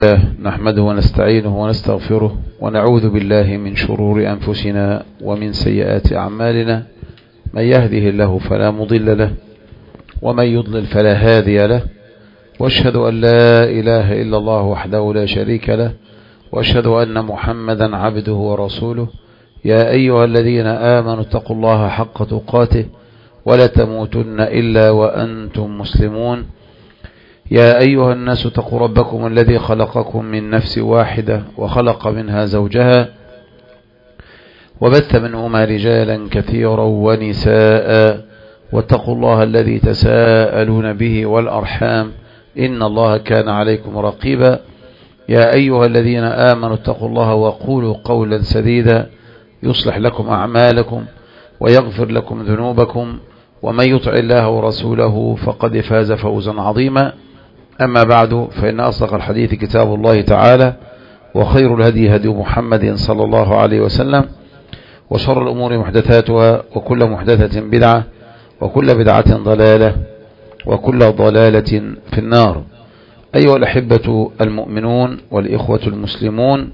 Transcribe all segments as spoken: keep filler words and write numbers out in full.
نحمده ونستعينه ونستغفره ونعوذ بالله من شرور أنفسنا ومن سيئات أعمالنا. من يهده الله فلا مضل له ومن يضلل فلا هادي له، واشهد أن لا إله إلا الله وحده لا شريك له، واشهد أن محمدا عبده ورسوله. يا أيها الذين آمنوا اتقوا الله حق تقاته ولا تموتن إلا وأنتم مسلمون. يا أيها الناس اتقوا ربكم الذي خلقكم من نفس واحدة وخلق منها زوجها وبث منهما رجالا كثيرا ونساء، واتقوا الله الذي تساءلون به والأرحام إن الله كان عليكم رقيبا. يا أيها الذين آمنوا اتقوا الله وقولوا قولا سديدا يصلح لكم أعمالكم ويغفر لكم ذنوبكم، ومن يطع الله ورسوله فقد فاز فوزا عظيما. أما بعد، فإن أصدق الحديث كتاب الله تعالى، وخير الهدي هدي محمد صلى الله عليه وسلم، وشر الأمور محدثاتها، وكل محدثة بدعة، وكل بدعة ضلالة، وكل ضلالة في النار. أيها الأحبة المؤمنون والإخوة المسلمون،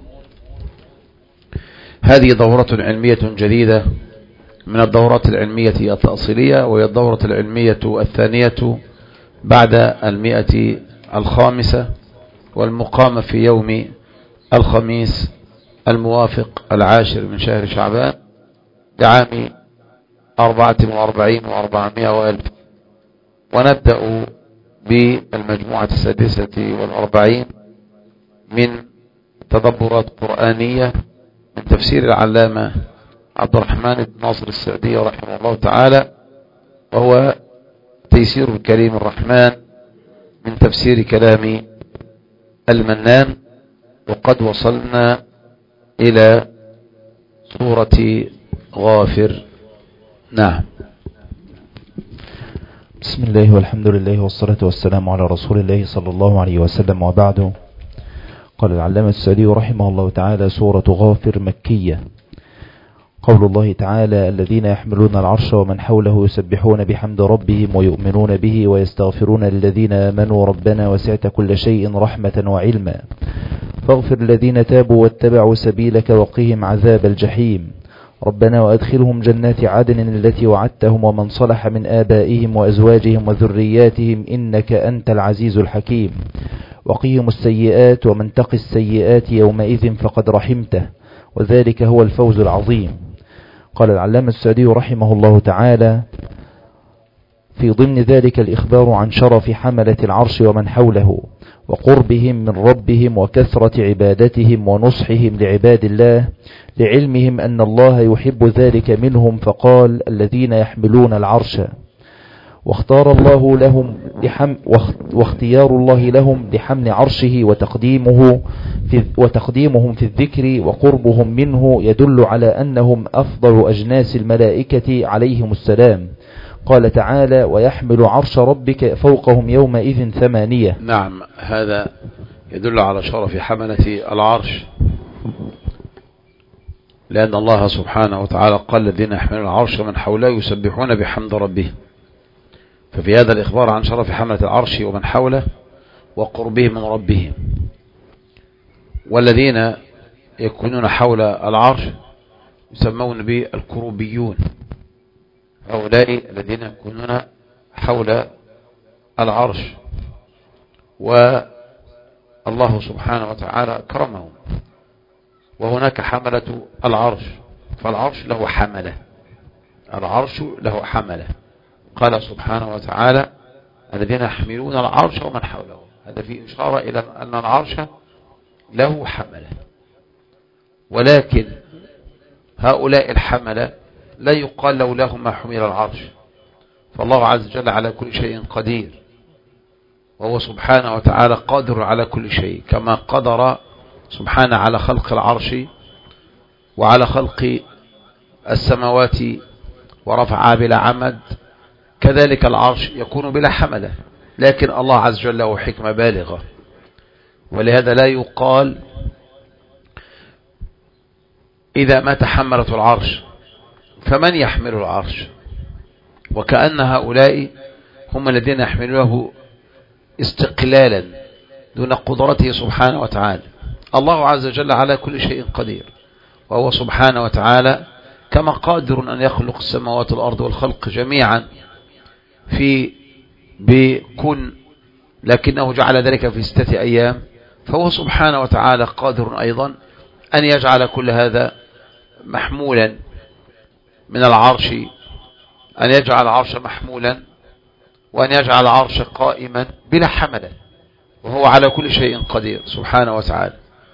هذه دورة علمية جديدة من الدورات العلمية التأصيلية، وهي الدورة العلمية الثانية بعد المئة الخامسة، والمقامة في يوم الخميس الموافق العاشر من شهر شعبان لعام أربعة وأربعين وأربعمائة وألف. ونبدأ بالمجموعة السادسة والأربعين من تدبرات قرآنية من تفسير العلامة عبد الرحمن بن ناصر السعدي رحمه الله تعالى، وهو تيسير الكريم الرحمن من تفسير كلام المنان. وقد وصلنا إلى سورة غافر. نعم. بسم الله والحمد لله والصلاة والسلام على رسول الله صلى الله عليه وسلم، وبعد. قال العلامة السعدي رحمه الله تعالى: سورة غافر مكية. قول الله تعالى: الذين يحملون العرش ومن حوله يسبحون بحمد ربهم ويؤمنون به ويستغفرون للذين آمنوا ربنا وسعت كل شيء رحمة وعلما فاغفر الذين تابوا واتبعوا سبيلك وقهم عذاب الجحيم ربنا وأدخلهم جنات عدن التي وعدتهم ومن صلح من آبائهم وأزواجهم وذرياتهم إنك أنت العزيز الحكيم وقهم السيئات ومن تق السيئات يومئذ فقد رحمته وذلك هو الفوز العظيم. قال العلامة السعدي رحمه الله تعالى: في ضمن ذلك الإخبار عن شرف حملة العرش ومن حوله وقربهم من ربهم وكثرة عبادتهم ونصحهم لعباد الله لعلمهم أن الله يحب ذلك منهم، فقال: الذين يحملون العرش. واختار الله لهم لحم واختيار الله لهم لحمل عرشه وتقديمه في وتقديمهم في الذكر وقربهم منه يدل على أنهم أفضل أجناس الملائكة عليهم السلام. قال تعالى: ويحمل عرش ربك فوقهم يومئذ ثمانية. نعم، هذا يدل على شرف حملة العرش، لأن الله سبحانه وتعالى قال: الذين يحملون العرش من حوله يسبحون بحمد ربهم. ففي هذا الإخبار عن شرف حملة العرش ومن حوله وقربهم من ربهم. والذين يكونون حول العرش يسمون بالكروبيون، هؤلاء الذين يكونون حول العرش، والله سبحانه وتعالى كرمهم. وهناك حملة العرش، فالعرش له حملة، العرش له حملة. قال سبحانه وتعالى: الذين يحملون العرش ومن حوله. هذا فيه إشارة إلى أن العرش له حملة، ولكن هؤلاء الحملة لا يقال لولاهم ما حمل العرش، فالله عز وجل على كل شيء قدير، وهو سبحانه وتعالى قادر على كل شيء، كما قدر سبحانه على خلق العرش وعلى خلق السماوات ورفعها بلا عمد، كذلك العرش يكون بلا حملة، لكن الله عز وجل له حكمة بالغة. ولهذا لا يقال إذا ما تحملت العرش فمن يحمل العرش، وكأن هؤلاء هم الذين يحملونه استقلالا دون قدرته سبحانه وتعالى. الله عز وجل على كل شيء قدير، وهو سبحانه وتعالى كما قادر أن يخلق السماوات والأرض والخلق جميعا في بكن، لكنه جعل ذلك في ستة أيام، فهو سبحانه وتعالى قادر أيضا أن يجعل كل هذا محمولا من العرش، أن يجعل العرش محمولا، وأن يجعل العرش قائما بلا حمل، وهو على كل شيء قدير سبحانه وتعالى.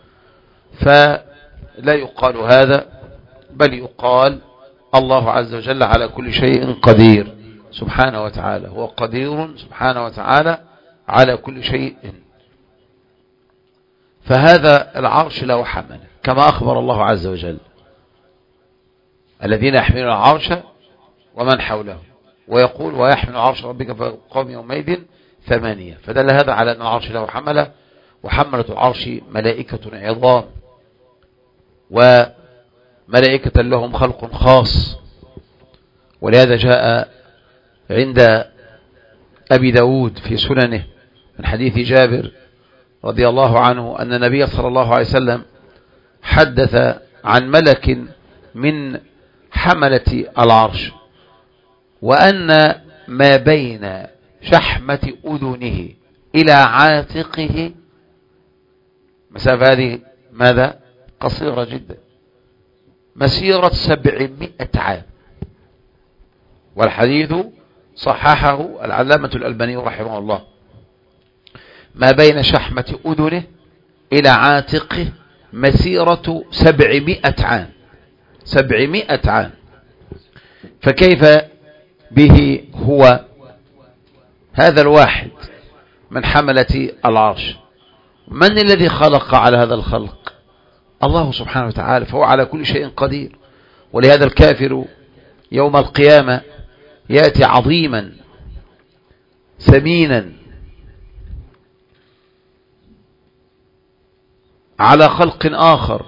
فلا يقال هذا، بل يقال الله عز وجل على كل شيء قدير سبحانه وتعالى، هو قدير سبحانه وتعالى على كل شيء. فهذا العرش له حمل كما أخبر الله عز وجل: الذين يحملون العرش ومن حوله، ويقول: ويحمل عرش ربك فوقهم يومئذ ثمانية. فدل هذا على أن العرش له حملة، وحملة العرش ملائكة عظام، وملائكة لهم خلق خاص. ولهذا جاء عند أبي داود في سننه من حديث جابر رضي الله عنه أن النبي صلى الله عليه وسلم حدث عن ملك من حملة العرش، وأن ما بين شحمة أذنه إلى عاتقه مسافة هذه ماذا؟ قصيرة جدا، مسيرة سبعمائة عام. والحديث صححه العلامة الألباني رحمه الله. ما بين شحمة أذنه إلى عاتقه مسيرة سبعمائة عام، سبعمائة عام. فكيف به هو هذا الواحد من حملة العرش؟ من الذي خلق على هذا الخلق؟ الله سبحانه وتعالى، فهو على كل شيء قدير. ولهذا الكافر يوم القيامة يأتي عظيما ثمينا على خلق آخر،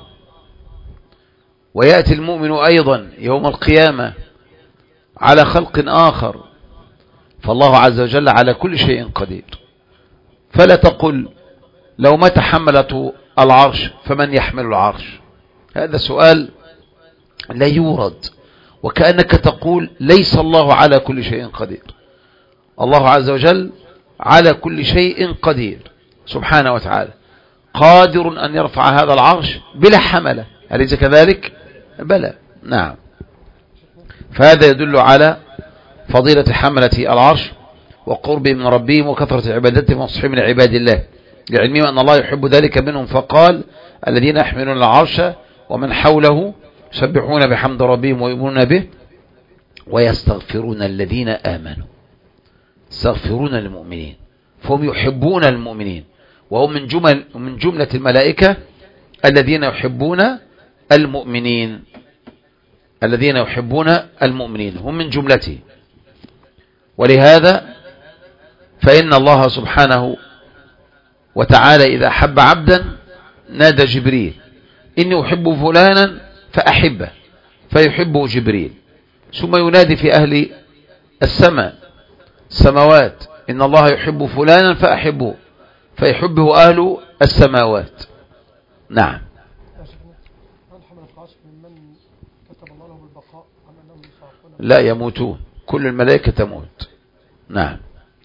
ويأتي المؤمن أيضا يوم القيامة على خلق آخر. فالله عز وجل على كل شيء قدير. فلا تقل لو متى حملة العرش فمن يحمل العرش، هذا سؤال لا يورد، وكأنك تقول ليس الله على كل شيء قدير. الله عز وجل على كل شيء قدير سبحانه وتعالى، قادر أن يرفع هذا العرش بلا حملة، أليس كذلك؟ بلى، نعم. فهذا يدل على فضيلة حملة العرش وقرب من ربهم وكثرة عبادتهم وصحبهم من عباد الله، لعلمهم أن الله يحب ذلك منهم. فقال: الذين يحملون العرش ومن حوله يسبحون بحمد ربهم ويؤمنون به ويستغفرون الذين آمنوا. يستغفرون المؤمنين، فهم يحبون المؤمنين، وهم من جمل من جملة الملائكة الذين يحبون المؤمنين، الذين يحبون المؤمنين هم من جملته. ولهذا فإن الله سبحانه وتعالى إذا أحب عبدا نادى جبريل: إني أحب فلانا فأحبه، فيحبه جبريل. ثم ينادي في أهل السماء السماوات: إن الله يحب فلانا فأحبه، فيحبه أهل السماوات. نعم. لا يموتون، كل الملائكة تموت. نعم.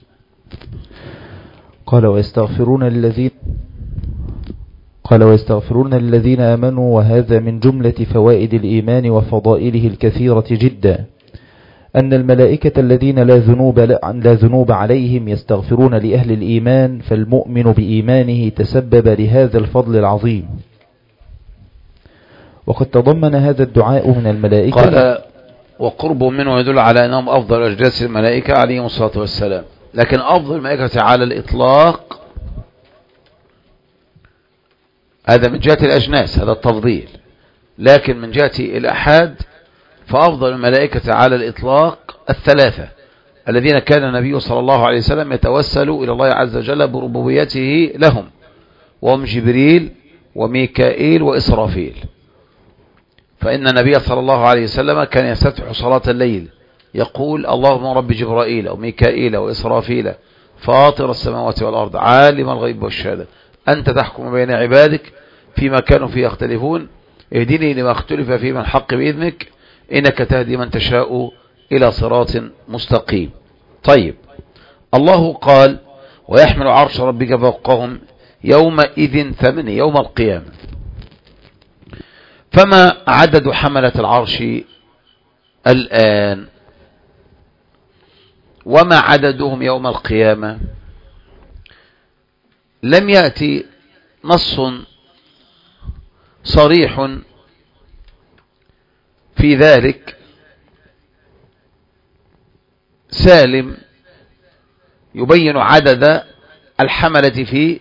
قال: ويستغفرون الذين قال ويستغفرون الذين آمنوا. وهذا من جملة فوائد الإيمان وفضائله الكثيرة جدا، أن الملائكة الذين لا ذنوب, لا ذنوب عليهم يستغفرون لأهل الإيمان، فالمؤمن بإيمانه تسبب لهذا الفضل العظيم. وقد تضمن هذا الدعاء من الملائكة. قال: وقرب منه يدل على أنهم أفضل أجناس الملائكة عليهم الصلاة والسلام. لكن أفضل الملائكة على الإطلاق هذا من جهة الأجناس، هذا التفضيل. لكن من جهة الأحاد فأفضل الملائكة على الإطلاق الثلاثة الذين كان النبي صلى الله عليه وسلم يتوسل إلى الله عز وجل بربوبيته لهم، وهم جبريل وميكائيل وإسرافيل. فإن النبي صلى الله عليه وسلم كان يستفتح صلاة الليل يقول: اللهم رب جبرائيل وميكائيل وإسرافيل فاطر السماوات والأرض عالم الغيب والشهادة أنت تحكم بين عبادك فيما كانوا فيه يختلفون اهدني لما اختلف فيه من الحق بإذنك إنك تهدي من تشاء إلى صراط مستقيم. طيب الله قال ويحمل عرش ربك فوقهم يومئذ ثمانية يوم القيامة. فما عدد حملة العرش الآن وما عددهم يوم القيامة؟ لم يأتي نص صريح في ذلك سالم يبين عدد الحملة في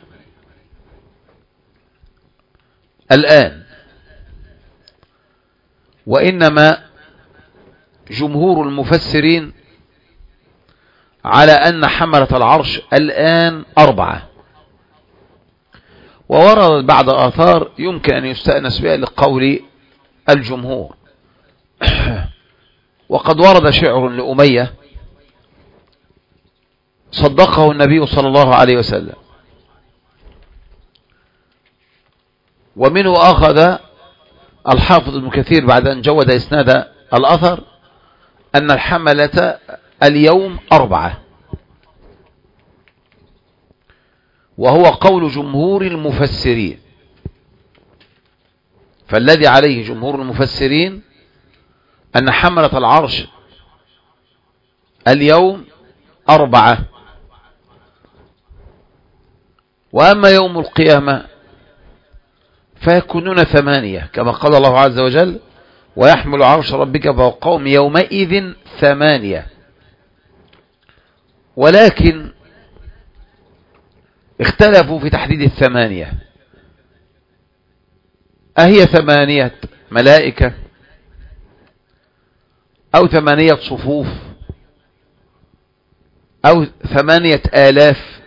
الآن، وإنما جمهور المفسرين على أن حملة العرش الآن أربعة، وورد بعض آثار يمكن أن يستأنس بها لقول الجمهور. وقد ورد شعر لأمية صدقه النبي صلى الله عليه وسلم، ومنه أخذ الحافظ ابن كثير بعد أن جود إسناد الأثر أن الحملة اليوم أربعة، وهو قول جمهور المفسرين. فالذي عليه جمهور المفسرين أن حملة العرش اليوم أربعة، وأما يوم القيامة فيكونون ثمانية كما قال الله عز وجل ويحمل عرش ربك فوقهم يومئذ ثمانية. ولكن اختلفوا في تحديد الثمانية، أهي ثمانية ملائكة أو ثمانية صفوف أو ثمانية آلاف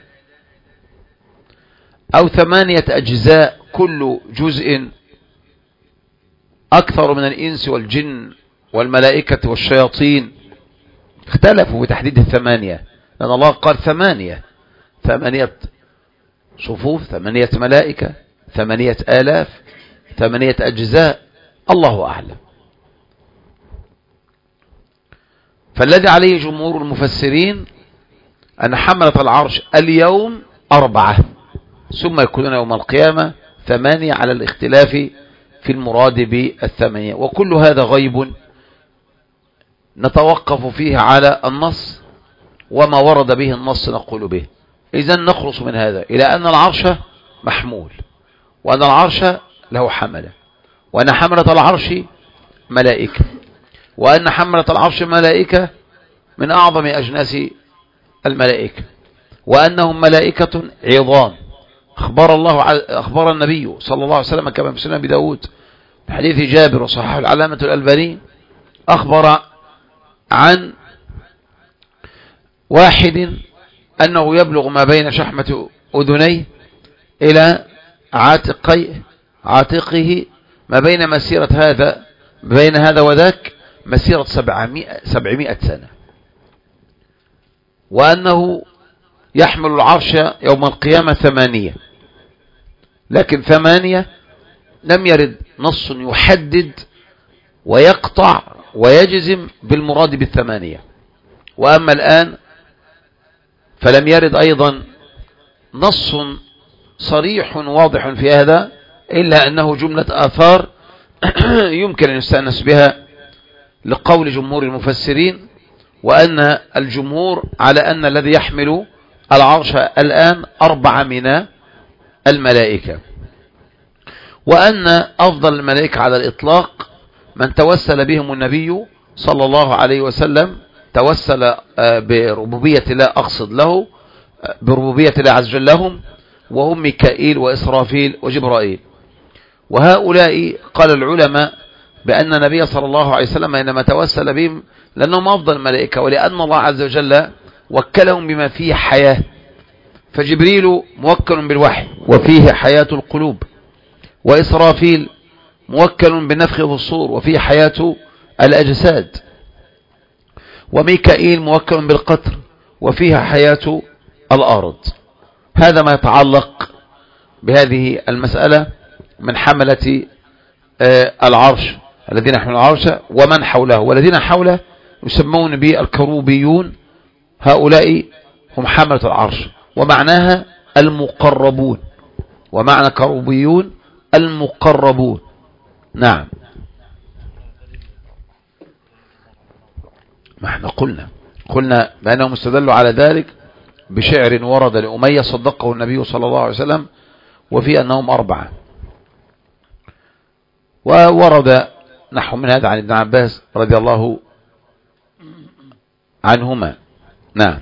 أو ثمانية أجزاء كل جزء أكثر من الإنس والجن والملائكة والشياطين؟ اختلفوا بتحديد الثمانية، لأن الله قال ثمانية، ثمانية صفوف، ثمانية ملائكة، ثمانية آلاف، ثمانية أجزاء، الله أعلم. فالذي عليه جمهور المفسرين أن حملة العرش اليوم أربعة، ثم يكونون يوم القيامة ثمانية على الاختلاف في المراد بالثمانية. وكل هذا غيب نتوقف فيه على النص، وما ورد به النص نقول به. إذن نخلص من هذا إلى أن العرش محمول، وأن العرش له حملة، وأن حملة العرش ملائكة، وأن حملة العرش ملائكة من أعظم أجناس الملائكة، وأنهم ملائكة عظام. أخبر الله أخبر النبي صلى الله عليه وسلم كما في سنن أبي داود بحديث جابر وصححه العلامة الألباني، أخبر عن واحد أنه يبلغ ما بين شحمة أذنيه إلى عاتقيه عاتقه ما بين مسيرة هذا بين هذا وذاك مسيرة سبعمائة سنة، وأنه يحمل العرش يوم القيامة ثمانية. لكن ثمانية لم يرد نص يحدد ويقطع ويجزم بالمراد بالثمانية. وأما الآن فلم يرد أيضا نص صريح واضح في هذا، إلا أنه جملة آثار يمكن أن يستأنس بها لقول جمهور المفسرين، وأن الجمهور على أن الذي يحمل العرش الآن أربعة من الملائكة، وأن أفضل الملائكة على الإطلاق من توسل بهم النبي صلى الله عليه وسلم، توسل بربوبية الله، أقصد له بربوبية الله عز وجل لهم، وهم ميكائيل وإسرافيل وجبرائيل. وهؤلاء قال العلماء بأن النبي صلى الله عليه وسلم إنما توسل بهم لأنهم أفضل الملائكة، ولأن الله عز وجل وكلهم بما فيه حياة، فجبريل موكل بالوحي وفيه حياة القلوب، وإسرافيل موكل بالنفخ في الصور وفيه حياة الأجساد، وميكائيل موكل بالقطر وفيها حياة الأرض. هذا ما يتعلق بهذه المسألة من حملة العرش الذين يحملون العرش ومن حوله، والذين حوله يسمون بالكروبيون، هؤلاء هم حملة العرش، ومعناها المقربون، ومعنى كروبيون المقربون. نعم، ما احنا قلنا قلنا بأنهم استدلوا على ذلك بشعر ورد لأمية صدقه النبي صلى الله عليه وسلم، وفي أنهم أربعة، وورد نحو من هذا عن ابن عباس رضي الله عنهما. نعم.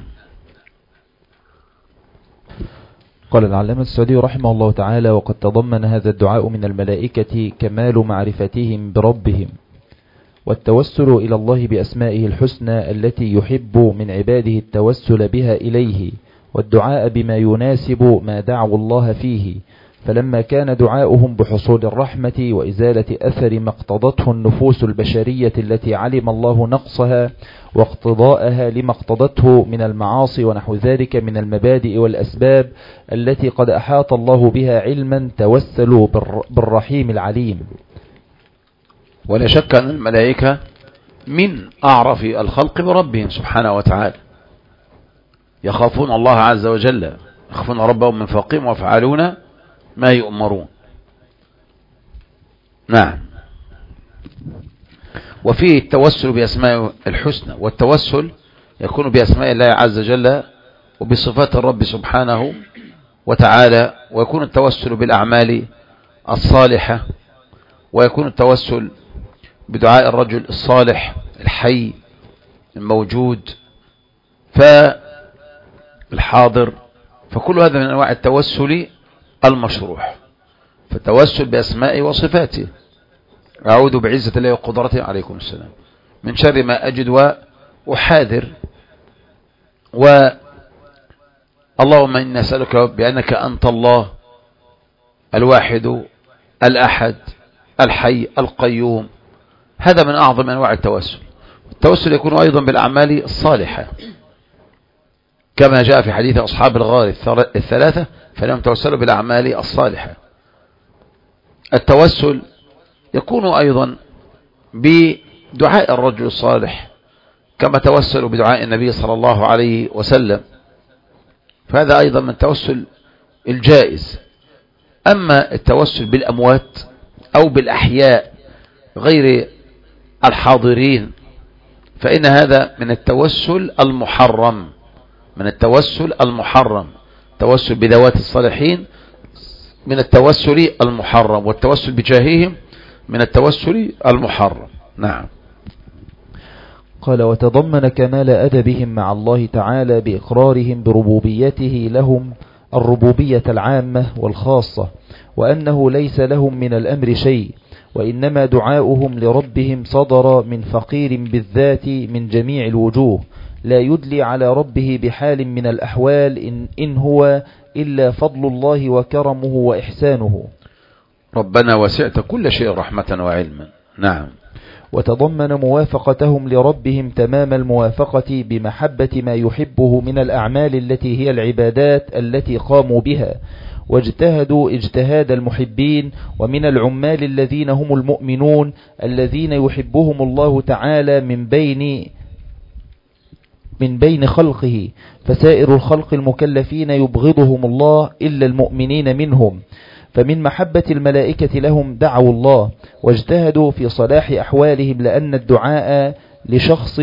قال العلامة السعدي رحمه الله تعالى: وقد تضمن هذا الدعاء من الملائكة كمال معرفتهم بربهم، والتوسل إلى الله بأسمائه الحسنى التي يحب من عباده التوسل بها إليه، والدعاء بما يناسب ما دعوا الله فيه. فلما كان دعاؤهم بحصول الرحمة وإزالة أثر ما اقتضته النفوس البشرية التي علم الله نقصها واقتضاءها لما اقتضته من المعاصي ونحو ذلك من المبادئ والأسباب التي قد أحاط الله بها علما، توسلوا بالرحيم العليم. ولا شك أن الملائكة من أعرف الخلق بربهم سبحانه وتعالى، يخافون الله عز وجل، يخافون ربهم من فوقهم ويفعلون ما يؤمرون. نعم. وفيه التوسل بأسماء الحسنى، والتوسل يكون بأسماء الله عز وجل وبصفات الرب سبحانه وتعالى، ويكون التوسل بالأعمال الصالحة، ويكون التوسل بدعاء الرجل الصالح الحي الموجود فالحاضر، فكل هذا من أنواع التوسل المشروع. فالتوسل بأسمائه وصفاته، أعوذ بعزة الله وقدرته عليكم السلام من شر ما أجد وأحاذر، واللهم إني أسألك بأنك أنت الله الواحد الأحد الحي القيوم. هذا من أعظم أنواع التوسل. التوسل يكون أيضا بالأعمال الصالحة كما جاء في حديث أصحاب الغار الثلاثة فلهم توسلوا بالأعمال الصالحة. التوسل يكون أيضا بدعاء الرجل الصالح كما توسلوا بدعاء النبي صلى الله عليه وسلم، فهذا أيضا من التوسل الجائز. أما التوسل بالأموات أو بالأحياء غير الحاضرين فإن هذا من التوسل المحرم، من التوسل المحرم. التوسل بذوات الصالحين من التوسل المحرم، والتوسل بجاههم من التوسل المحرم. نعم. قال: وتضمن كمال أدبهم مع الله تعالى بإقرارهم بربوبيته لهم الربوبية العامة والخاصة، وأنه ليس لهم من الأمر شيء، وإنما دعاؤهم لربهم صدر من فقير بالذات من جميع الوجوه، لا يدلي على ربه بحال من الأحوال إن, إن هو إلا فضل الله وكرمه وإحسانه. ربنا وسعت كل شيء رحمة وعلما. نعم. وتضمن موافقتهم لربهم تمام الموافقة بمحبة ما يحبه من الأعمال التي هي العبادات التي قاموا بها، واجتهدوا اجتهاد المحبين، ومن العمال الذين هم المؤمنون الذين يحبهم الله تعالى من بين من بين خلقه، فسائر الخلق المكلفين يبغضهم الله إلا المؤمنين منهم. فمن محبة الملائكة لهم دعوا الله واجتهدوا في صلاح أحوالهم، لأن الدعاء لشخص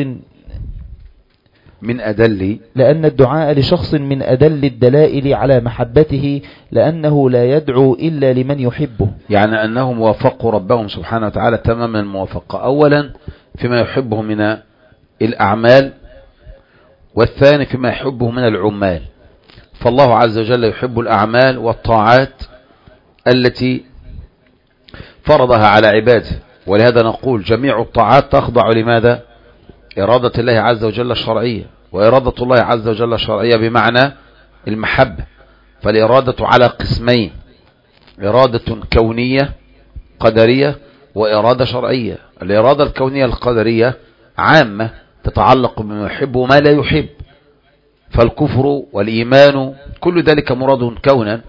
من أدل لأن الدعاء لشخص من أدل الدلائل على محبته، لأنه لا يدعو إلا لمن يحبه. يعني أنهم وافقوا ربهم سبحانه وتعالى تمام الموافقة، أولا فيما يحبه من الأعمال، والثاني فيما يحبه من العمال. فالله عز وجل يحب الأعمال والطاعات التي فرضها على عباده، ولهذا نقول جميع الطاعات تخضع لماذا؟ إرادة الله عز وجل الشرعية، وإرادة الله عز وجل الشرعية بمعنى المحبة. فالإرادة على قسمين: إرادة كونية قدرية وإرادة شرعية. الإرادة الكونية القدرية عامة تتعلق بما يحب وما لا يحب، فالكفر والإيمان كل ذلك مراد كونا.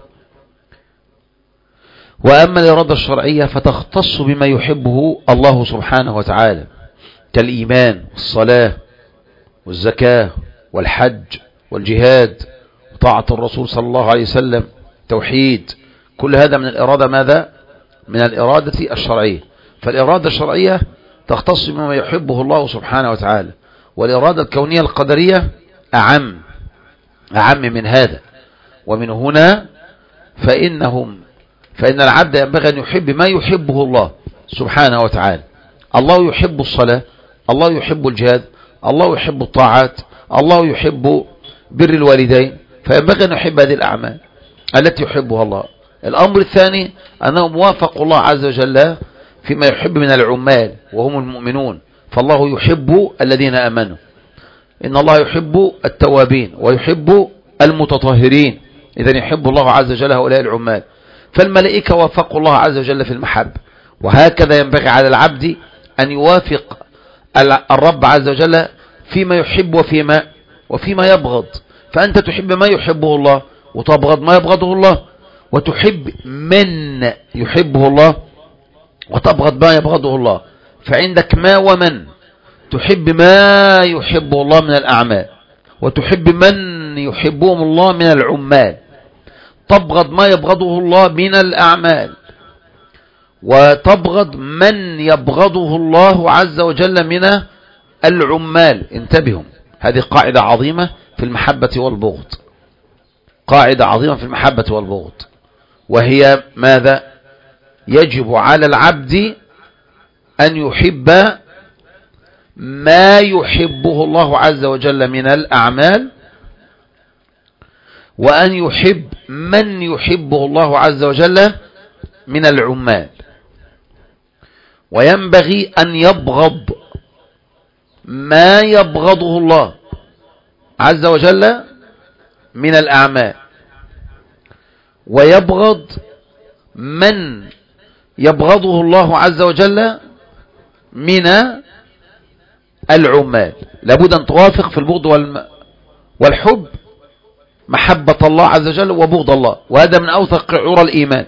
وأما الإرادة الشرعية فتختص بما يحبه الله سبحانه وتعالى كالإيمان والصلاة والزكاة والحج والجهاد وطاعة الرسول صلى الله عليه وسلم، توحيد، كل هذا من الإرادة ماذا؟ من الإرادة الشرعية. فالإرادة الشرعية تختص بما يحبه الله سبحانه وتعالى، والإرادة الكونية القدرية أعم أعم من هذا. ومن هنا فإنهم فإن العبد ينبغي أن يحب ما يحبه الله سبحانه وتعالى. الله يحب الصلاة، الله يحب الجهاد، الله يحب الطاعات، الله يحب بر الوالدين، فينبغي أن يحب هذه الأعمال التي يحبها الله. الأمر الثاني أنه موافق الله عز وجل فيما يحب من العمال وهم المؤمنون، فالله يحب الذين آمنوا، إن الله يحب التوابين ويحب المتطهرين، إذن يحب الله عز وجل هؤلاء العمال. فالملائكة وافقوا الله عز وجل في المحبة، وهكذا ينبغي على العبد أن يوافق الرب عز وجل فيما يحب وفيما وفيما يبغض. فأنت تحب ما يحبه الله وتبغض ما يبغضه الله، وتحب من يحبه الله وتبغض ما يبغضه الله. فعندك ما ومن، تحب ما يحبه الله من الأعمال، وتحب من يحبهم الله من العمال، تبغض ما يبغضه الله من الأعمال، وتبغض من يبغضه الله عز وجل من العمال. انتبهوا، هذه قاعدة عظيمة في المحبة والبغض، قاعدة عظيمة في المحبة والبغض، وهي ماذا؟ يجب على العبد أن يحب ما يحبه الله عز وجل من الأعمال، وأن يحب من يحبه الله عز وجل من العمال. وينبغي أن يبغض ما يبغضه الله عز وجل من الأعمال، ويبغض من يبغضه الله عز وجل من العمال. لابد أن توافق في البغض والحب محبة الله عز وجل وبغض الله، وهذا من أوثق عرى الإيمان.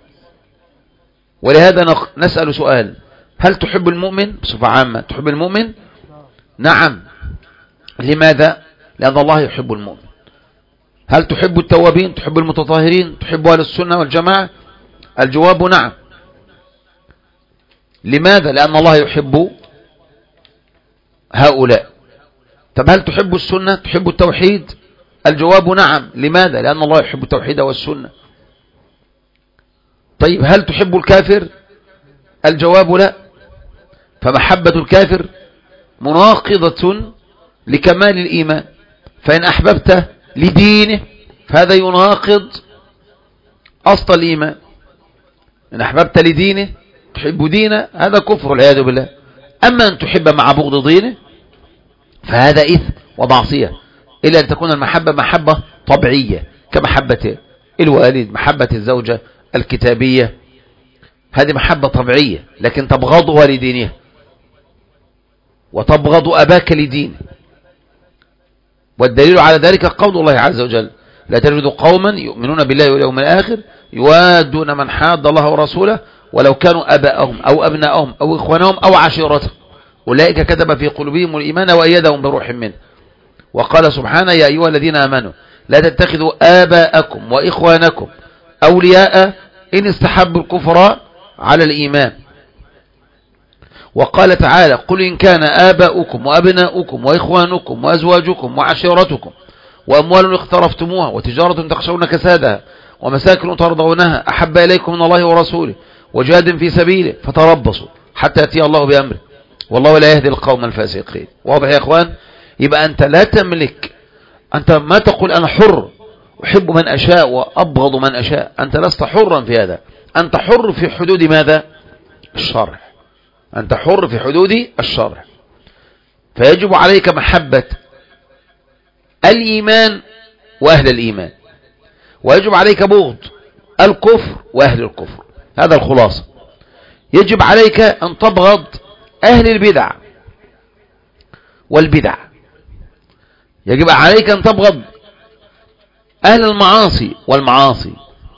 ولهذا نسأل سؤال: هل تحب المؤمن بصفة عامة؟ تحب المؤمن؟ نعم. لماذا؟ لأن الله يحب المؤمن. هل تحب التوابين؟ تحب المتطهرين؟ تحب أهل السنة والجماعة؟ الجواب نعم. لماذا؟ لأن الله يحب هؤلاء. طب هل تحب السنة؟ تحب التوحيد؟ الجواب نعم. لماذا؟ لأن الله يحب التوحيد والسنة. طيب هل تحب الكافر؟ الجواب لا. فمحبة الكافر مناقضة لكمال الإيمان، فإن أحببته لدينه فهذا يناقض أصل الإيمان. إن أحببت لدينه تحب دينه هذا كفر والعياذ بالله. أما أن تحب مع بغض دينه فهذا إثم ومعصية، إلا أن تكون المحبة محبة طبيعية كمحبة الوالد، محبة الزوجة الكتابية، هذه محبة طبيعية، لكن تبغضها لدينها وتبغض أباك لدينه. والدليل على ذلك قول الله عز وجل: لا تجد قوما يؤمنون بالله واليوم الآخر يوادون من حاد الله ورسوله ولو كانوا أباءهم أو أبناءهم أو إخوانهم أو عشيرتهم أولئك كتب في قلوبهم الإيمان وأيدهم بروح منه. وقال سبحانه: يا أيها الذين آمنوا لا تتخذوا آباءكم وإخوانكم أولياء إن استحبوا الكفر على الإيمان. وقال تعالى: قل إن كان آباؤكم وأبناؤكم وإخوانكم وأزواجكم وعشيرتكم وأموال اقترفتموها وتجارة تخشون كسادها ومساكن ترضونها أحب إليكم من الله ورسوله وجهاد في سبيله فتربصوا حتى يأتي الله بأمره والله لا يهدي القوم الفاسقين. واضح يا إخوان؟ يبقى أنت لا تملك، أنت ما تقول أنا حر أحب من أشاء وأبغض من أشاء، أنت لست حرا في هذا، أنت حر في حدود ماذا؟ الشرع. أنت حر في حدود الشرع. فيجب عليك محبة الإيمان وأهل الإيمان، ويجب عليك بغض الكفر وأهل الكفر. هذا الخلاصة. يجب عليك أن تبغض أهل البدع والبدع، يجب عليك أن تبغض أهل المعاصي والمعاصي،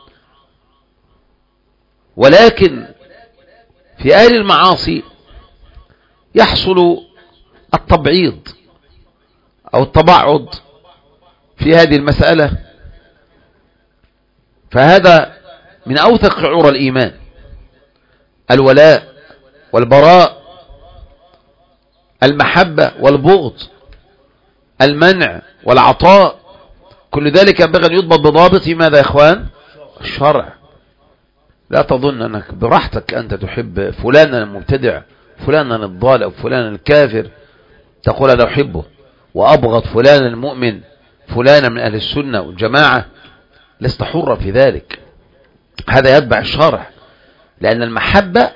ولكن في أهل المعاصي يحصل التبعيض أو التبعض في هذه المسألة، فهذا من أوثق عرى الإيمان، الولاء والبراء، المحبة والبغض، المنع والعطاء، كل ذلك ينبغي أن يضبط بضابط ماذا يا إخوان؟ الشرع. لا تظن أنك براحتك أنت تحب فلانا المبتدع، فلانا الضال، أو فلانا الكافر، تقول أنا أحبه وأبغض فلانا المؤمن، فلانا من أهل السنة والجماعة. لست حرا في ذلك، هذا يتبع الشرع، لأن المحبة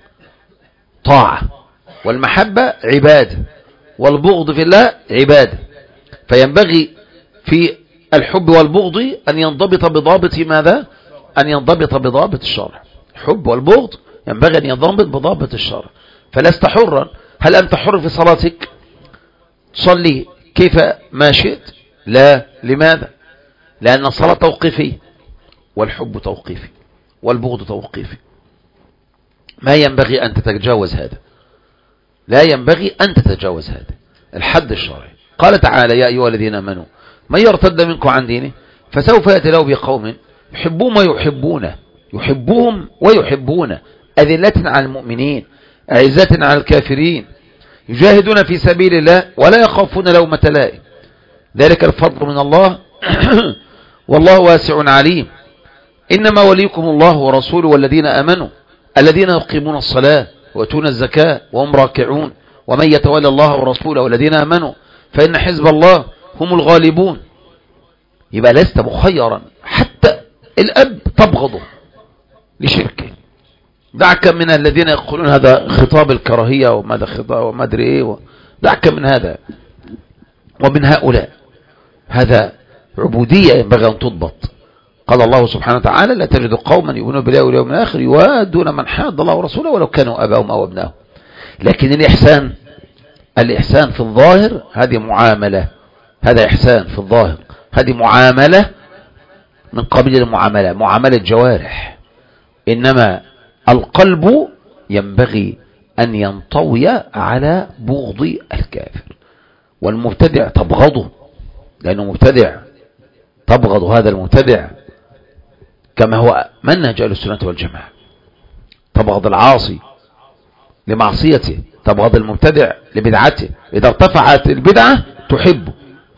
طاعة، والمحبة عبادة، والبغض في الله عبادة، فينبغي في الحب والبغض أن ينضبط بضابط ماذا؟ أن ينضبط بضابط الشرع. الحب والبغض ينبغي أن ينضبط بضابط الشرع، فلست حرا. هل أنت حر في صلاتك تصلي كيف ما شئت؟ لا. لماذا؟ لأن الصلاة توقيفية، والحب توقيفي، والبغض توقيفي. ما ينبغي أن تتجاوز هذا، لا ينبغي أن تتجاوز هذا الحد الشرعي. قال تعالى يا أيها الذين آمنوا من يرتد منكم عن دينه فسوف يأتي له بقوم يحبون ويحبونه، يحبهم ويحبونه، أذلة على المؤمنين أعزة على الكافرين، يجاهدون في سبيل الله ولا يخافون لومة لائم، ذلك الفضل من الله والله واسع عليم. إنما وليكم الله ورسوله والذين آمنوا الذين يقيمون الصلاة ويؤتون الزكاة وهم راكعون، ومن يتولى الله ورسوله والذين آمنوا فإن حزب الله هم الغالبون. يبقى لست مخيرا، حتى الأب تبغضه لشركه. دعك من الذين يقولون هذا خطاب الكراهية وماذا خطاب وما أدري إيه، دعك من هذا ومن هؤلاء، هذا عبودية ينبغي أن تضبط. قال الله سبحانه وتعالى لا تجد قوما يؤمنون بالله واليوم الآخر يوادون من حاد الله ورسوله ولو كانوا أباهم أو أبناهم. لكن الإحسان، الإحسان في الظاهر هذه معاملة، هذا إحسان في الظاهر، هذه معاملة من قبيل المعاملة، معاملة جوارح. إنما القلب ينبغي أن ينطوي على بغض الكافر، والمبتدع تبغضه لأنه مبتدع، تبغض هذا المبتدع كما هو منهج أهل السنة والجماعة. تبغض العاصي لمعصيته، تبغض المبتدع لبدعته، إذا ارتفعت البدعة تحبه.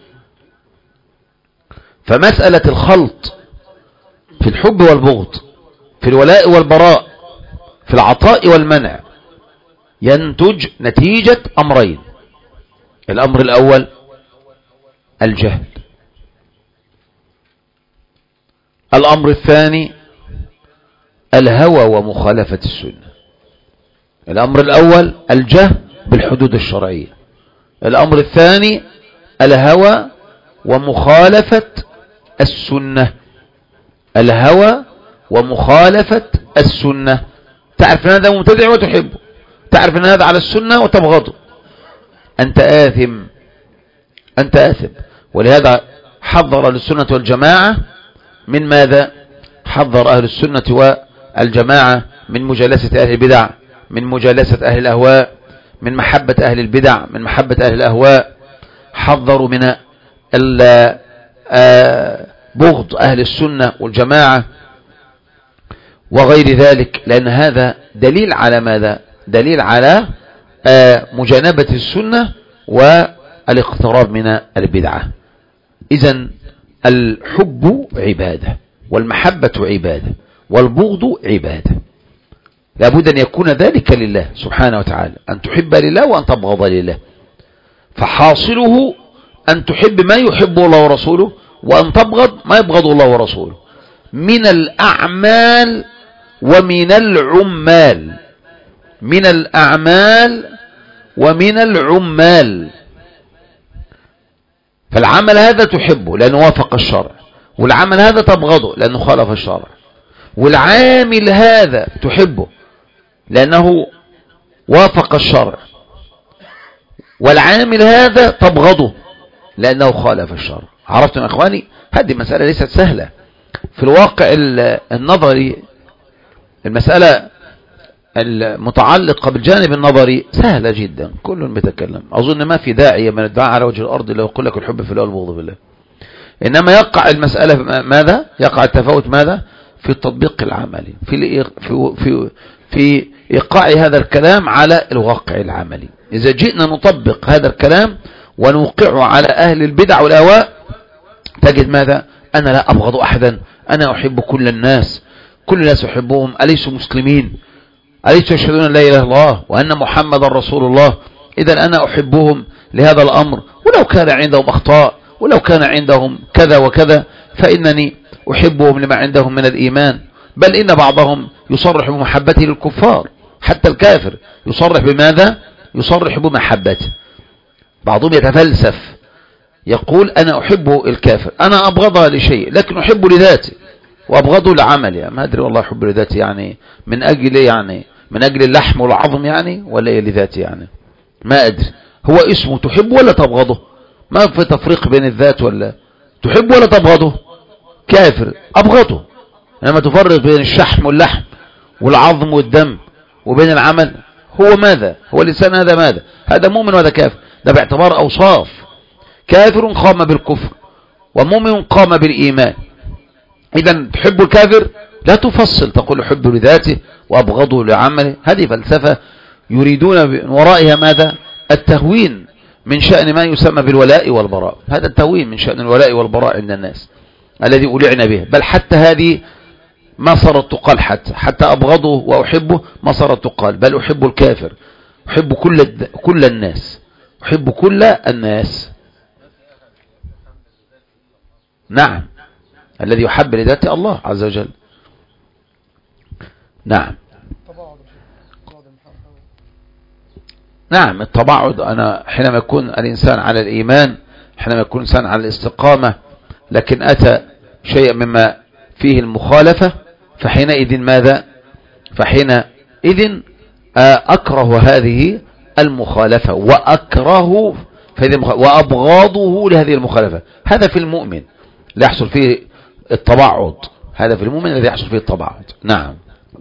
فمسألة الخلط في الحب والبغض، في الولاء والبراء، في العطاء والمنع، ينتج نتيجة أمرين. الأمر الأول الجهل، الأمر الثاني الهوى ومخالفة السنة. الأمر الأول الجهل بالحدود الشرعية، الأمر الثاني الهوى ومخالفة السنة. الهوى ومخالفة السنة، تعرف أن هذا مبتدع وتحبه، تعرف أن هذا على السنة وتبغضه، أنت آثم، أنت آثم. ولهذا حذر السنة والجماعة من ماذا؟ حذر أهل السنة والجماعة من مجالسة أهل البدع، من مجالسة أهل الأهواء، من محبة أهل البدع، من محبة أهل الأهواء. حذروا من بغض أهل السنة والجماعة وغير ذلك، لأن هذا دليل على ماذا؟ دليل على مجانبة السنة والاقتراب من البدعة. إذن الحب عبادة، والمحبة عبادة، والبغض عبادة. لابد أن يكون ذلك لله سبحانه وتعالى، أن تحب لله وأن تبغض لله. فحاصله أن تحب ما يحب الله ورسوله، وأن تبغض ما يبغض الله ورسوله من الأعمال ومن العمال، من الأعمال ومن العمال. فالعمل هذا تحبه لأنه وافق الشرع، والعمل هذا تبغضه لأنه خالف الشرع، والعامل هذا تحبه لأنه وافق الشرع، والعامل هذا تبغضه لأنه خالف الشرع. عرفتم يا إخواني؟ هذه مسألة ليست سهلة في الواقع النظري. المسألة المتعلقة بالجانب النظري سهلة جدا، كل بيتكلم. أظن ما في داعية من الدعاء على وجه الأرض لو يقول لك الحب في الله والبغض في الله. إنما يقع المسألة ماذا؟ يقع التفاوت ماذا؟ في التطبيق العملي، في في في في إيقاع هذا الكلام على الواقع العملي. إذا جئنا نطبق هذا الكلام ونوقعه على أهل البدع والأهواء تجد ماذا؟ أنا لا أبغض أحدا، أنا أحب كل الناس، كل الناس أحبهم، أليسوا مسلمين؟ أليسوا يشهدون أن لا إله إلا الله وأن محمد رسول الله؟ إذا أنا أحبهم لهذا الأمر، ولو كان عندهم أخطاء، ولو كان عندهم كذا وكذا، فإنني أحبهم لما عندهم من الإيمان. بل إن بعضهم يصرح بمحبته للكفار، حتى الكافر يصرح بماذا؟ يصرح بمحبته. بعضهم يتفلسف يقول أنا أحب الكافر، أنا أبغضها لشيء لكن أحب لذاته وأبغضه لعمله. ما أدري والله أحب لذاته يعني من أجل يعني من أجل اللحم والعظم يعني، ولا إيه لذاته يعني؟ ما أدري. هو اسمه تحب ولا تبغضه؟ ما في تفريق بين الذات، ولا تحب ولا تبغضه؟ كافر أبغضه. لما تفرق بين الشحم واللحم والعظم والدم وبين العمل، هو ماذا؟ هو الإنسان هذا ماذا؟ هذا مؤمن وهذا كافر، ده باعتبار أوصاف. كافر قام بالكفر ومؤمن قام بالإيمان. إذا تحب الكافر لا تفصل، تقول أحب لذاته وأبغضه لعمله. هذه فلسفة يريدون من ورائها ماذا؟ التهوين من شأن ما يسمى بالولاء والبراء. هذا التهوين من شأن الولاء والبراء عند الناس الذي أولعنا به. بل حتى هذه ما صارت تقال، حتى حتى أبغضه وأحبه ما صارت تقال، بل أحب الكافر، أحب كل كل الناس، أحب كل الناس. نعم، الذي يحب لذاته الله عز وجل. نعم نعم التباعد. أنا حينما يكون الإنسان على الإيمان، حينما يكون الإنسان على الاستقامة، لكن أتى شيء مما فيه المخالفة، فحينئذ ماذا؟ فحينئذ أكره هذه المخالفة وأكره وأبغاضه لهذه المخالفة. هذا في المؤمن لا يحصل فيه التباعد، هذا في المؤمن الذي يحصل فيه التباعد. نعم.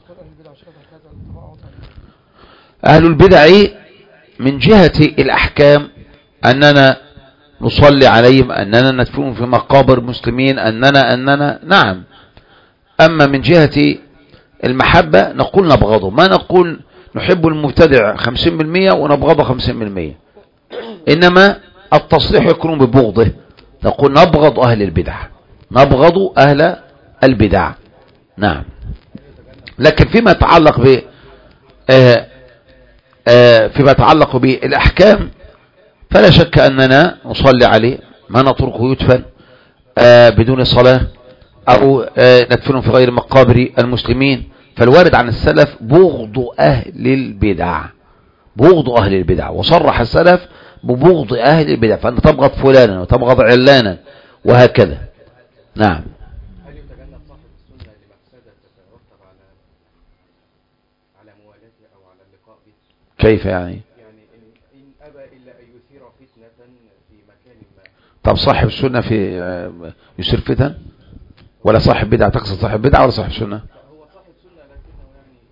أهل البدع من جهة الأحكام أننا نصلي عليهم، أننا ندفنهم في مقابر مسلمين، أننا أننا نعم. أما من جهة المحبة نقول نبغضه، ما نقول نحب المبتدع خمسين بالمئة ونبغضه خمسين بالمئة، إنما التصريح يكون ببغضه. نقول نبغض أهل البدع، نبغض أهل البدع. نعم. لكن فيما يتعلق ب آه آه فيما يتعلق بالأحكام فلا شك أننا نصلي عليه، ما نتركه يدفن آه بدون صلاة، أو آه ندفنه في غير مقابر المسلمين. فالوارد عن السلف بغض أهل البدع، بغض أهل البدع، وصرح السلف ببغض أهل البدع، فأنت تبغض فلانا وتبغض علانا وهكذا. نعم. هل يتجنب صاحب السنة لمفسدة تترتب على على موالاته أو على اللقاء به؟ كيف يعني؟ يعني إن, إن أبى إلا أن يثير فتنة في مكان ما. طب صاحب السنة في يثير فتن ولا صاحب بدعة؟ تقصد صاحب بدعة ولا صاحب سنة؟ هو صاحب سنة لكنه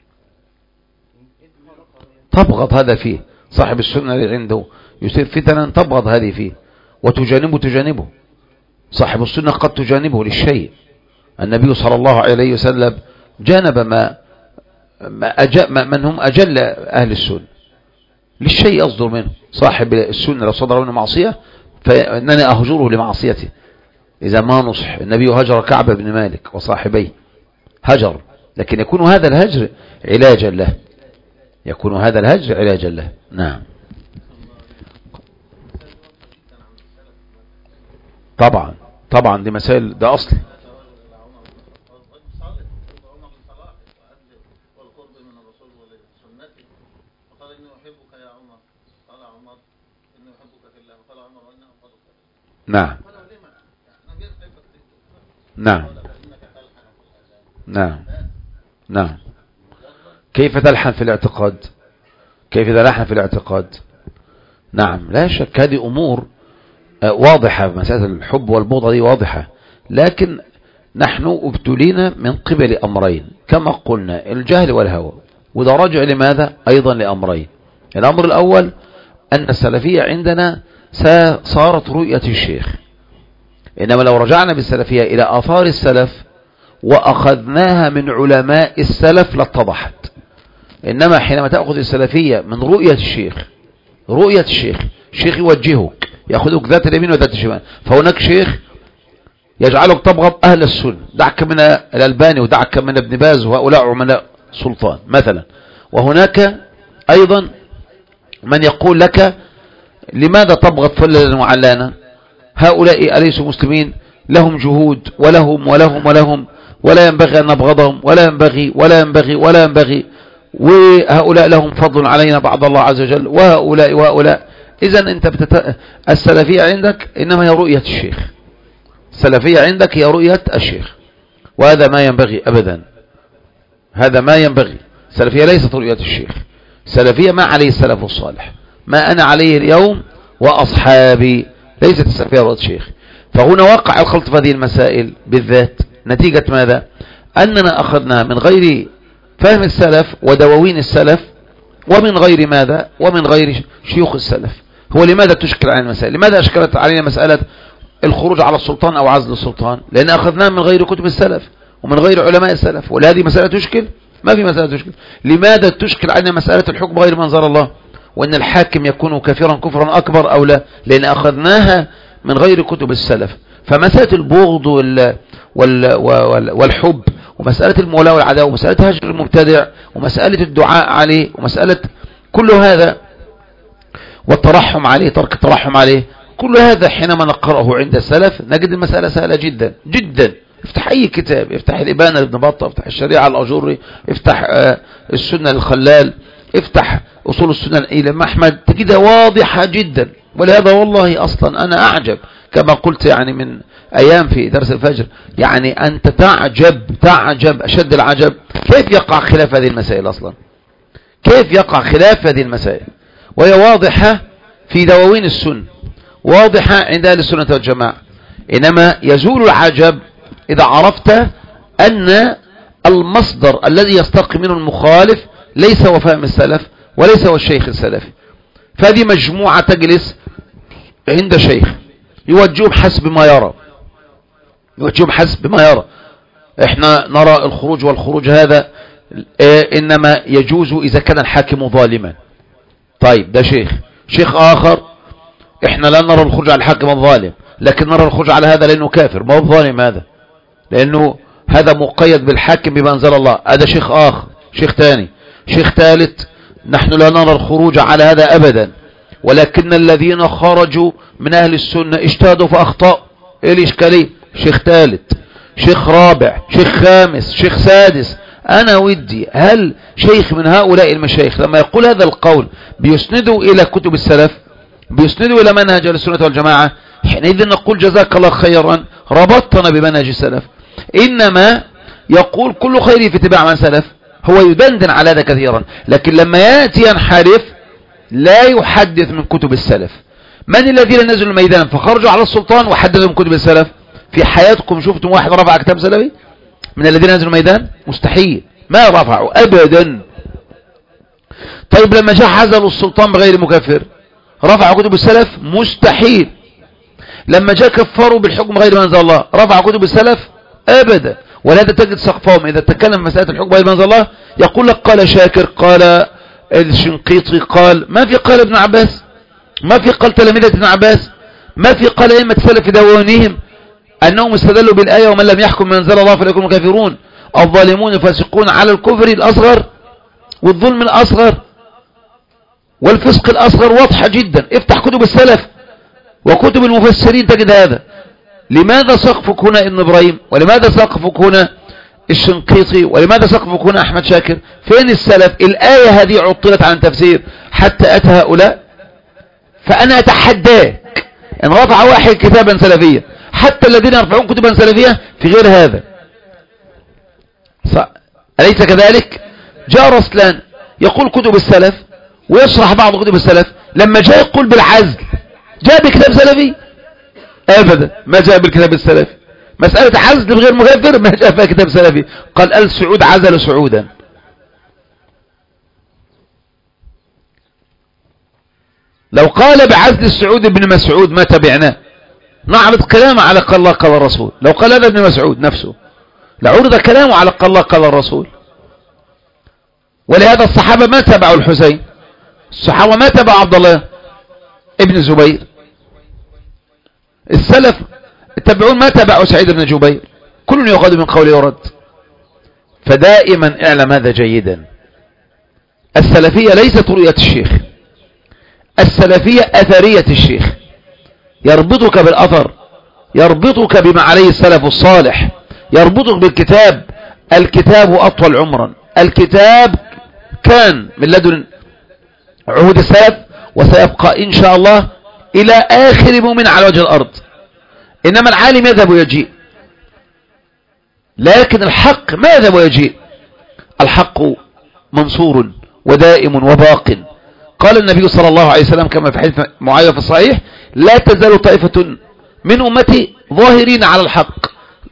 يعني تبغض هذا فيه. صاحب السنة اللي عنده يثير فتنا تبغض هذه فيه وتجانبه تجانبه. صاحب السنة قد تجانبه للشيء. النبي صلى الله عليه وسلم جانب ما, ما, أجل ما من هم أجل أهل السنة للشيء يصدر منه. صاحب السنة لو صدر منه معصية فإنني أهجره لمعصيته. إذا ما نصح النبي هجر كعب بن مالك وصاحبيه، هجر، لكن يكون هذا الهجر علاجا له، يكون هذا الهجر علاجا له. نعم. طبعا طبعا دي مسائل، ده أصل. نعم نعم نعم نعم. كيف تلحن في الاعتقاد؟ كيف تلحن في الاعتقاد؟ نعم لا شك هذه أمور واضحة، مسألة الحب والبغض دي واضحة، لكن نحن ابتلينا من قبل أمرين كما قلنا، الجهل والهوى، وده راجع لماذا؟ أيضا لأمرين. الأمر الأول أن السلفية عندنا صارت رؤية الشيخ، إنما لو رجعنا بالسلفية إلى آثار السلف وأخذناها من علماء السلف لاتضحت. إنما حينما تأخذ السلفية من رؤية الشيخ، رؤية الشيخ، الشيخ يوجهك، يأخذك ذات اليمين وذات الشمال، فهناك شيخ يجعلك تبغض أهل السنة، دعك من الألباني ودعك من ابن باز وهؤلاء عملاء سلطان مثلا. وهناك أيضا من يقول لك لماذا تبغض فللا وعلانا؟ هؤلاء أليسوا مسلمين؟ لهم جهود ولهم ولهم ولهم ولا ينبغي أن نبغضهم، ولا ينبغي ولا ينبغي ولا ينبغي، وهؤلاء لهم فضل علينا بعد الله عز وجل، وهؤلاء وهؤلاء. إذن أنت بتت... السلفية عندك إنما هي رؤية الشيخ، السلفية عندك هي رؤية الشيخ، وهذا ما ينبغي أبدا، هذا ما ينبغي. السلفية ليست رؤية الشيخ، السلفية ما عليه السلف الصالح، ما أنا عليه اليوم وأصحابي، ليست السلفية رؤية الشيخ. فهنا وقع الخلط في هذه المسائل بالذات نتيجة ماذا؟ أننا أخذنا من غير فهم السلف ودواوين السلف، ومن غير ماذا؟ ومن غير شيوخ السلف. هو لماذا تشكل علينا المسائل؟ لماذا أشكلت علينا مسألة الخروج على السلطان أو عزل السلطان؟ لأن أخذناه من غير كتب السلف ومن غير علماء السلف. ولهذه مسألة تشكل؟ ما في مسألة تشكل. لماذا تشكل علينا مسألة الحكم غير منظر الله، وأن الحاكم يكون كافرا كفرا أكبر أو لا؟ لأن أخذناها من غير كتب السلف. فمسألة البغض وال وال وال والحب، ومسألة المولاة والعداوة، ومسألة هجر المبتدع، ومسألة الدعاء عليه، ومسألة كل هذا، والترحم عليه، ترك الترحم عليه، كل هذا حينما نقرأه عند السلف نجد المسألة سهلة جدا جدا. افتح أي كتاب، افتح الإبانة لابن بطة، افتح الشريعة الأجوري، افتح آه السنة للخلال، افتح أصول السنة للإمام أحمد، تجدها واضحة جدا. ولهذا والله أصلا أنا أعجب كما قلت يعني من أيام في درس الفجر، يعني أنت تعجب تعجب أشد العجب كيف يقع خلاف هذه المسائل أصلا، كيف يقع خلاف هذه المسائل، وهي واضحة في دواوين السنة، واضحة عند أهل السنة والجماعة. إنما يزول العجب إذا عرفت أن المصدر الذي يستقي منه المخالف ليس هو فهم السلف وليس هو الشيخ السلفي. فهذه مجموعة تجلس عند شيخ يوجههم حسب ما يرى، يوجههم حسب ما يرى. احنا نرى الخروج والخروج هذا إنما يجوز إذا كان الحاكم ظالما. طيب ده شيخ. شيخ آخر احنا لا نرى الخروج على الحاكم الظالم، لكن نرى الخروج على هذا لأنه كافر، ما هو ظالم هذا، لأنه هذا مقيد بالحاكم بما أنزل الله. هذا شيخ آخر، شيخ ثاني. شيخ ثالث نحن لا نرى الخروج على هذا أبدا، ولكن الذين خرجوا من أهل السنة اجتهدوا فأخطأوا. إيه الإشكالية؟ شيخ ثالث، شيخ رابع، شيخ خامس، شيخ سادس. أنا ودي هل شيخ من هؤلاء المشايخ لما يقول هذا القول بيسندوا إلى كتب السلف، بيسندوا إلى منهج السنة والجماعة؟ حينئذ نقول جزاك الله خيرا ربطنا بمنهج السلف. إنما يقول كل خير في اتباع من سلف، هو يدندن على هذا كثيرا، لكن لما يأتي ينحرف لا يحدث من كتب السلف. من الذين نزلوا الميدان فخرجوا على السلطان وحدثوا من كتب السلف؟ في حياتكم شفتم واحد رفع كتاب سلفي من الذين نزلوا الميدان؟ مستحيل، ما رفعوا أبدا. طيب لما جاء حزلوا السلطان بغير مكفر رفعوا كتب السلف؟ مستحيل. لما جاء كفروا بالحكم غير ما أنزل الله رفعوا كتب السلف؟ أبدا. ولهذا تجد سقفهم إذا تكلم مسألة الحكم غير ما أنزل الله يقول لك قال شاكر، قال الشنقيطي، قال ما في، قال ابن عباس، ما في قال تلاميذة ابن عباس، ما في قال أئمة السلف في دواوينهم أنهم استدلوا بالآية ومن لم يحكم ما أنزل الله فليكونوا كافرون، الظالمون الفاسقون على الكفر الأصغر والظلم الأصغر والفسق الأصغر واضحة جدا. افتح كتب السلف وكتب المفسرين تجد هذا. لماذا سقفك هنا ابن إبراهيم، ولماذا سقفك هنا الشنقيطي، ولماذا سقفك هنا أحمد شاكر؟ فين السلف؟ الآية هذه عطلت عن تفسير حتى أتى هؤلاء. فأنا أتحداك إن رفع واحد كتابا سلفيا، حتى الذين يرفعون كتبا سلفية في غير هذا، أليس كذلك؟ جاء رسلان يقول كتب السلف ويشرح بعض كتب السلف، لما جاء يقول بالعزل جاء بكتاب سلفي. ابدا ما جاء بالكتاب السلفي. مسألة عزل بغير مكفر ما جاء فيها كتاب سلفي. قال آل سعود عزل سعودا. لو قال بعزل السعود ابن مسعود ما تبعناه، نعرض كلامه على قال الله قال الرسول. لو قال هذا ابن مسعود نفسه لعرض كلامه على قال الله قال الرسول. ولهذا الصحابة ما تبعوا الحسين، الصحابة ما تبعوا عبد الله ابن الزبير، السلف التابعون ما تبعوا سعيد بن جبير، كل يؤخذ من قوله ورد. فدائما اعلم هذا جيدا، السلفية ليست رؤية الشيخ، السلفية أثرية الشيخ، يربطك بالأثر، يربطك بما عليه السلف الصالح، يربطك بالكتاب. الكتاب أطول عمرا، الكتاب كان من لدن عهود السلف وسيبقى إن شاء الله إلى آخر مؤمن على وجه الأرض. إنما العالم يذهب ويجيء، لكن الحق ما يذهب ويجيء، الحق منصور ودائم وباق. قال النبي صلى الله عليه وسلم كما في حديث معاوية في الصحيح: لا تزال طائفة من أمتي ظاهرين على الحق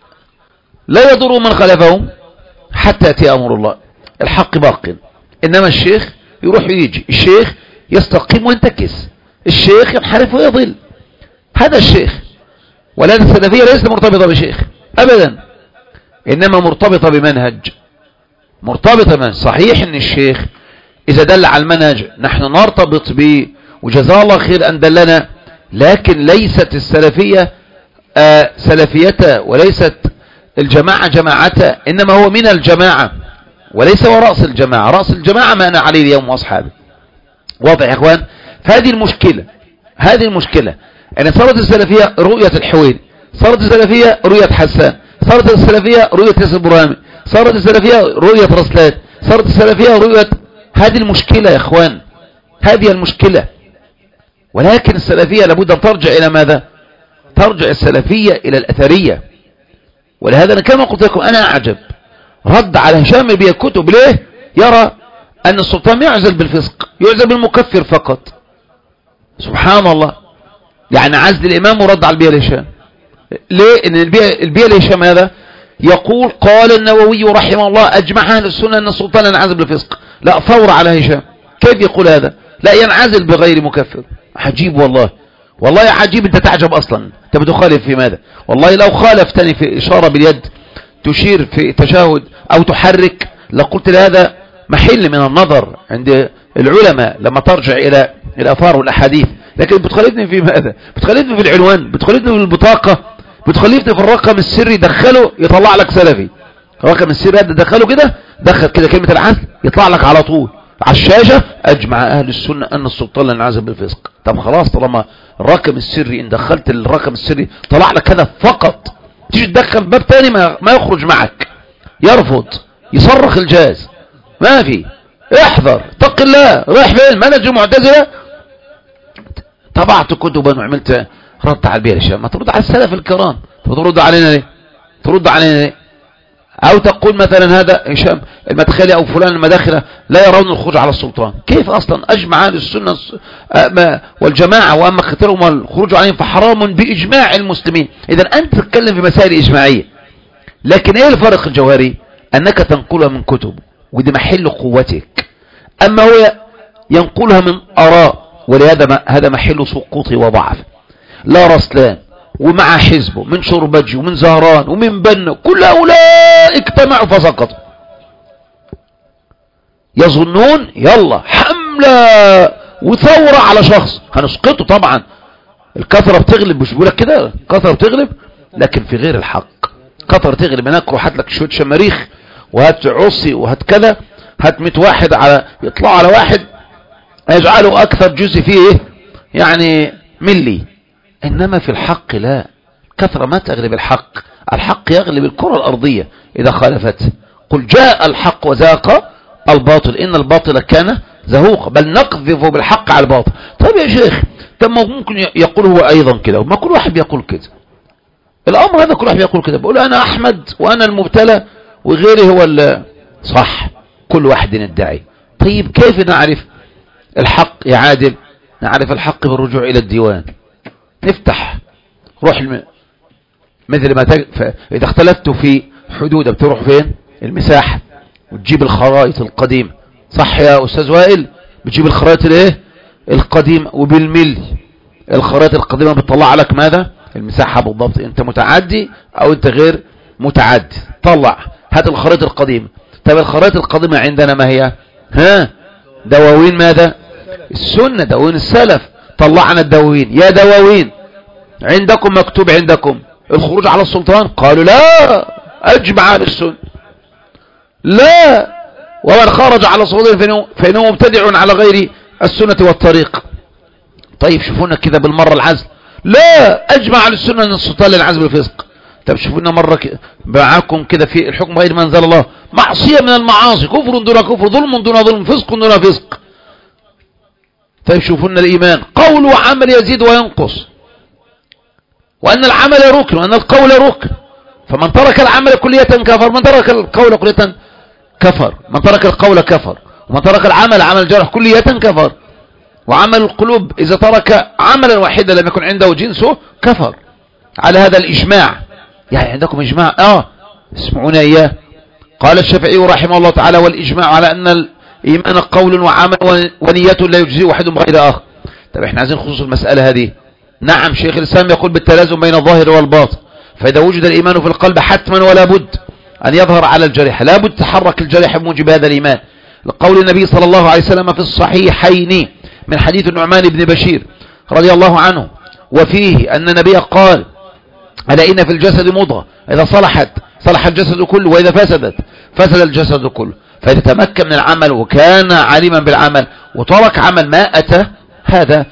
لا يضر من خلفهم حتى يأتي أمر الله. الحق باق. إنما الشيخ يروح ويجي، الشيخ يستقيم وينتكس، الشيخ ينحرف ويضل، هذا الشيخ. ولكن السلفية ليست مرتبطة بشيخ أبدا، إنما مرتبطة بمنهج، مرتبطة بمنهج. صحيح إن الشيخ إذا دل على المنهج نحن نرتبط به، وجزاه الله خير أن دلنا، لكن ليست السلفية آه سلفيته، وليست الجماعة جماعته، إنما هو من الجماعة وليس هو رأس الجماعة. رأس الجماعة ما أنا عليه اليوم وأصحابي. واضح يا إخوان؟ فهذه المشكلة، هذه المشكلة أن صارت السلفية رؤية الحويني، صارت السلفية رؤية حسان، صارت السلفية رؤية ياسر برامي، صارت السلفية رؤية رسلان، صارت السلفية رؤية. هذه المشكلة يا إخوان، هذه المشكلة. ولكن السلفية لابد أن ترجع إلى ماذا؟ ترجع السلفية إلى الأثرية. ولهذا أنا كما قلت لكم أنا أعجب رد على هشام بن الكتب. ليه؟ يرى أن السلطان يعزل بالفسق، يعزل بالمكفر فقط. سبحان الله، يعني عزل الإمام ورد على البيئة الهشام. ليه؟ إن البيئة الهشام هذا يقول قال النووي رحمه الله أجمع أهل السنة أن السلطان ينعزل بالفسق. لا، ثور على هشام. كيف يقول هذا؟ لا، ينعزل بغير مكفر. عجيب والله، والله عجيب. أنت تعجب أصلا، أنت بتخالف في ماذا؟ والله لو خالفتني في إشارة باليد تشير في تشاهد أو تحرك لقلت لهذا محل من النظر عند العلماء لما ترجع إلى الآثار والأحاديث. لكن بتخالفني في ماذا؟ بتخالفني في العنوان، بتخالفني في البطاقة، بتخالفني في الرقم السري. دخله يطلع لك سلفي، الرقم السري هذا دخله كده، دخل كده كلمة العزل يطلع لك على طول على الشاشة أجمع أهل السنة أن السلطان لا ينعزل بالفسق. طب خلاص، طالما الرقم السري إن دخلت الرقم السري طلع لك هذا فقط، تيجي تدخل باب تاني ما, ما يخرج معك، يرفض، يصرخ الجهاز. ما في، احذر، اتق الله. رايح فين؟ منهج المعتزلة. طبعت كتبا وعملت رد على البيئة الهشام. ما ترد على السلف الكرام، ترد علينا ليه؟ ترد علينا ليه؟ او تقول مثلا هذا هشام المدخلي او فلان المداخلة لا يرون الخروج على السلطان. كيف اصلا؟ اجمع اهل السنة والجماعة واما اختارهم والخروج عليهم فحرام باجماع المسلمين. اذا انت تتكلم في مسائل اجماعية، لكن ايه الفرق الجوهري؟ انك تنقلها من كتب، ودي محل قوتك. اما هو ينقلها من اراء، ولهذا هذا محل سقوط وضعف. لا رسلان ومع حزبه من شربجي ومن زهران ومن بنا، كل هؤلاء اجتمعوا فسقطوا. يظنون يلا حملة وثورة على شخص هنسقطه. طبعا الكثرة بتغلب، مش بيقولك كده الكثرة بتغلب، لكن في غير الحق. كثرة تغلب. هناك روح هات لك شوية شماريخ وهات عصي وهات كذا، هات مئة واحد على يطلع على واحد يجعله اكثر جزء فيه ايه يعني ملي. انما في الحق لا، كثرة ما تغلب الحق. الحق يغلب الكرة الارضية اذا خالفته. قل جاء الحق وزاق الباطل ان الباطل كان زهوق، بل نقذف بالحق على الباطل. طيب يا شيخ، طب ممكن يقول هو ايضا كده، ما كل واحد بيقول كده. الامر هذا كل واحد بيقول كده، بقول انا احمد وانا المبتلى وغيري هو اللي صح. كل واحد يدعي. طيب كيف نعرف الحق يا عادل؟ نعرف الحق بالرجوع الى الديوان. نفتح روح الم... مثل ما تج... ف... إذا اختلفتوا في حدود بتروح فين؟ المساحة، وتجيب الخرائط القديمة. صح يا أستاذ وائل؟ بتجيب الخرائط الايه القديمة، وبالملي الخرائط القديمة بتطلع لك ماذا؟ المساحة بالضبط، انت متعدي او انت غير متعدي. طلع هات الخرائط القديمة. طب الخرائط القديمة عندنا ما هي؟ ها دواوين ماذا؟ السنة، دواوين السلف. طلعنا الدواوين. يا دواوين عندكم مكتوب عندكم الخروج على السلطان؟ قالوا لا، اجمع على السنة. لا، ومن خرج على السلطان فإنه, فإنه مبتدع على غير السنة والطريق. طيب شوفونا كده بالمرة العزل. لا، اجمع على السنة ان السلطان للعزل بالفسق. طب شوفونا مرة معاكم كده في الحكم غير ما انزل الله، معصية من المعاصي، كفر دون كفر، ظلم دون ظلم، فسق دون فسق. طيب شوفونا الإيمان، قول وعمل يزيد وينقص، وأن العمل ركن وأن القول ركن. فمن ترك العمل كلية كفر، من ترك القول كلية كفر، من ترك القول كفر، ومن ترك العمل عمل الجرح كلية كفر. وعمل القلوب إذا ترك عملا واحدا لم يكن عنده جنسه كفر. على هذا الإجماع. يعني عندكم إجماع؟ آه اسمعونا إياه. قال الشافعي رحمه الله تعالى: والإجماع على أن الإيمان قول وعمل ونية لا يجزي واحد بغير آخر. طب احنا عايزين خصوص المسألة هذه. نعم، شيخ الإسلام يقول بالتلازم بين الظاهر والباطن. فإذا وجد الإيمان في القلب حتما ولا بد أن يظهر على الجريح، لا بد تحرك الجريح بموجب هذا الإيمان. لقول النبي صلى الله عليه وسلم في الصحيحين من حديث النعمان بن بشير رضي الله عنه، وفيه أن النبي قال: ألا إن في الجسد مضغة إذا صلحت صلح الجسد كله، وإذا فسدت فسد الجسد كله. فإذا تمكن من العمل وكان عليما بالعمل وترك عمل ما أتى، هذا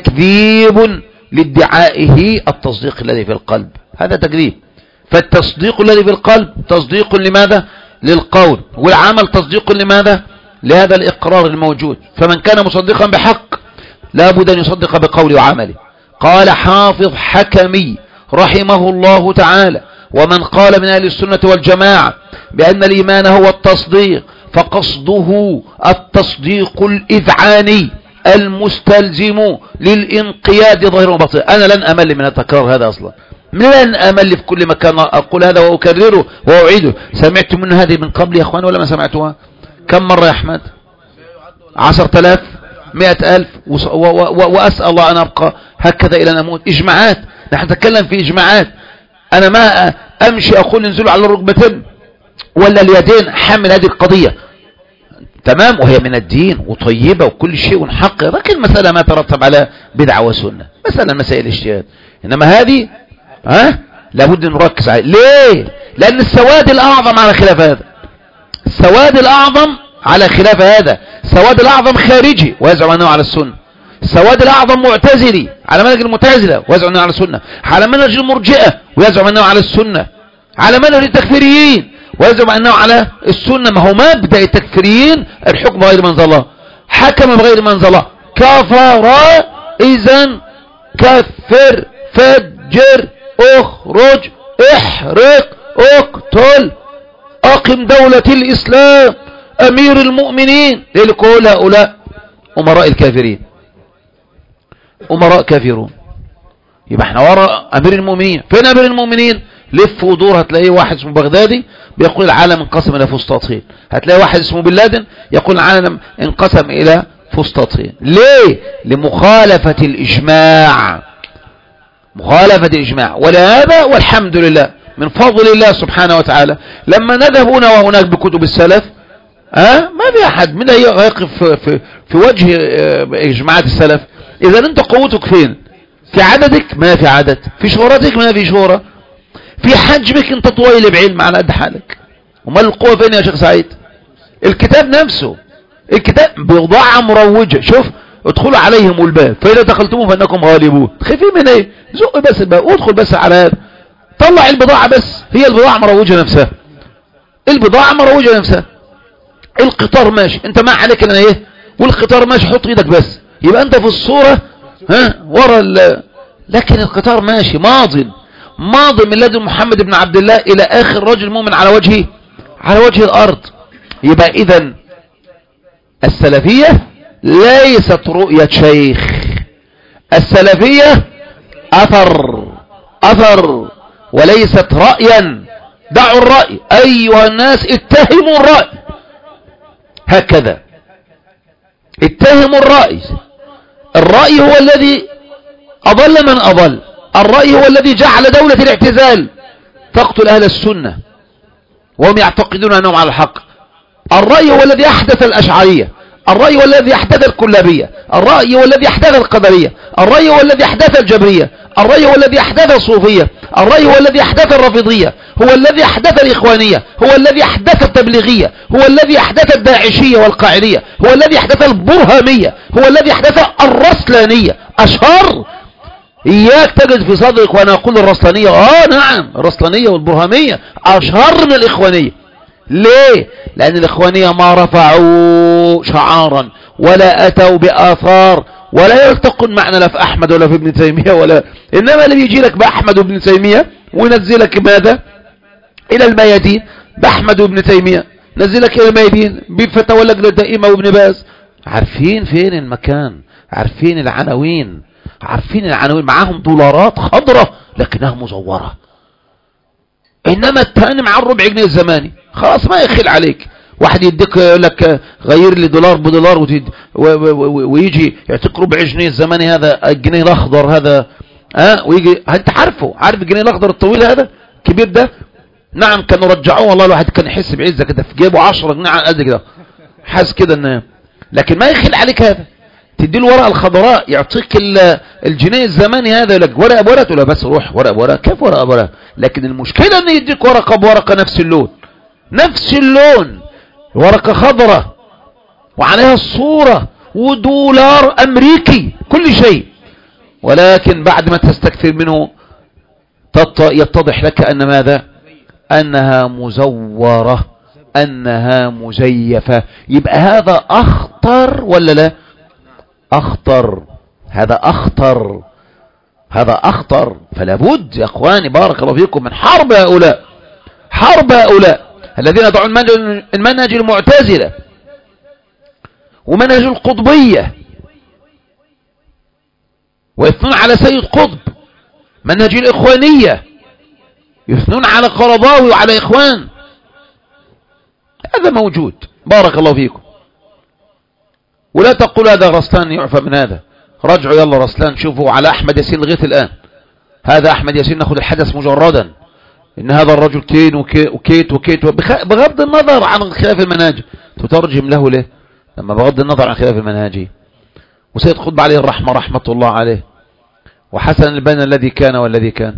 تكذيب لادعائه التصديق الذي في القلب، هذا تكذيب. فالتصديق الذي في القلب تصديق لماذا؟ للقول، والعمل تصديق لماذا؟ لهذا الإقرار الموجود. فمن كان مصدقا بحق لا بد أن يصدق بقوله وعمله. قال حافظ حكمي رحمه الله تعالى: ومن قال من أهل السنة والجماعة بأن الإيمان هو التصديق فقصده التصديق الإذعاني المستلزم للإنقياد ظاهر وباطن. أنا لن أمل من التكرار هذا أصلا، لن أمل في كل مكان أقول هذا وأكرره وأعيده. سمعت من هذه من قبل يا أخوان ولا ما سمعتها؟ كم مرة يا أحمد؟ عشرة آلاف، مئة ألف، وأسأل الله أن أبقى هكذا إلى أن أموت. إجماعات، نحن نتكلم في إجماعات. أنا ما أمشي أقول انزلوا على الركبتين ولا اليدين حامل هذه القضية، تمام، وهي من الدين وطيبة وكل شيء ونحقق، لكن المسألة ما ترتب على بدعة وسنة، مسألة مسائل اجتهاد. إنما هذه ها لابد نركز عليه. ليه؟ لأن السواد الأعظم على خلاف هذا، السواد الأعظم على خلاف هذا، السواد الأعظم خارجي ويزعم أنه على السنة، السواد الأعظم معتزلي على منهج المعتزلة ويزعم أنه على السنة، على منهج المرجئة ويزعم أنه على السنة، على منهج التكفيريين ويزعم أنه على السنة. ما هو مبدأ التكفيريين الحكم بغير ما أنزل الله، حكم بغير ما أنزل الله، كفر إذن كفر، فجر، اخرج، احرق، اقتل، اقم دولة الإسلام، أمير المؤمنين. لكل هؤلاء أمراء الكافرين، أمراء كافرون. يبقى احنا وراء أمير المؤمنين. فين أمير المؤمنين؟ لف ودور هتلاقيه واحد اسمه بغدادي بيقول العالم انقسم إلى فسطاطين، هتلاقي واحد اسمه بن لادن يقول العالم انقسم إلى فسطاطين. ليه؟ لمخالفة الإجماع، مخالفة الإجماع. ولهذا والحمد لله من فضل الله سبحانه وتعالى لما نذهب هنا وهناك بكتب السلف أه؟ ما في أحد من يقف في, في, في وجه إجماعات السلف. إذا أنت قوتك فين؟ في عددك؟ ما في عدد. في شهرتك؟ ما في شهرة. في حجمك أنت طويل بعلم على قد حالك. وما القوة فين يا شيخ سعيد؟ الكتاب نفسه، الكتاب بضاعة مروجة. شوف، ادخلوا عليهم الباب فإذا دخلتموه فإنكم غالبون. خايفين من ايه؟ زق بس الباب وادخل بس على هذا، طلع البضاعة بس، هي البضاعة مروجة نفسها، البضاعة مروجة نفسها. القطار ماشي، انت ما عليك انا ايه؟ والقطار ماشي، حط ايدك بس يبقى انت في الصورة ها ورا ال... لكن القطار ماشي ماضي ماضي من لدن محمد بن عبد الله الى اخر رجل مؤمن على وجهه على وجه الارض. يبقى اذا السلفية ليست رؤية شيخ، السلفية أثر أثر وليست رأيا. دعوا الرأي أيها الناس، اتهموا الرأي، هكذا اتهموا الرأي. الرأي هو الذي أضل من أضل، الرأي هو الذي جعل دولة الاعتزال تقتل أهل السنة وهم يعتقدون أنهم على الحق. الرأي هو الذي أحدث الأشعرية، الرأي هو الذي أحدث الكلابية، الرأي هو الذي أحدث القدرية، الرأي هو الذي أحدث الجبرية، الرأي هو الذي أحدث الصوفية، الرأي هو الذي أحدث الرافضية، هو الذي أحدث الإخوانية، هو الذي أحدث التبليغية، هو الذي أحدث الداعشية والقاعدية، هو الذي أحدث البرهامية، هو الذي أحدث الرسلانية. أشهر إياك تجد في صدرك وأنا أقول الرسلانية، آه نعم الرسلانية والبرهامية أشهر من الإخوانية. ليه؟ لأن الإخوانية ما رفعوا شعارا ولا أتوا بآثار ولا يلتقون معنا لا في أحمد ولا في ابن تيمية ولا، إنما اللي بيجي لك بأحمد وابن تيمية وينزلك ماذا إلى الميادين، بأحمد وابن تيمية نزلك إلى الميادين بفتاوى لجنة دائمة وابن باز. عارفين فين المكان، عارفين العناوين، عارفين العناوين، معاهم دولارات خضرة لكنها مزورة. إنما التاني مع الربع جنيه الزماني خلاص ما يخل عليك. واحد يديك يقول لك غير لي دولار بدولار وتد... و... و... ويجي يعطيك ربع جنيه الزماني، هذا الجنيه الاخضر هذا ها أه؟ ويجي انت عارفه، عارف الجنيه الاخضر الطويل هذا الكبير ده، نعم كانوا رجعوه والله الواحد كان يحس بعزه كده في جيبه عشرة جنيه قد كده حاسس كده ان، لكن ما يخل عليك هذا. تدي له ورقه الخضراء يعطيك الجنيه الزماني هذا، يقول لك ورقه بورقه، تقول له بس روح ورقه بورقه، كيف ورقه بورقه؟ لكن المشكله ان يديك ورقه بورقه نفس اللون، نفس اللون، ورقة خضراء وعليها الصورة ودولار أمريكي كل شيء، ولكن بعد ما تستكثر منه يتضح لك أن ماذا؟ أنها مزورة، أنها مزيفة. يبقى هذا أخطر ولا لا؟ أخطر، هذا أخطر، هذا أخطر. فلا بد يا أخواني بارك الله فيكم من حرب هؤلاء، حرب هؤلاء الذين يضعون المنهج المعتزلة ومنهج القطبية ويثنون على سيد قطب، منهج الإخوانية يثنون على قرضاوي وعلى إخوان. هذا موجود بارك الله فيكم. ولا تقول هذا رسلان يعفى من هذا، رجعوا يلا رسلان شوفوا على أحمد ياسين لغاية الآن، هذا أحمد ياسين نأخذ الحدث مجردا إن هذا الرجل كين وكيت وكيت بغض النظر عن خلاف المنهج. تترجم له ليه لما بغض النظر عن خلاف المنهج؟ وسيد قطب عليه الرحمة رحمة الله عليه، وحسن البنا الذي كان والذي كان،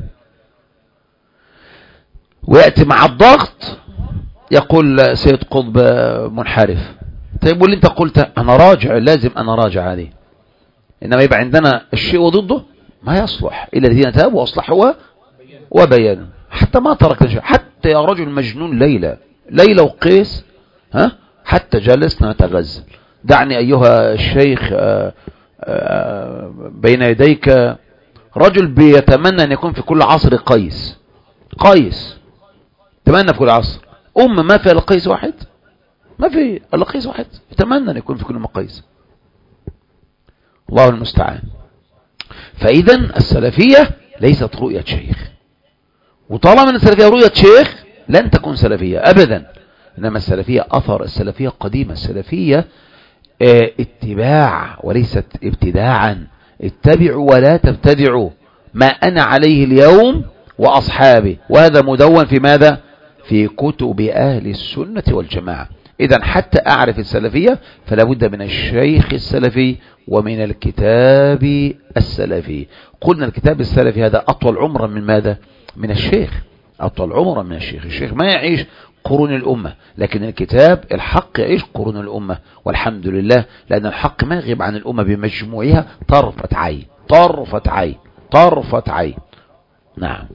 ويأتي مع الضغط يقول سيد قطب منحرف. طيب واللي انت قلت انا راجع، لازم انا راجع هذه، انما يبقى عندنا الشيء وضده ما يصلح الا الذين تابوا واصلحوا وبينوا. حتى ما تركنا شيء، حتى يا رجل مجنون ليلى ليلى وقيس ها حتى جلسنا نتغزل. دعني ايها الشيخ آآ آآ بين يديك رجل بيتمنى ان يكون في كل عصر قيس، قيس يتمنى في كل عصر، أمة ما فيها الا قيس واحد، ما في الا قيس واحد يتمنى ان يكون في كل مقيس. الله المستعان. فاذا السلفية ليست رؤية شيخ، وطالما ان السلفية رؤية شيخ لن تكون سلفية ابدا. انما السلفية اثر، السلفية قديمة، السلفية اه اتباع وليست ابتداعا. اتبعوا ولا تبتدعوا ما انا عليه اليوم واصحابي، وهذا مدون في ماذا؟ في كتب اهل السنة والجماعة. اذا حتى اعرف السلفية فلا بد من الشيخ السلفي ومن الكتاب السلفي. قلنا الكتاب السلفي هذا اطول عمرا من ماذا؟ من الشيخ، أطول عمرا من الشيخ. الشيخ ما يعيش قرون الأمة، لكن الكتاب الحق يعيش قرون الأمة، والحمد لله، لأن الحق ما يغيب عن الأمة بمجموعها طرفة عين، طرفة عين، طرفة عين. نعم.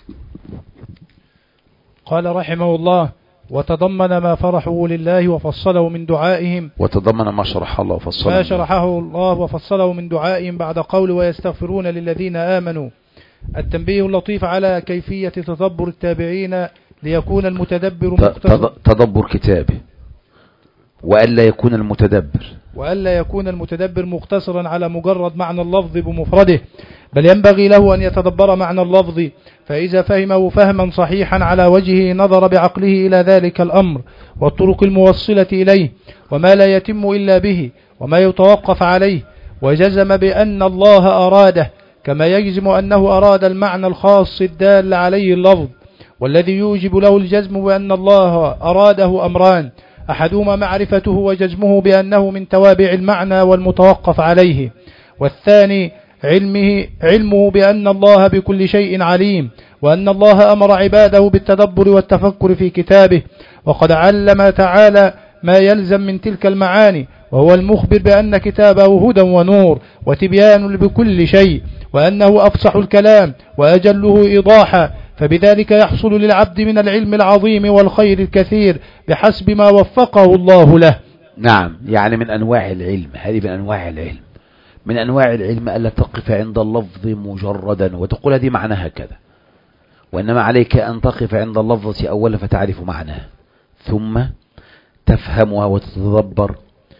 قال رحمه الله: وتضمن ما فرحوا لله وفصله من دعائهم، وتضمن ما شرح الله وفصله ما شرحه الله وفصله من دعائهم بعد قول ويستغفرون للذين آمنوا. التنبيه اللطيف على كيفية تدبر التابعين ليكون المتدبر مقتصد. تدبر كتابه، وألا يكون المتدبر وألا يكون المتدبر مقتصرا على مجرد معنى اللفظ بمفرده، بل ينبغي له أن يتدبر معنى اللفظ، فإذا فهمه فهما صحيحا على وجهه نظر بعقله إلى ذلك الأمر والطرق الموصلة إليه وما لا يتم إلا به وما يتوقف عليه، وجزم بأن الله أراده كما يجزم أنه أراد المعنى الخاص الدال عليه اللفظ. والذي يوجب له الجزم بأن الله أراده أمران: أحدهما معرفته وجزمه بأنه من توابع المعنى والمتوقف عليه، والثاني علمه, علمه بأن الله بكل شيء عليم، وأن الله أمر عباده بالتدبر والتفكر في كتابه، وقد علم تعالى ما يلزم من تلك المعاني، وهو المخبر بأن كتابه هدى ونور وتبيان بكل شيء، وأنه أفصح الكلام وأجله إيضاحا، فبذلك يحصل للعبد من العلم العظيم والخير الكثير بحسب ما وفقه الله له. نعم، يعني من أنواع العلم، هذه من أنواع العلم، من أنواع العلم ألا تقف عند اللفظ مجردا وتقول هذه معناها كذا، وإنما عليك أن تقف عند اللفظة أولا فتعرف معناها، ثم تفهمها وتتدبر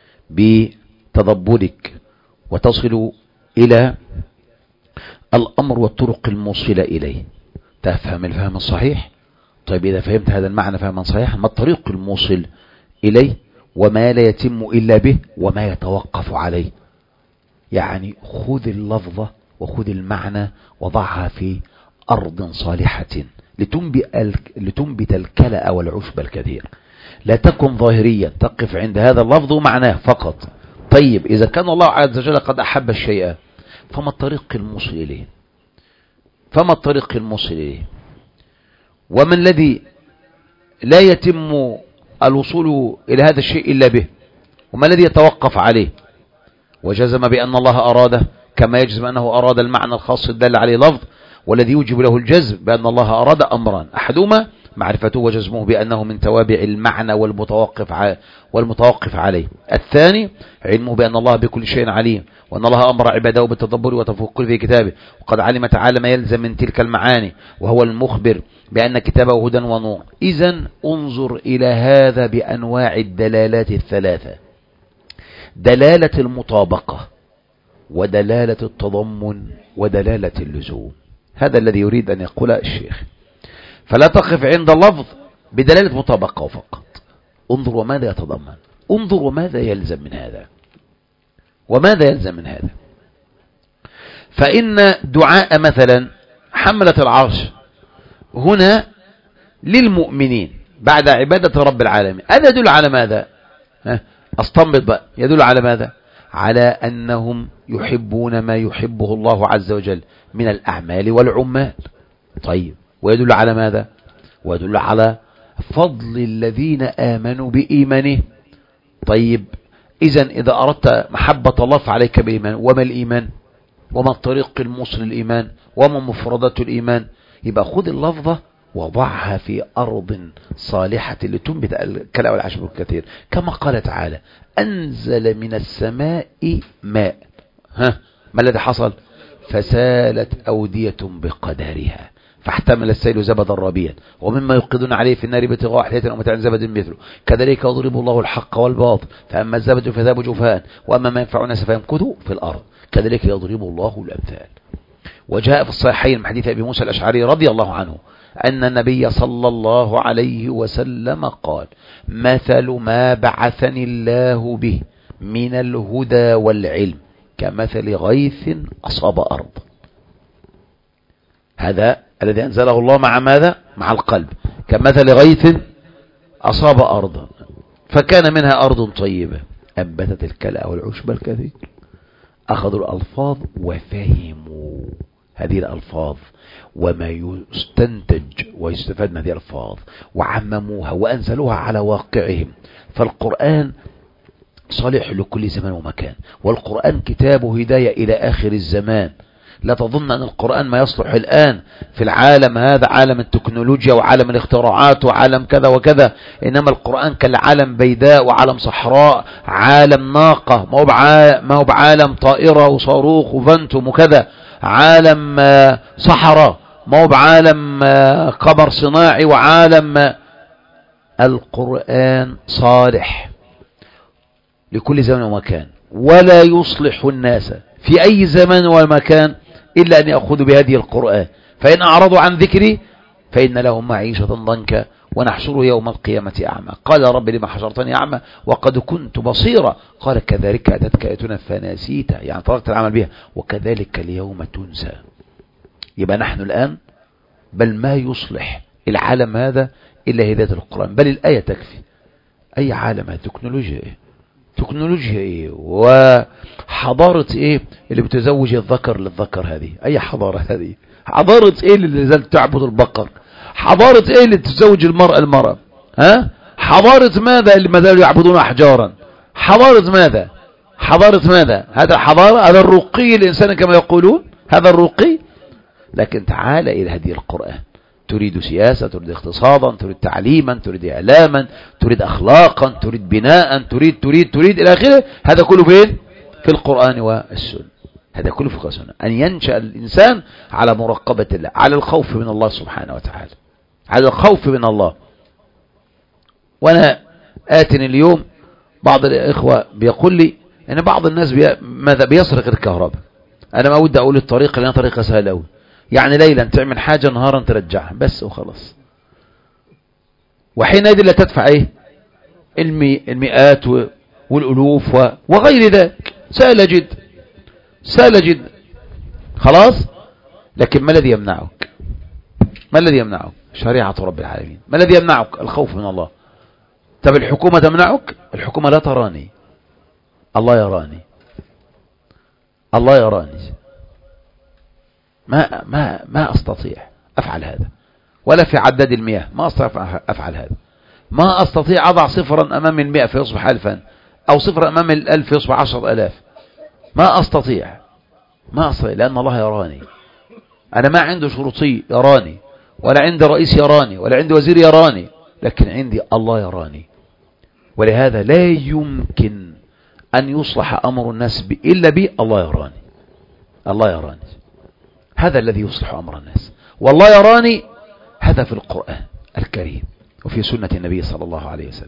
بتدبرك وتصل إلى الأمر والطرق الموصلة إليه، تفهم الفهم الصحيح. طيب إذا فهمت هذا المعنى فهما صحيحا، ما الطريق الموصل إليه وما لا يتم إلا به وما يتوقف عليه؟ يعني خذ اللفظة وخذ المعنى وضعها في أرض صالحة لتنبت الكلأ والعشب الكثير، لا تكن ظاهريا تقف عند هذا اللفظ ومعناه فقط. طيب إذا كان الله عز وجل قد أحب الشيء فما الطريق الموصل إليه؟ فما الطريق الموصل إليه؟ وما الذي لا يتم الوصول إلى هذا الشيء إلا به؟ وما الذي يتوقف عليه؟ وجزم بأن الله أراده كما يجزم أنه أراد المعنى الخاص الدال عليه لفظ، والذي يوجب له الجزم بأن الله أراد أمران: أحدهما معرفته وجزمه بأنه من توابع المعنى والمتوقف والمتوقف عليه، الثاني علمه بأن الله بكل شيء عليم، وأن الله أمر عباده بالتدبر وتفكر في كتابه، وقد علم تعالى ما يلزم من تلك المعاني، وهو المخبر بأن كتابه هدى ونور. إذن انظر إلى هذا بأنواع الدلالات الثلاثة: دلالة المطابقة ودلالة التضمن ودلالة اللزوم. هذا الذي يريد أن يقول الشيخ. فلا تقف عند اللفظ بدلالة مطابقة فقط، انظر وماذا يتضمن، انظر وماذا يلزم من هذا وماذا يلزم من هذا. فإن دعاء مثلا حملة العرش هنا للمؤمنين بعد عبادة رب العالمين، هذا يدل على ماذا؟ استنبط بقى، يدل على ماذا؟ على أنهم يحبون ما يحبه الله عز وجل من الأعمال والعمال. طيب ويدل على ماذا؟ ويدل على فضل الذين آمنوا بإيمانه. طيب إذن إذا أردت محبة الله فعليك بالإيمان. وما الإيمان؟ وما الطريق الموصل للإيمان؟ وما مفردات الإيمان؟ يبقى خذ اللفظة وضعها في أرض صالحة لتنبت الكلأ والعشب الكثير، كما قال تعالى: أنزل من السماء ماء، ها ما الذي حصل؟ فسالت أودية بقدرها فاحتمل السيل زبدا رابيا ومما يوقدون عليه في النار ابتغاء حلية ومتاع زبد مثله كذلك يضرب الله الحق والباطل فأما الزبد فذاب جفاء وأما ما ينفع الناس فيمكث في الأرض كذلك يضرب الله الأمثال. وجاء في الصحيحين من حديث أبي موسى الأشعري رضي الله عنه أن النبي صلى الله عليه وسلم قال: مثل ما بعثني الله به من الهدى والعلم كمثل غيث أصاب أرض. هذا الذي أنزله الله مع ماذا؟ مع القلب. كمثل غيث أصاب أرضا فكان منها أرض طيبة أنبتت الكلأ والعشب الكثير. أخذوا الألفاظ وفهموا هذه الألفاظ وما يستنتج ويستفاد من هذه الألفاظ وعمموها وأنزلوها على واقعهم. فالقرآن صالح لكل زمان ومكان، والقرآن كتابه هداية إلى آخر الزمان. لا تظن أن القرآن ما يصلح الآن في العالم هذا، عالم التكنولوجيا وعالم الاختراعات وعالم كذا وكذا، إنما القرآن كالعالم بيداء وعالم صحراء، عالم ناقة ما هو بعالم طائرة وصاروخ وفانتوم وكذا، عالم صحراء ما هو بعالم قمر صناعي وعالم. القرآن صالح لكل زمان ومكان، ولا يصلح الناس في أي زمان ومكان إلا أن يأخذوا بهذه القرآن، فإن أعرضوا عن ذكري فإن لهم معيشة ضنكا ونحشره يوم القيامة أعمى. قال رب لما حشرتني أعمى وقد كنت بصيرا، قال كذلك أتتك آياتنا فنسيتها، يعني تركت العمل بها، وكذلك اليوم تنسى. يبقى نحن الآن بل ما يصلح العالم هذا إلا هداية القرآن، بل الآية تكفي. أي عالم هذا؟ تكنولوجيا إيه؟ تكنولوجيا إيه وحضارة إيه اللي بتزوج الذكر للذكر؟ هذه أي حضارة هذه؟ حضارة إيه اللي زالت تعبد البقر؟ حضارة إيه اللي تزوج المرأة المرأة؟ ها؟ حضارة ماذا اللي ما زالوا يعبدون أحجارا؟ حضارة ماذا؟ حضارة ماذا؟ هذا الحضارة، هذا الرقي الإنسان كما يقولون، هذا الرقي. لكن تعال إلى هذه القرآن، تريد سياسة، تريد اقتصادا، تريد تعليما، تريد إعلاما، تريد أخلاقا، تريد بناء، تريد تريد تريد إلى آخره، هذا كله فين؟ في القرآن والسنة. هذا كله في القرآن والسنة. أن ينشأ الإنسان على مراقبة الله، على الخوف من الله سبحانه وتعالى، على الخوف من الله. وأنا آتني اليوم بعض الإخوة بيقول لي أن بعض الناس بي... ماذا بيسرق الكهرباء. أنا ما أود أقول الطريقة لأنها طريقة سهلة أوي، يعني ليلا تعمل حاجة نهارا ترجعها بس وخلاص، وحينئذ لا تدفع ايه المي المئات والألوف و... وغير ذلك، سهلة جدا سهلة جدا خلاص. لكن ما الذي يمنعك؟ ما الذي يمنعك؟ شريعة رب العالمين. ما الذي يمنعك؟ الخوف من الله. طب الحكومة تمنعك؟ الحكومة لا تراني، الله يراني، الله يراني. ما ما ما استطيع افعل هذا، ولا في عداد المياه ما استطيع افعل هذا. ما استطيع اضع صفرا امام المئة فيصبح الفا، او صفر امام الالف فيصبح عشر الاف. ما استطيع ما استطيع لان الله يراني. انا ما عندي شرطي يراني، ولا عندي رئيس يراني، ولا عندي وزير يراني، لكن عندي الله يراني. ولهذا لا يمكن ان يصلح امر الناس الا بي الله يراني. الله يراني، هذا الذي يصلح أمر الناس. والله يراني هذا في القرآن الكريم وفي سنة النبي صلى الله عليه وسلم.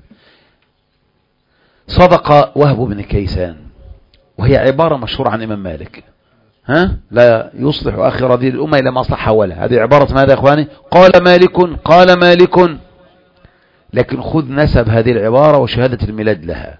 صدق وهب بن كيسان، وهي عبارة مشهورة عن إمام مالك، ها لا يصلح آخر هذه الأمة إلا ما أصلحها ولا. هذه عبارة ماذا يا إخواني؟ قال مالك قال مالك. لكن خذ نسب هذه العبارة وشهادة الميلاد لها.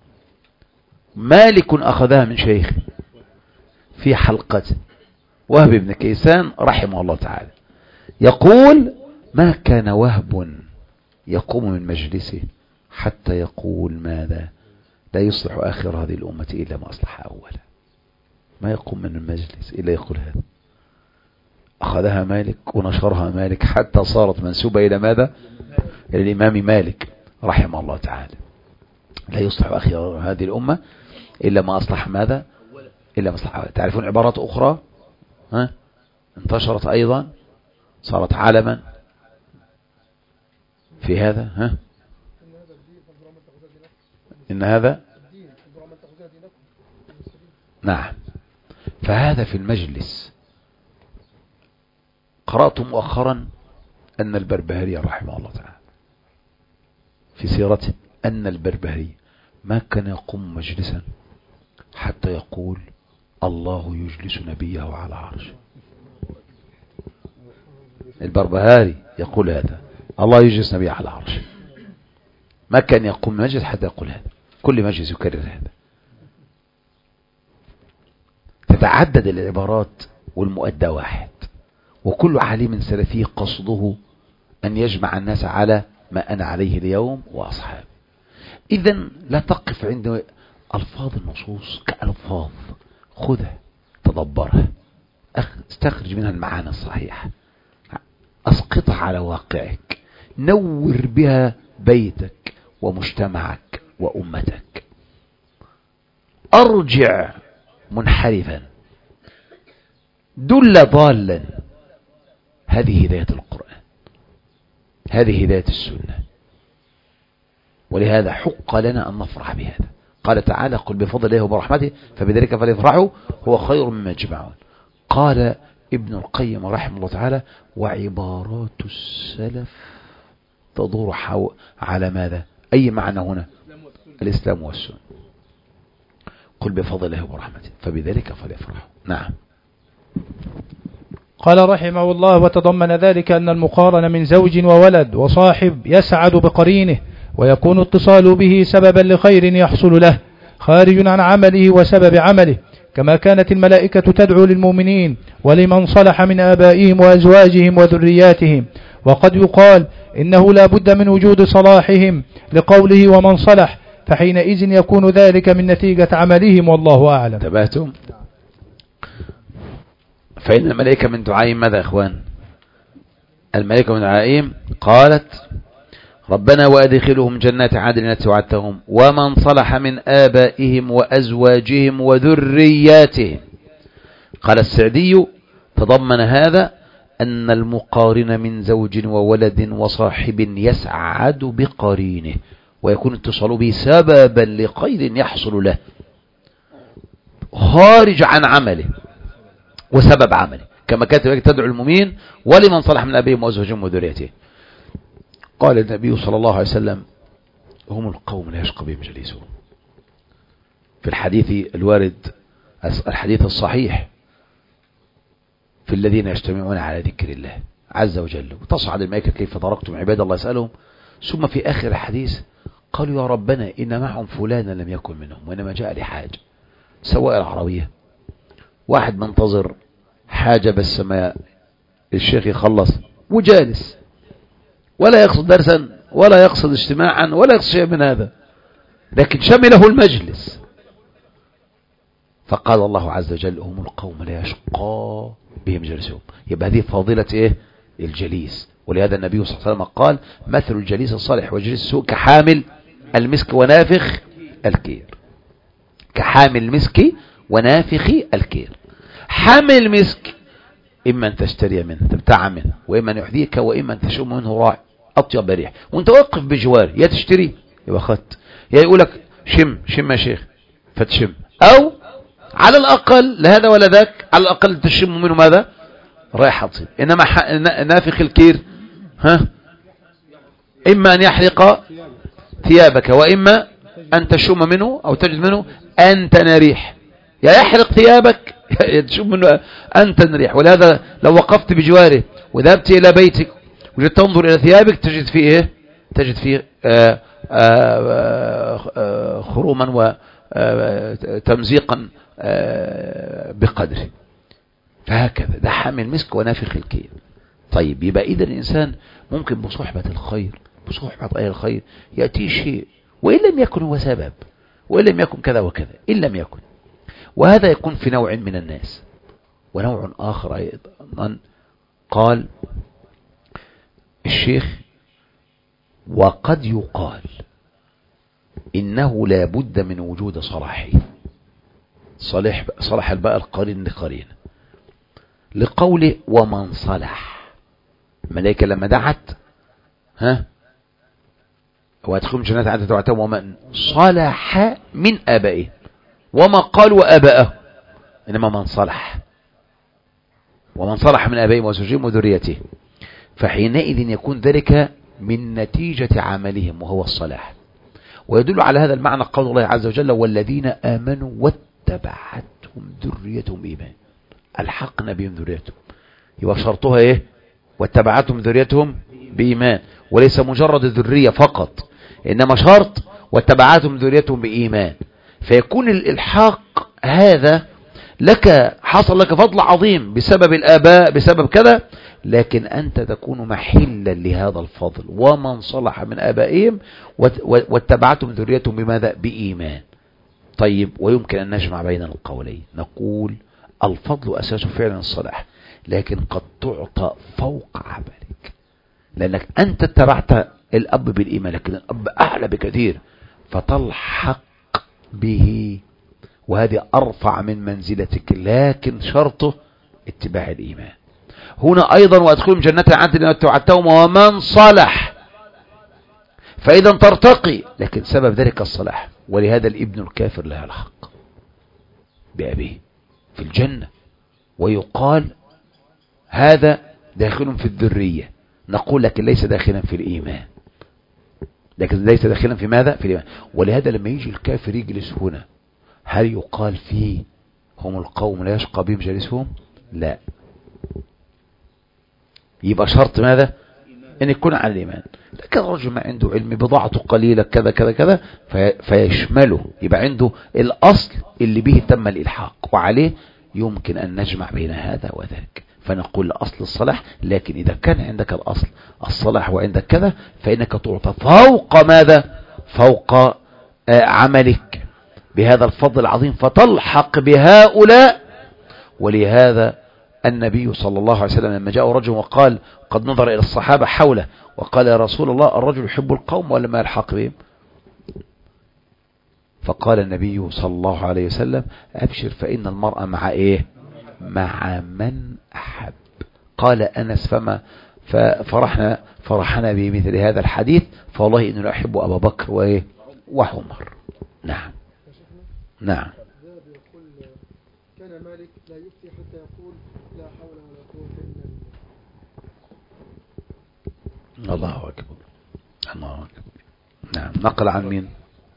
مالك أخذها من شيخ في حلقة وهب بن كيسان رحمه الله تعالى، يقول ما كان وهب يقوم من مجلسه حتى يقول ماذا؟ لا يصلح آخر هذه الأمة إلا ما أصلح أولا. ما يقوم من المجلس إلا يقول هذا. أخذها مالك ونشرها مالك حتى صارت منسوبة إلى ماذا؟ إلى الإمام مالك رحمه الله تعالى. لا يصلح آخر هذه الأمة إلا ما أصلح ماذا؟ إلا ما أصلح أولا. تعرفون عبارات أخرى ها انتشرت أيضا صارت علما في هذا، ها إن هذا نعم. فهذا في المجلس. قرأت مؤخرا أن البربهاري رحمه الله تعالى في سيرته أن البربهاري ما كان يقوم مجلسا حتى يقول الله يجلس نبيه على عرش. البربهاري يقول هذا، الله يجلس نبيه على عرش. ما كان يقوم مجلس حتى يقول هذا، كل مجلس يكرر هذا. تتعدد العبارات والمؤدى واحد، وكل عالم سلفي قصده أن يجمع الناس على ما أنا عليه اليوم وأصحابي. إذن لا تقف عند ألفاظ النصوص كألفاظ، خذها تدبرها، استخرج منها المعاني الصحيحة، أسقطها على واقعك، نور بها بيتك ومجتمعك وأمتك. أرجع منحرفا دل ضالا. هذه هداية القرآن، هذه هداية السنة. ولهذا حق لنا أن نفرح بهذا. قال تعالى قل بفضل الله وبرحمته فبذلك فليفرحوا هو خير مما يجمعون. قال ابن القيم رحمه الله تعالى وعبارات السلف تدور على ماذا؟ أي معنى هنا؟ الإسلام والسنة. قل بفضل الله ورحمته فبذلك فليفرحوا. نعم. قال رحمه الله: وتضمن ذلك أن المقارن من زوج وولد وصاحب يسعد بقرينه ويكون اتصال به سببا لخير يحصل له خارج عن عمله وسبب عمله، كما كانت الملائكة تدعو للمؤمنين ولمن صلح من آبائهم وأزواجهم وذرياتهم. وقد يقال إنه لا بد من وجود صلاحهم لقوله ومن صلح، فحينئذ يكون ذلك من نتيجة عملهم، والله أعلم. انتبهتم؟ فإن الملائكة من دعائهم ماذا يا أخوان؟ الملائكة من دعائهم قالت: ربنا وأدخلهم جنات عدن التي وعدتهم ومن صلح من آبائهم وأزواجهم وذرياتهم. قال السعدي: تضمن هذا أن المقارن من زوج وولد وصاحب يسعد بقرينه ويكون اتصال به سببا لخير يحصل له خارج عن عمله وسبب عمله، كما كانت تدعو المؤمنين ولمن صلح من آبائهم وأزواجهم وذرياتهم. قال النبي صلى الله عليه وسلم: هم القوم لا يشقى بهم جليسهم. في الحديث الوارد الحديث الصحيح في الذين يجتمعون على ذكر الله عز وجل وتصعد الملائكة: كيف تركتم عباد الله يسألهم. ثم في آخر الحديث قالوا: يا ربنا إن معهم فلانا لم يكن منهم وإنما جاء لحاجة، سواء العربية واحد منتظر حاجة بس ما الشيخ يخلص وجالس ولا يقصد درسا ولا يقصد اجتماعا ولا يقصد شيء من هذا، لكن شمله المجلس. فقال الله عز وجل: هم القوم لا يشقى بهم جلسهم. يبقى هذه فاضلة ايه؟ الجليس. ولهذا النبي صلى الله عليه وسلم قال: مثل الجليس الصالح وجليس السوء كحامل المسك ونافخ الكير. كحامل المسك ونافخ الكير. حامل المسك إما أن تشتري منه تبتاع منه، وإما أن يحذيك، وإما أن تشم منه راعي أطيب ريح وأنت واقف بجوار، يا تشتري يبقى خدت، يا يقولك شم شم يا شيخ فتشم، أو على الأقل لهذا ولا ذاك على الأقل تشم منه ماذا؟ رائحة طيب. إنما نافخ الكير ها إما أن يحرق ثيابك وإما أن تشم منه أو تجد منه أنت ريح، يا يحرق ثيابك تشم منه أنت ريح. ولهذا لو وقفت بجواره وذهبت إلى بيتك وجدت تنظر إلى ثيابك تجد فيه إيه؟ تجد فيه آآ آآ خروما وتمزيقا بقدره. فهكذا ده حامل مسك ونافخ الكير. طيب يبقى إذا الإنسان ممكن بصحبة الخير بصحبة أهل الخير يأتي شيء وإن لم يكن هو سبب، وإن لم يكن كذا وكذا، إن لم يكن، وهذا يكون في نوع من الناس. ونوع آخر أيضا قال الشيخ: وقد يقال إنه لا بد من وجود صلاحين، صلاح صلاح الباء القرين لقرين، لقوله ومن صلح. ملائكة لما دعت ها وادخلهم جنات عدن وعدتهم ومن صلح من آبائه، وما قالوا آبائه إنما من صلح، ومن صلح من آبائهم وزوجهم وذريته. فحينئذ يكون ذلك من نتيجة عملهم وهو الصلاح. ويدل على هذا المعنى قول الله عز وجل: والذين آمنوا واتبعتهم ذريتهم بإيمان ألحقنا بهم ذريتهم. يبقى شرطها ايه؟ واتبعتهم ذريتهم بإيمان، وليس مجرد الذرية فقط، إنما شرط واتبعتهم ذريتهم بإيمان. فيكون الإلحاق هذا لك، حصل لك فضل عظيم بسبب الآباء بسبب كذا، لكن أنت تكون محلا لهذا الفضل. ومن صلح من آبائهم واتبعتهم ذريتهم بماذا؟ بإيمان. طيب ويمكن أن نجمع بين القولين، نقول الفضل أساسه فعلا الصلاح، لكن قد تعطى فوق عملك، لأنك أنت اتبعت الأب بالإيمان، لكن الأب أعلى بكثير فتلحق به، وهذه أرفع من منزلتك، لكن شرطه اتباع الإيمان. هنا أيضا وأدخلهم جنات عدن التي وعدتهم ومن صلح، فإذا ترتقي، لكن سبب ذلك الصلاح. ولهذا الابن الكافر لا يلحق بأبيه في الجنة، ويقال هذا داخل في الذرية، نقول لكن ليس داخلا في الإيمان، لكن ليس داخلا في ماذا؟ في الإيمان. ولهذا لما يجي الكافر يجلس هنا هل يقال فيه هم القوم لا يشقى بهم جالسهم؟ لا. يبقى شرط ماذا؟ ان يكون على الإيمان. لكن الرجل ما عنده علم، بضاعته قليلة كذا كذا كذا في فيشمله، يبقى عنده الأصل اللي به تم الإلحاق، وعليه يمكن أن نجمع بين هذا وذاك، فنقول أصل الصلاح. لكن إذا كان عندك الأصل الصلاح وعندك كذا، فإنك تعطى فوق ماذا؟ فوق آه عملك بهذا الفضل العظيم، فتلحق بهؤلاء. ولهذا النبي صلى الله عليه وسلم لما جاء رجل وقال، قد نظر إلى الصحابة حوله وقال يا رسول الله الرجل يحب القوم ولا ما يلحق بهم؟ فقال النبي صلى الله عليه وسلم أبشر فإن المرأة مع إيه؟ مع من أحب. قال أنس فما ففرحنا فرحنا بمثل هذا الحديث، فوالله إنه لا أحب أبا بكر وإيه وعمر. نعم نعم. كان مالك لا يفتي حتى يقول لا حول ولا قوة إلا بالله. الله أكبر الله أكبر. نعم. نقل عن مين؟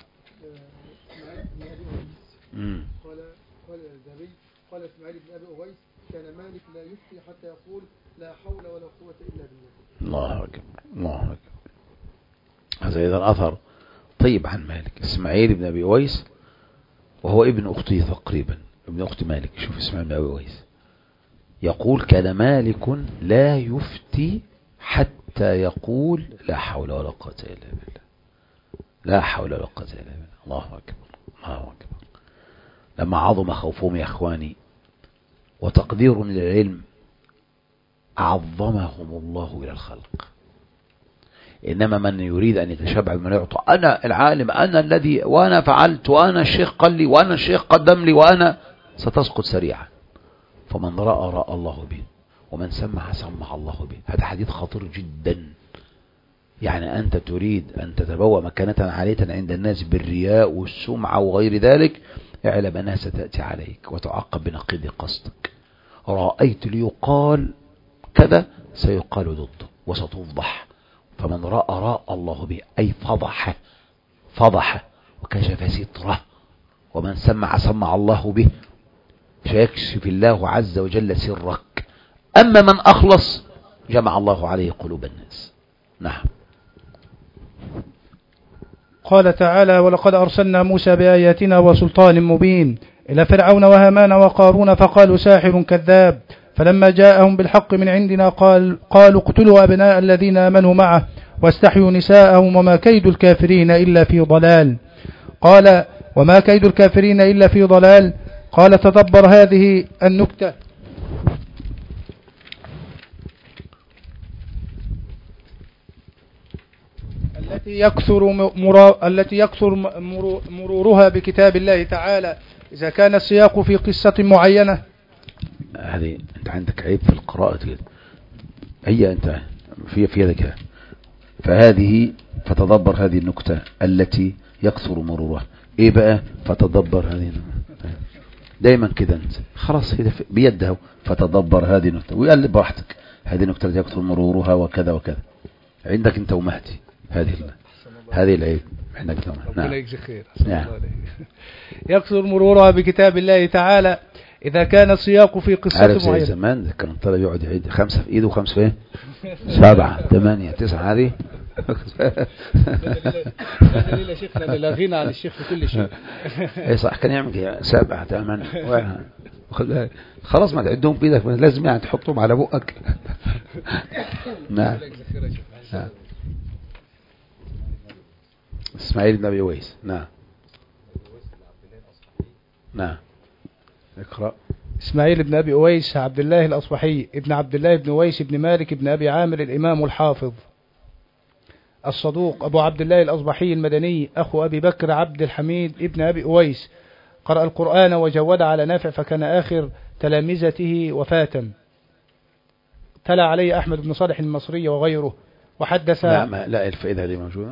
قال قال الذهبي قال اسماعيل بن أبي أويس كان مالك لا يفتي حتى يقول لا حول ولا قوة إلا بالله. الله أكبر الله أكبر. هذا إذا أثر طيب عن مالك. اسماعيل بن أبي أويس وهو ابن أختي تقريبا، ابن أخت مالك. شوف اسماعيل بن أبي أويس يقول كان مالك لا يفتي حتى يقول لا حول ولا قوة إلا بالله. لا حول ولا قوة إلا بالله. الله أكبر الله أكبر. لما عظم خوفهم يا أخواني وتقدير للعلم عظمهم الله إلى الخلق. إنما من يريد أن يتشبع بما يعطى، أنا العالم، أنا الذي، وأنا فعلت، وأنا الشيخ قال لي، وأنا الشيخ قدم لي، وأنا، ستسقط سريعا. فمن رأى رأى الله به، ومن سمع سمع الله به. هذا حديث خطير جدا. يعني أنت تريد أن تتبوأ مكانة عالية عند الناس بالرياء والسمعة وغير ذلك، اعلم أنها ستأتي عليك وتعقب بنقيض قصدك. رأيت ليقال كذا سيقال ضده وستفضح. فمن رأى رأى الله به، أي فضح فضح وكشف ستره. ومن سمع سمع الله به، فيكشف الله عز وجل سرك. أما من أخلص جمع الله عليه قلوب الناس. نعم. قال تعالى ولقد أرسلنا موسى بآياتنا وسلطان مبين إلى فرعون وهامان وقارون فقالوا ساحر كذاب، فلما جاءهم بالحق من عندنا قال قالوا اقتلوا أبناء الذين آمنوا معه واستحيوا نساءهم وما كيد الكافرين إلا في ضلال. قال وما كيد الكافرين إلا في ضلال. قال تدبر هذه النكتة التي يكثر مرا... التي يكثر مر... مرورها بكتاب الله تعالى إذا كان السياق في قصة معينة. هذه أنت عندك عيب في القراءة كده. هي أنت في في ذلك. فهذه فتدبر هذه النكتة التي يكثر مرورها. إيه بقى؟ فتدبر هذه دايما كده أنت خلاص كده بيده. فتدبر هذه النكتة ويقلب براحتك. هذه النكتة التي يكثر مرورها وكذا وكذا. عندك أنت ومهدي هذه هذه العيب. عندك تمام. نعم. نعم. يكثر مرورها بكتاب الله تعالى إذا كان السياق في قصة عارف زي معينة. زمان كان الطالب يقعد يعيد خمسة في إيده وخمسة في إيه؟ سبعة ثمانية تسعة. هذه دليل شيخنا لا غنى عن الشيخ في كل شيء. اي صح. كان يعمل كده سبعة ثمانية. خلاص ما تعدهم بإيدك، لازم يعني تحطهم على بقك. نعم. اسماعيل بن أبي أويس. نعم نعم. اقرأ. اسماعيل بن أبي أويس عبد الله الأصبحي ابن عبد الله بن أويس بن مالك بن أبي عامر الإمام الحافظ الصدوق أبو عبد الله الأصبحي المدني أخو أبي بكر عبد الحميد ابن أبي أويس. قرأ القرآن وجود على نافع فكان آخر تلامذته وفاة. تلا عليه أحمد بن صالح المصري وغيره وحدث. لا ما لا الفائدة هذه موجودة.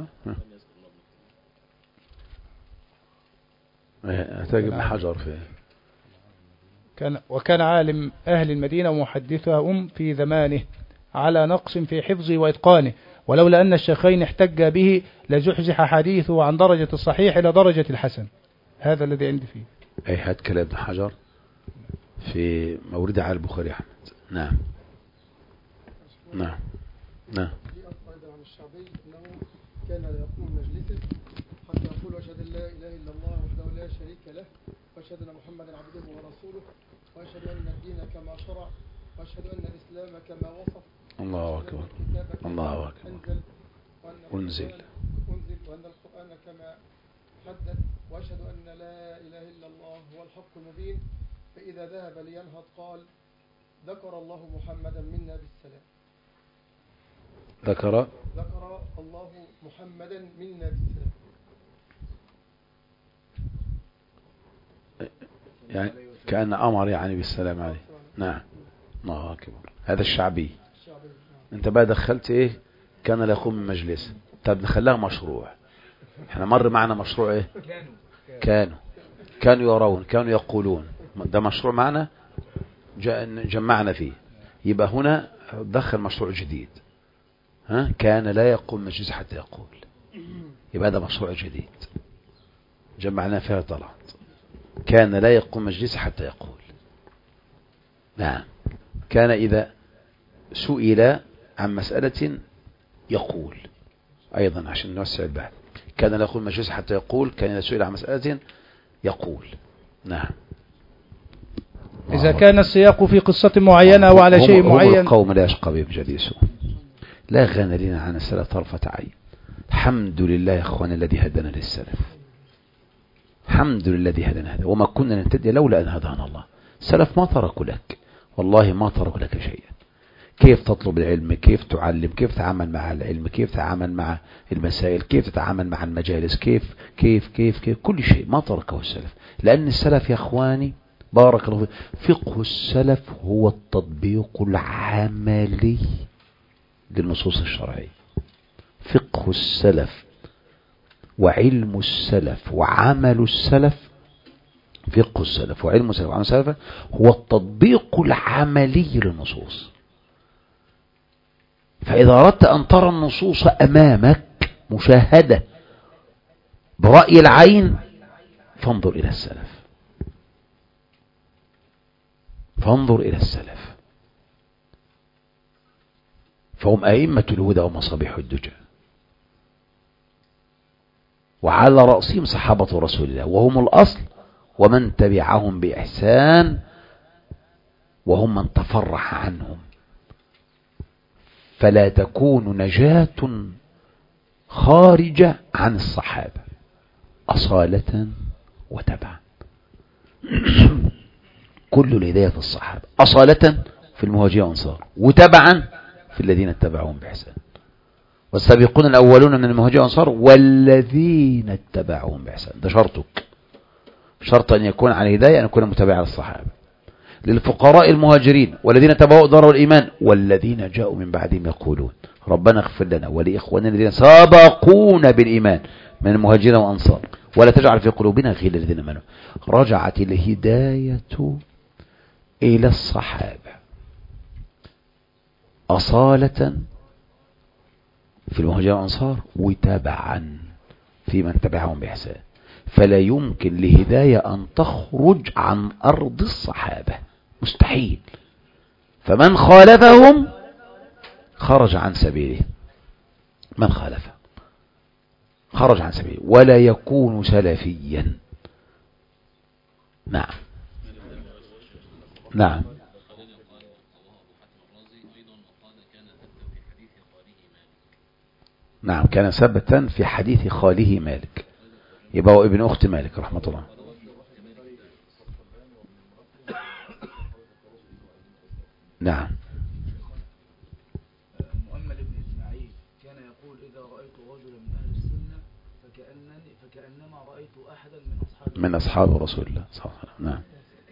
تجد حجر فيه. كان وكان عالم أهل المدينة ومحدثهم في زمانه على نقص في حفظه وإتقانه، ولولا أن الشيخين احتجا به لزحزح حديثه عن درجة الصحيح إلى درجة الحسن. هذا الذي عندي فيه. أي هات كلام ابن حجر في مورد على البخاري أحمد. نعم نعم نعم. في أيضا عن الشعبي أنه كان لا يقوم مجلسه حتى يقول أشهد أن لا إله إلا الله وحده لا شريك له وأشهد أن محمدا عبده ورسوله وأشهد أن الدين كما شرع وأشهد أن الإسلام كما وصف. الله أكبر الله أكبر. أنزل أنزل أنزل وأن القرآن كما حدث وأشهد أن لا إله إلا الله هو الحق المبين. فإذا ذهب لينهض قال ذكر الله محمدا منا بالسلام. ذكر ذكر الله محمدا منا بالسلام. يعني كأن أمر يعني بالسلام عليه. نعم الله أكبر. هذا الشعبي. انت بقى دخلت ايه؟ كان لا يقوم من مجلس. طب نخليها مشروع. احنا مر معنا مشروع ايه؟ كانوا كانوا يرون كانوا يقولون. ده مشروع معنا جمعنا فيه. يبقى هنا دخل مشروع جديد. ها كان لا يقوم مجلس حتى يقول. يبقى ده مشروع جديد جمعنا فيها طلعت. كان لا يقوم مجلس حتى يقول. نعم. كان إذا سئل عن مسألة يقول أيضا عشان نوسع البحث. كان لا يقوم مجلس حتى يقول. كان إذا سئل عن مسألة يقول. نعم. إذا كان السياق في قصة معينة أو على شيء معين. هم القوم لا يشقى بهم جليسهم. لا غنى لنا عن السلف طرفة عين. الحمد لله يا أخوان الذي هدنا للسلف. الحمد لله الذي هدنا هذا وما كنا نهتدي لولا أن هدانا الله. السلف ما تركوا لك والله ما تركوا لك شيئا. كيف تطلب العلم، كيف تعلم، كيف تتعامل مع العلم، كيف تتعامل مع المسائل، كيف تتعامل مع المجالس، كيف كيف كيف كيف كل شيء ما تركه السلف. لأن السلف يا أخواني بارك الله فيك فقه السلف هو التطبيق العملي للنصوص الشرعية. فقه السلف وعلم السلف وعمل السلف. فقه السلف وعلم السلف وعمل السلف هو التطبيق العملي للنصوص. فإذا أردت أن ترى النصوص أمامك مشاهدة برأي العين فانظر إلى السلف. فانظر إلى السلف فهم أئمة الهدى ومصابيح الدجى وعلى رأسهم صحابة رسول الله وهم الأصل ومن تبعهم بإحسان وهم من تفرح عنهم. فلا تكون نجاة خارجة عن الصحابة أصالة وتبعا. كل الهداية الصحابة أصالة في المهاجرين والأنصار وتبعا في الذين اتبعوهم بإحسان. والسابقون الأولون من المهاجرين والأنصار والذين اتبعوهم بإحسان. ده شرطك. شرط أن يكون على الهداية أن يكون متابعا للصحابة. للفقراء المهاجرين والذين تبعوا دار الإيمان والذين جاءوا من بعدهم يقولون ربنا اغفر لنا ولإخواننا الذين سبقونا بالإيمان من المهاجرين والأنصار ولا تجعل في قلوبنا غلا الذين آمنوا. رجعت الهداية إلى الصحابة أصالة في المهاجرين والأنصار وتبعا في من تبعهم بإحسان. فلا يمكن لهداية أن تخرج عن أرض الصحابة مستحيل. فمن خالفهم خرج عن سبيله. من خالفه خرج عن سبيله ولا يكون سلفيا. نعم نعم نعم كان ثبتا في حديث خاله مالك. يبقى هو ابن أخت مالك رحمة الله. نعم. مؤمل بن إسماعيل كان يقول إذا رأيت رجلا من أهل السنة فكأنني فكأنما رأيت أحدا من أصحاب من أصحاب رسول الله صلى الله عليه وسلم. نعم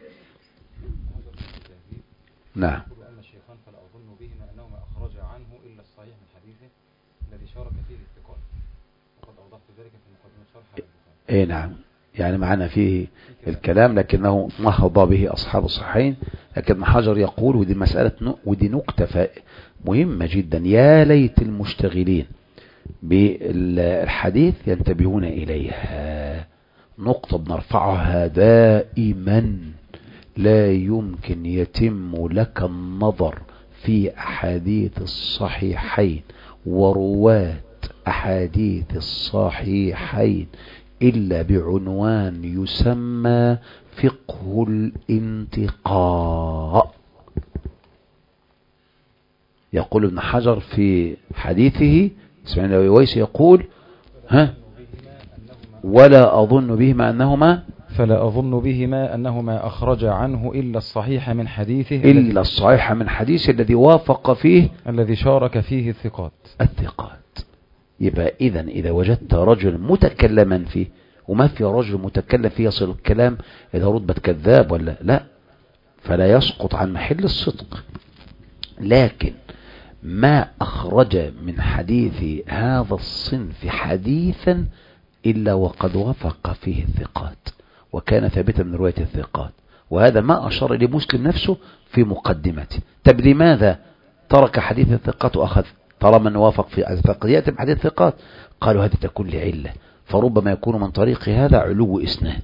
نعم. أما الشيخان فلا أظن بهما أنهما أخرج عنه إلا الصحيح من حديثه الذي شارك فيه الثقات وقد أوضحت ذلك في مقدمة شرح. اي نعم يعني معنا فيه الكلام لكنه نهض به أصحاب الصحيحين. لكن ابن حجر يقول ودي مسألة ودي نقطة مهمة جدا يا ليت المشتغلين بالحديث ينتبهون إليها. نقطة بنرفعها دائما. لا يمكن يتم لك النظر في أحاديث الصحيحين ورواة أحاديث الصحيحين إلا بعنوان يسمى فقه الانتقاء. يقول ابن حجر في حديثه اسماعيل الويس يقول ها ولا أظن بهما أنهما فلا أظن بهما أنهما أخرج عنه إلا الصحيح من حديثه إلا الصحيح من حديثه الذي وافق فيه الذي شارك فيه الثقات الثقات. يبقى إذا إذا وجدت رجل متكلما فيه وما في رجل متكلم فيه يصل الكلام إذا رتبة كذاب ولا لا، فلا يسقط عن محل الصدق. لكن ما أخرج من حديث هذا الصنف حديثا إلا وقد وافق فيه الثقات وكان ثابتا من رواية الثقات، وهذا ما أشار إليه مسلم نفسه في مقدمته. طب لماذا ترك حديث الثقات وأخذ طالما أنه وافق في الثقات؟ يأتي بحديث الثقات قالوا هذه تكون لعلة، فربما يكون من طريق هذا علو إسناد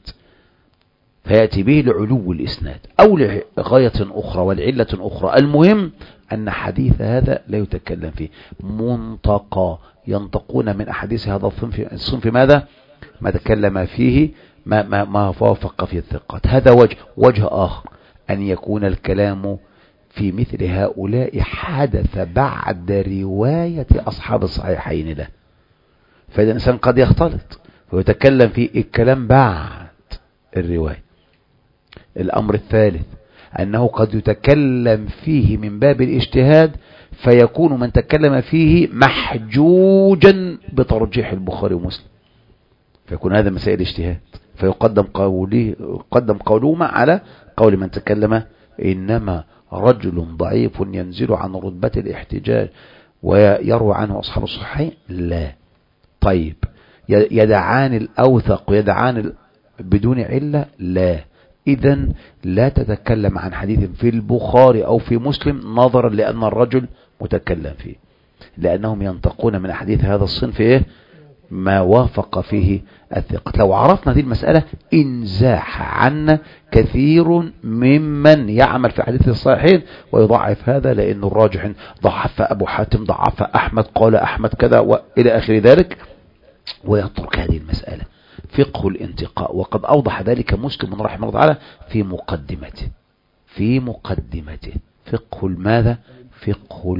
فيأتي به لعلو الإسناد أو لغاية أخرى والعلة أخرى. المهم أن حديث هذا لا يتكلم فيه منطقى ينطقون من أحاديث هذا الصنف الصنف ماذا ما تكلم فيه ما, ما, ما وافق فيه الثقات. هذا وجه وجه آخر أن يكون الكلام في مثل هؤلاء حدث بعد رواية أصحاب الصحيحين له، فإذا الإنسان قد يختلط ويتكلم في الكلام بعد الرواية. الأمر الثالث أنه قد يتكلم فيه من باب الاجتهاد فيكون من تكلم فيه محجوجا بترجيح البخاري ومسلم، فيكون هذا مسائل اجتهاد فيقدم قوله قدم قولهما على قول من تكلم إنما رجل ضعيف ينزل عن رتبة الاحتجاج ويروى عنه أصحاب الصحيحين. لا، طيب يدعان الأوثق ويدعان بدون علة؟ لا. إذن لا تتكلم عن حديث في البخاري أو في مسلم نظرا لأن الرجل متكلم فيه، لأنهم ينطقون من حديث هذا الصنف إيه؟ ما وافق فيه الثقة. لو عرفنا هذه المسألة انزاح عنا كثير ممن يعمل في حديث الصحيحين ويضعف هذا، لأن الراجح ضعف أبو حاتم ضعف أحمد قال أحمد كذا وإلى آخر ذلك، ويترك هذه المسألة فقه الانتقاء. وقد أوضح ذلك مسلم رحمه الله تعالى في مقدمته في مقدمته فقه الماذا فقه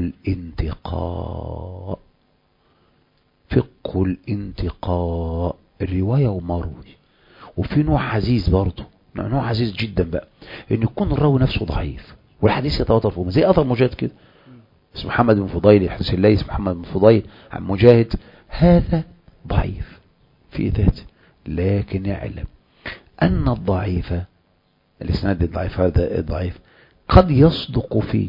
الانتقاء فقه الانتقاء الرواية ومروي. وفي نوع عزيز برضه، نوع عزيز جدا بقى، ان يكون الراوي نفسه ضعيف والحديث يتواتر فيه، زي اثر مجاهد كده، اسم محمد بن فضيل حديث الليث محمد بن فضيل عن مجاهد، هذا ضعيف في ذاته، لكن يعلم ان الضعيف الاسناد الضعيف هذا الضعيف قد يصدق فيه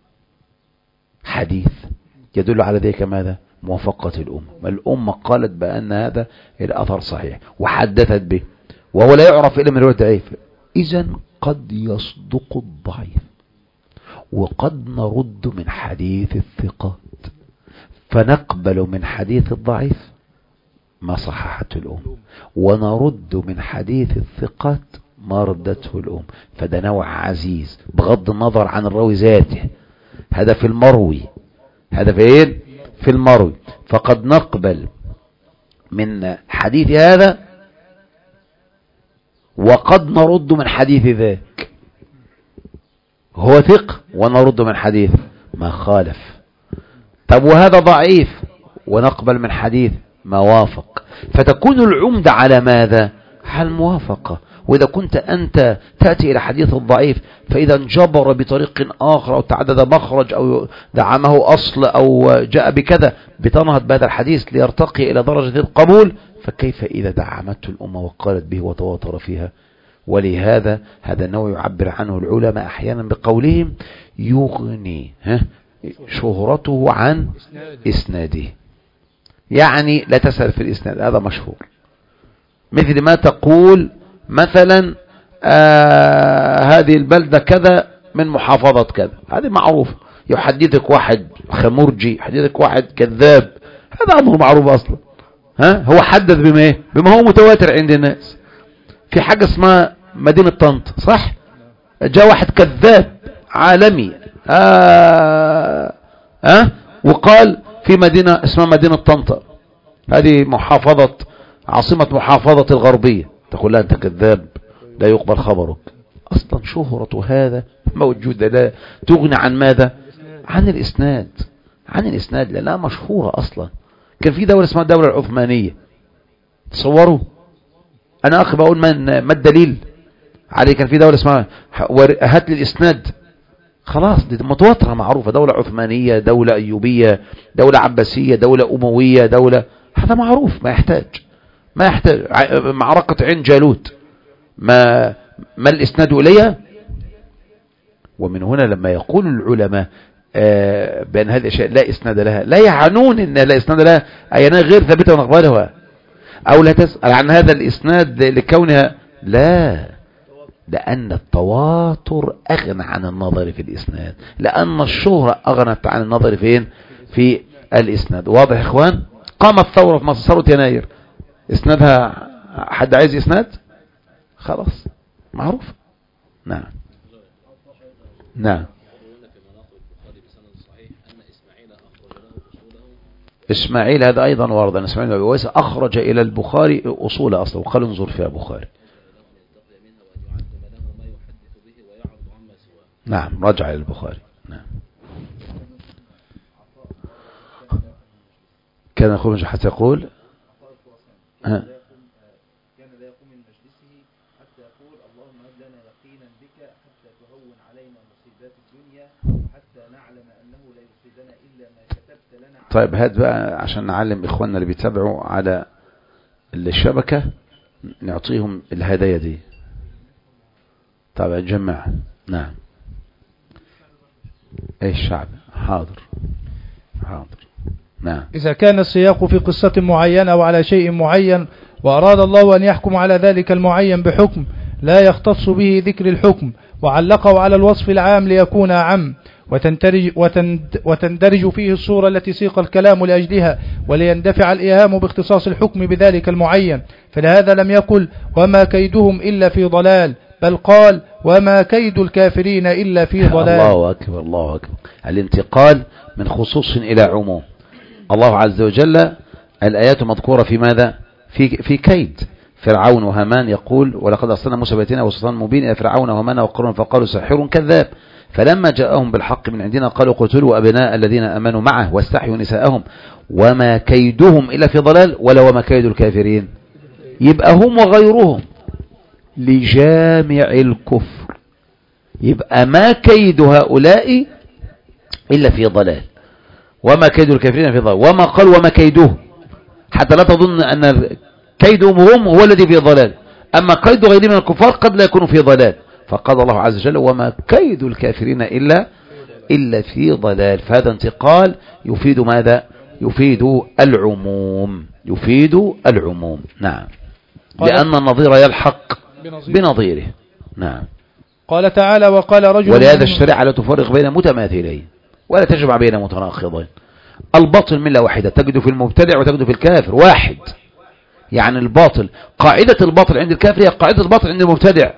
حديث يدل على ذلك ماذا موافقة الأمة. الأمة قالت بأن هذا الأثر صحيح وحدثت به وهو لا يعرف إلا من رواية ضعيف، إذن قد يصدق الضعيف. وقد نرد من حديث الثقات فنقبل من حديث الضعيف ما صححته الأمة، ونرد من حديث الثقات ما ردته الأمة. فده نوع عزيز بغض النظر عن الراوي ذاته. هذا في المروي، هذا في ايه في المروي. فقد نقبل من حديث هذا وقد نرد من حديث ذاك، هو ثق ونرد من حديث ما خالف. طب وهذا ضعيف ونقبل من حديث ما وافق. فتكون العمدة على ماذا؟ على الموافقة. وإذا كنت أنت تأتي إلى حديث الضعيف فإذا انجبر بطريق آخر أو تعدد مخرج أو دعمه أصل أو جاء بكذا بتنهض بهذا الحديث ليرتقي إلى درجة القبول، فكيف إذا دعمته الأمة وقالت به وتواتر فيها؟ ولهذا هذا النوع يعبر عنه العلماء أحيانا بقولهم يغني شهرته عن إسناده، يعني لا تسأل في الإسناد، هذا مشهور. مثل ما تقول مثلا آه هذه البلدة كذا من محافظة كذا، هذه معروف. يحدثك واحد خمرجي، يحدثك واحد كذاب، هذا أمر معروف أصلا. ها هو حدث بما إيه؟ بما هو متواتر عند الناس. في حاجة اسمها مدينة طنطا صح؟ جاء واحد كذاب عالمي آه آه وقال في مدينة اسمها مدينة طنطا، هذه محافظة عاصمة محافظة الغربية، تقول لا أنت كذاب لا يقبل خبرك. أصلا شهرة هذا موجودة لا تغني عن ماذا؟ عن الإسناد، عن الإسناد لا مشهورة أصلا. كان في دولة اسمها الدولة العثمانية، تصوروا أنا أخي بقول من ما الدليل عليه؟ كان في دولة اسمها هات لي الإسناد، خلاص دي متواترة معروفة، دولة عثمانية، دولة أيوبية، دولة عباسية، دولة أموية، دولة، هذا معروف ما يحتاج ما يحتاج معركة عين جالوت ما ما الإسناد إليها. ومن هنا لما يقول العلماء آه بأن هذه الأشياء لا إسناد لها، لا يعنون أن لا إسناد لها أي أنها غير ثابتة ونقبلها أو لا تسأل عن هذا الإسناد لكونها، لا، لأن التواتر أغنى عن النظر في الإسناد، لأن الشهرة أغنت عن النظر فين؟ في الإسناد. واضح يا إخوان؟ قامت ثورة في مصر، ثورة يناير، إسنادها حد عايز إسناد؟ خلاص معروف. نعم نعم. إسماعيل هذا أيضا ورد أن إسماعيل بن أبي أخرج إلى البخاري أصول أصلا وقال انظر فيها بخاري. نعم رجع إلى البخاري. نعم. كان يخرج حتى يقول ها كان لا يقوم من مجلسه حتى يقول اللهم هب لنا يقينا بك حتى تهون علينا مصيبات الدنيا حتى نعلم أنه لا يصيبنا إلا ما كتبت لنا. طيب هات بقى عشان نعلم إخواننا اللي بيتابعوا على الشبكة نعطيهم الهدايا دي. طبعا جمع. نعم. ايه الشعب حاضر حاضر. نعم. إذا كان السياق في قصة معينة أو على شيء معين وأراد الله أن يحكم على ذلك المعين بحكم لا يختص به ذكر الحكم وعلقه على الوصف العام ليكون أعم وتندرج, وتند وتندرج فيه الصورة التي سيق الكلام لأجلها وليندفع الإيهام باختصاص الحكم بذلك المعين، فلهذا لم يقل وما كيدهم إلا في ضلال، بل قال وما كيد الكافرين إلا في ضلال. الله أكبر الله أكبر. الانتقال من خصوص إلى عموم. الله عز وجل الآيات مذكورة في ماذا؟ في, في كيد فرعون وهامان، يقول ولقد أرسلنا موسى بآياتنا وسلطان مبين إلى فرعون وهامان وقارون فقالوا ساحر كذاب، فلما جاءهم بالحق من عندنا قالوا قتلوا أبناء الذين آمنوا معه واستحيوا نساءهم وما كيدهم إلا في ضلال ولا وما كيد الكافرين. يبقى هم وغيرهم لجامع الكفر، يبقى ما كيد هؤلاء إلا في ضلال وما كيد الكافرين في ضلال، وما قال وما كيده حتى لا تظن أن كيدهم هم هو الذي في ضلال، أما كيد غيرهم من الكفار قد لا يكون في ضلال، فقال الله عز وجل وما كيد الكافرين إلا إلا في ضلال. فهذا انتقال يفيد ماذا؟ يفيد العموم، يفيد العموم. نعم، لأن النظير يلحق بنظيره. نعم. قال تعالى وقال رجل ولهذا الشريعة لا تفرق بين متماثلين ولا تجمع بين متناقضين. الباطل ملة واحدة، تجد في المبتدع وتجد في الكافر واحد، يعني الباطل قاعدة الباطل عند الكافر هي قاعدة الباطل عند المبتدع،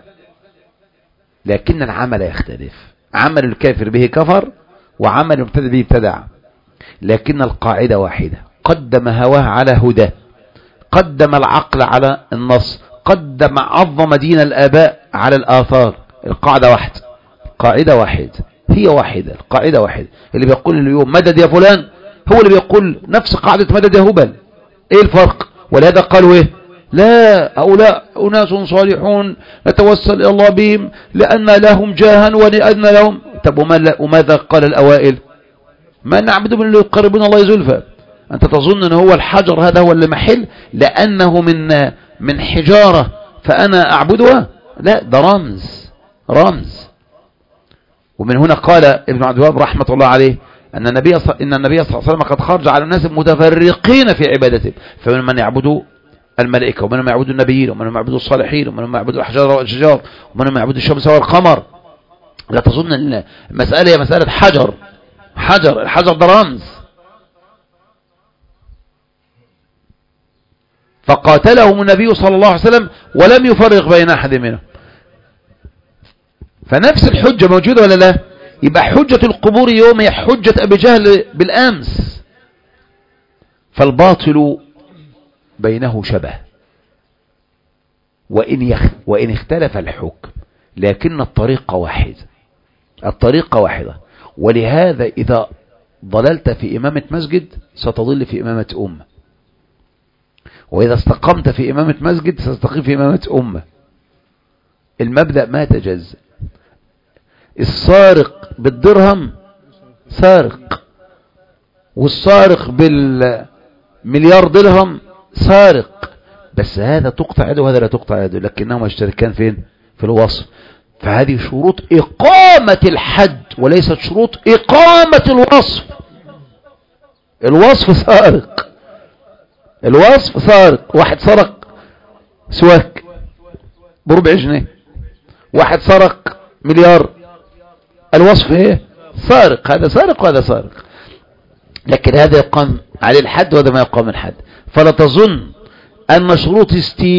لكن العمل يختلف، عمل الكافر به كفر وعمل المبتدع به ابتدع، لكن القاعدة واحدة، قدم هواه على هدى، قدم العقل على النص، قدم عظم دين الآباء على الآثار. القاعدة واحدة، قاعدة واحدة هي واحدة، القاعدة واحدة. اللي بيقول اليوم مدد يا فلان هو اللي بيقول نفس قاعدة مدد يا هبل. ايه الفرق؟ ولهذا قالوا ايه؟ لا، هؤلاء أناس صالحون نتوسل إلى الله بهم لأن لهم جاها ولأن لهم. طب وماذا قال الأوائل؟ ما نعبد من اللي يقربون الله زلفى. أنت تظن أن هو الحجر هذا هو اللي محل لأنه من من حجارة فأنا أعبدها؟ لا، ده رمز رمز. ومن هنا قال ابن عبد الوهاب رحمة الله عليه أن النبي إن النبي صلى الله عليه وسلم قد خرج على الناس متفرقين في عبادته، فمن من يعبد الملائكة ومن من يعبد النبيين ومن من يعبد الصالحين ومن من يعبد الأحجار والأشجار ومن من يعبد الشمس والقمر. لا تظن أن المسألة هي مسألة حجر، حجر الحجر ده رمز. فقاتلهم النبي صلى الله عليه وسلم ولم يفرق بين أحد منهم. فنفس الحجة موجودة ولا لا؟ يبقى حجة القبور يوم هي حجة أبي جهل بالأمس. فالباطل بينه شبه، وإن, يخ وإن اختلف الحكم لكن الطريقة واحدة، الطريقة واحدة. ولهذا إذا ضللت في إمامة مسجد ستضل في إمامة أمة، وإذا استقمت في إمامة مسجد ستستقيم في إمامة أمة. المبدأ ما تجزأ. السارق بالدرهم سارق، والسارق بالمليار درهم سارق، بس هذا تقطع يده وهذا لا تقطع يده، لكنهما يشتركان فين؟ في الوصف. فهذه شروط إقامة الحد وليست شروط إقامة الوصف. الوصف سارق، الوصف سارق. واحد سرق سواك بربع جنيه، واحد سرق مليار، الوصف ايه؟ سارق. هذا سارق وهذا سارق، لكن هذا يقام عليه الحد وهذا ما يقام الحد. فلا تظن أن شروط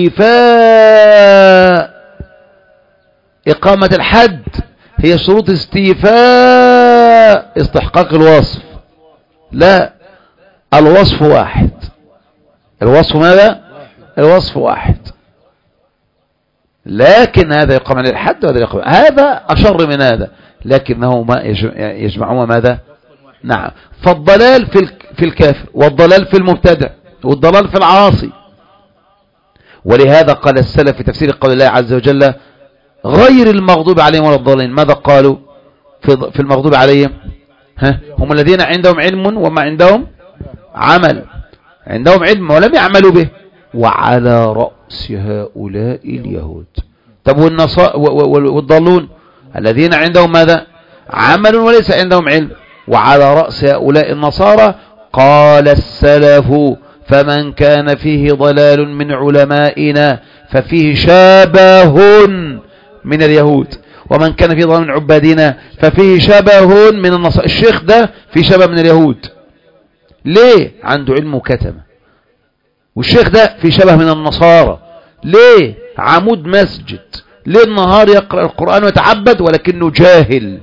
استيفاء إقامة الحد هي شروط استيفاء استحقاق الوصف. لا، الوصف واحد. الوصف ماذا؟ الوصف واحد، لكن هذا يقام عليه الحد وهذا يقام. هذا أشر من هذا، لكنه ما يجمعهما ماذا؟ نعم. فالضلال في الكافر، والضلال في المبتدع، والضلال في العاصي. ولهذا قال السلف في تفسير قول الله عز وجل غير المغضوب عليهم ولا الضالين. ماذا قالوا في المغضوب عليهم؟ ها؟ هم الذين عندهم علم وما عندهم عمل، عندهم علم ولم يعملوا به، وعلى رأس هؤلاء اليهود. طب والضالون الذين عندهم ماذا؟ عمل وليس عندهم علم، وعلى رأس هؤلاء النصارى. قال السلف فمن كان فيه ضلال من علمائنا ففيه شبه من اليهود، ومن كان فيه ضلال من عبادنا ففيه شبه من النصارى. الشيخ ده في شبه من اليهود، ليه؟ عنده علم وكتمه. والشيخ ده في شبه من النصارى، ليه؟ عمود مسجد، ليل نهار يقرأ القرآن ويتعبد ولكنه جاهل.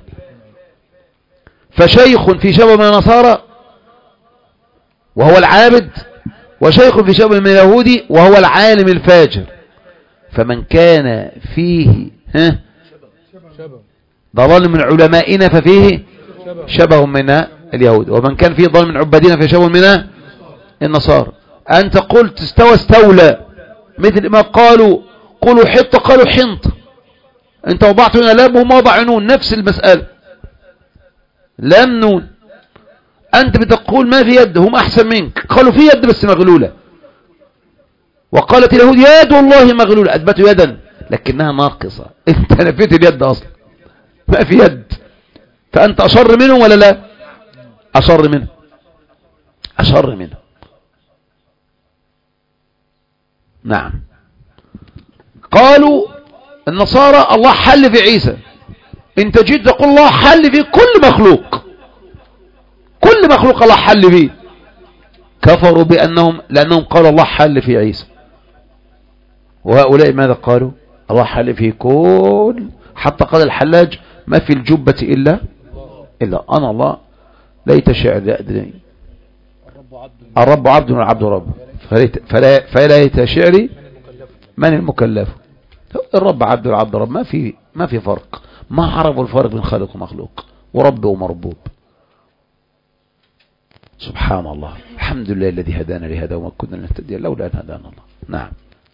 فشيخ في شبه من النصارى وهو العابد، وشيخ في شبه من اليهودي وهو العالم الفاجر. فمن كان فيه ها ضلال من علمائنا ففيه شبه من اليهود، ومن كان فيه ضلال من عبادنا ففيه شبه من النصارى. أنت قلت استوى استولى، مثل ما قالوا قولوا حط قالوا حنط. أنت وضعت هنا لام وهم وضعوا نون، نفس المسألة، لام نون. أنت بتقول ما في يد، هم أحسن منك، قالوا في يد بس مغلولة. وقالت اليهود يد الله مغلولة، أثبتوا يدا لكنها ناقصة. أنت نفيت اليد أصلا، ما في يد. فأنت أشر منهم ولا لا؟ أشر منهم، أشر منهم. نعم. قالوا النصارى الله حل في عيسى. انت جيت تقول الله حل في كل مخلوق، كل مخلوق الله حل فيه. كفروا بأنهم لأنهم قالوا الله حل في عيسى. وهؤلاء ماذا قالوا؟ الله حل في كل، حتى قال الحلاج ما في الجبة إلا إلا أنا الله. ليت شعر يأدري الرب عبد والعبد رب، فليت شعري من المكلف. الرب عبد والعبد رب، ما في ما في فرق، ما عرفوا الفرق بين خالق ومخلوق ورب ومربوب. سبحان الله، الحمد لله الذي هدانا لهذا وما كنا لنهتدي لولا أن هدانا الله. نعم.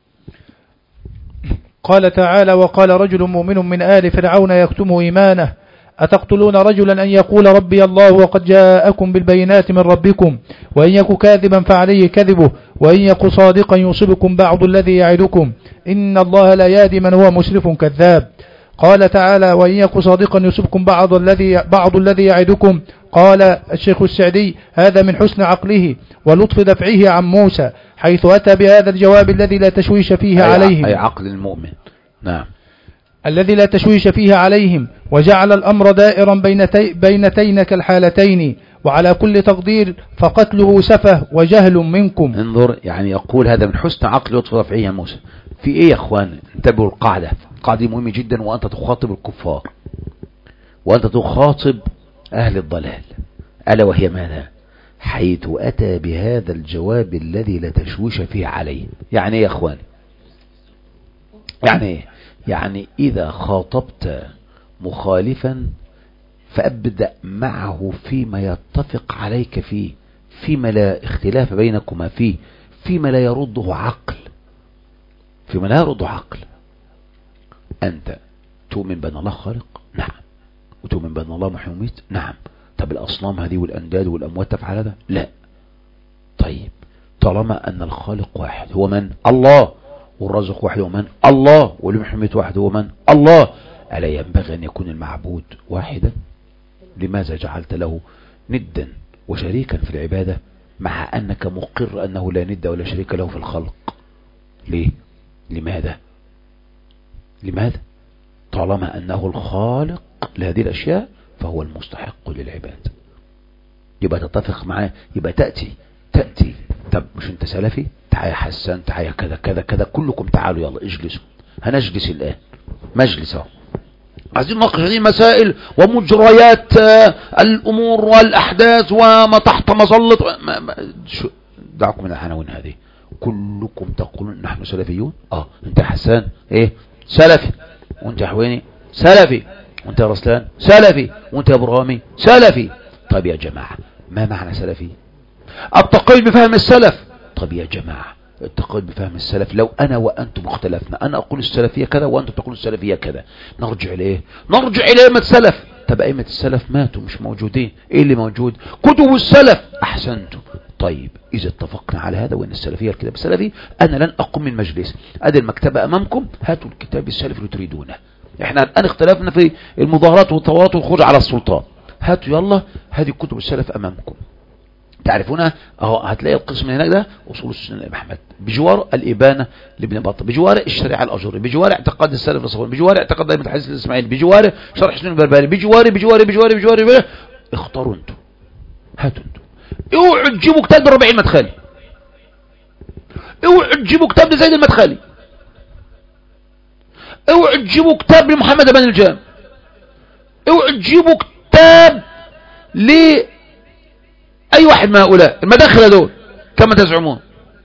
قال تعالى وقال رجل مؤمن من آل فرعون يكتم إيمانه أتقتلون رجلا أن يقول ربي الله وقد جاءكم بالبينات من ربكم وإن يك كاذبا فعليه كذبه وإن يك صادقا يصبكم بعض الذي يعدكم إن الله لا يهدي من هو مسرف كذاب. قال تعالى وإن يك صادقا يصبكم بعض الذي بعض الذي يعدكم. قال الشيخ السعدي هذا من حسن عقله ولطف دفعه عن موسى حيث أتى بهذا الجواب الذي لا تشويش فيه عليهم، أي عقل المؤمن. نعم. الذي لا تشويش فيه عليهم، وجعل الأمر دائرا بين تينك الحالتين وعلى كل تقدير فقتله سفه وجهل منكم. انظر، يعني يقول هذا من حسن عقل لطف رفعية موسى. في ايه يا اخوان؟ انتبهوا القاعدة، القاعدة مهمة جدا، وانت تخاطب الكفار وانت تخاطب اهل الضلال، الا وهي ماذا؟ حيث اتى بهذا الجواب الذي لا تشويش فيه عليه. يعني ايه يا اخواني؟ يعني ايه؟ يعني اذا خاطبت مخالفا فابدأ معه فيما يتفق عليك فيه، فيما لا اختلاف بينكما فيه، فيما لا يرده عقل، فيما لا يرده عقل. أنت تؤمن بأن الله خالق؟ نعم. وتؤمن بأن الله محيي وميت؟ نعم. طب الأصنام هذه والأنداد والأموات تفعل هذا؟ لا. طيب طالما أن الخالق واحد هو من؟ الله. والرازق واحد هو من؟ الله. والمحيي وميت واحد هو من؟ الله. ألا ينبغي أن يكون المعبود واحدا؟ لماذا جعلت له ندا وشريكا في العبادة مع أنك مقر أنه لا ند ولا شريك له في الخلق؟ ليه؟ لماذا؟ لماذا؟ طالما أنه الخالق لهذه الأشياء فهو المستحق للعباد، يبقى تتفق معاه، يبقى تأتي تأتي طب مش انت سلفي؟ تعال يا حسان، تعال كذا كذا كذا، كلكم تعالوا يلا اجلسوا. هنجلس الآن مجلس اهو، عايزين نناقش هذه المسائل ومجريات الأمور والأحداث وما تحت مظلة. دعكم من الحنوين هذه، كلكم تقولون نحن سلفيون. اه انت يا حسان ايه؟ سلفي. وانت يا حويني سلفي. وانت يا رسلان سلفي. وانت يا برغامي سلفي. طيب يا جماعة، ما معنى سلفي؟ التقيد بفهم السلف. طيب يا جماعة، التقيد بفهم السلف لو أنا وأنتم اختلفنا، أنا أقول السلفية كذا وأنتم تقولون السلفية كذا، نرجع إليه؟ نرجع إلى أئمة السلف. طب أئمة السلف ماتوا مش موجودين، إيه اللي موجود؟ كتب السلف. أحسنتم. طيب إذا اتفقنا على هذا وإن السلفية الكتاب السلفي، أنا لن أقوم من مجلس. أدي المكتبة أمامكم، هاتوا الكتاب السلفي اللي تريدونه. إحنا الآن اختلفنا في المظاهرات والثورات والخروج على السلطان، هاتوا يلا هذه كتب السلف أمامكم تعرفونها اهو. هتلاقي القسم هناك ده اصول السنه لابن احمد، بجوار الابانه لابن بطه، بجوار الشريعه الاجوري، بجوار اعتقاد السلف الصالح، بجوار اعتقاد ائمه الحديث الاسماعيلي، بجوار شرح سنن البربري، بجوار بجوار بجوار بجوار, بجوار. اختاروا انتم، هاتوا انتم. اوعوا تجيبوا كتاب الربيع المدخلي، اوعوا تجيبوا كتاب لزيد المدخلي، اوعوا تجيبوا كتاب لمحمد بن الجام، اوعوا تجيبوا كتاب ل اي واحد من هؤلاء المداخل دول كما تزعمون.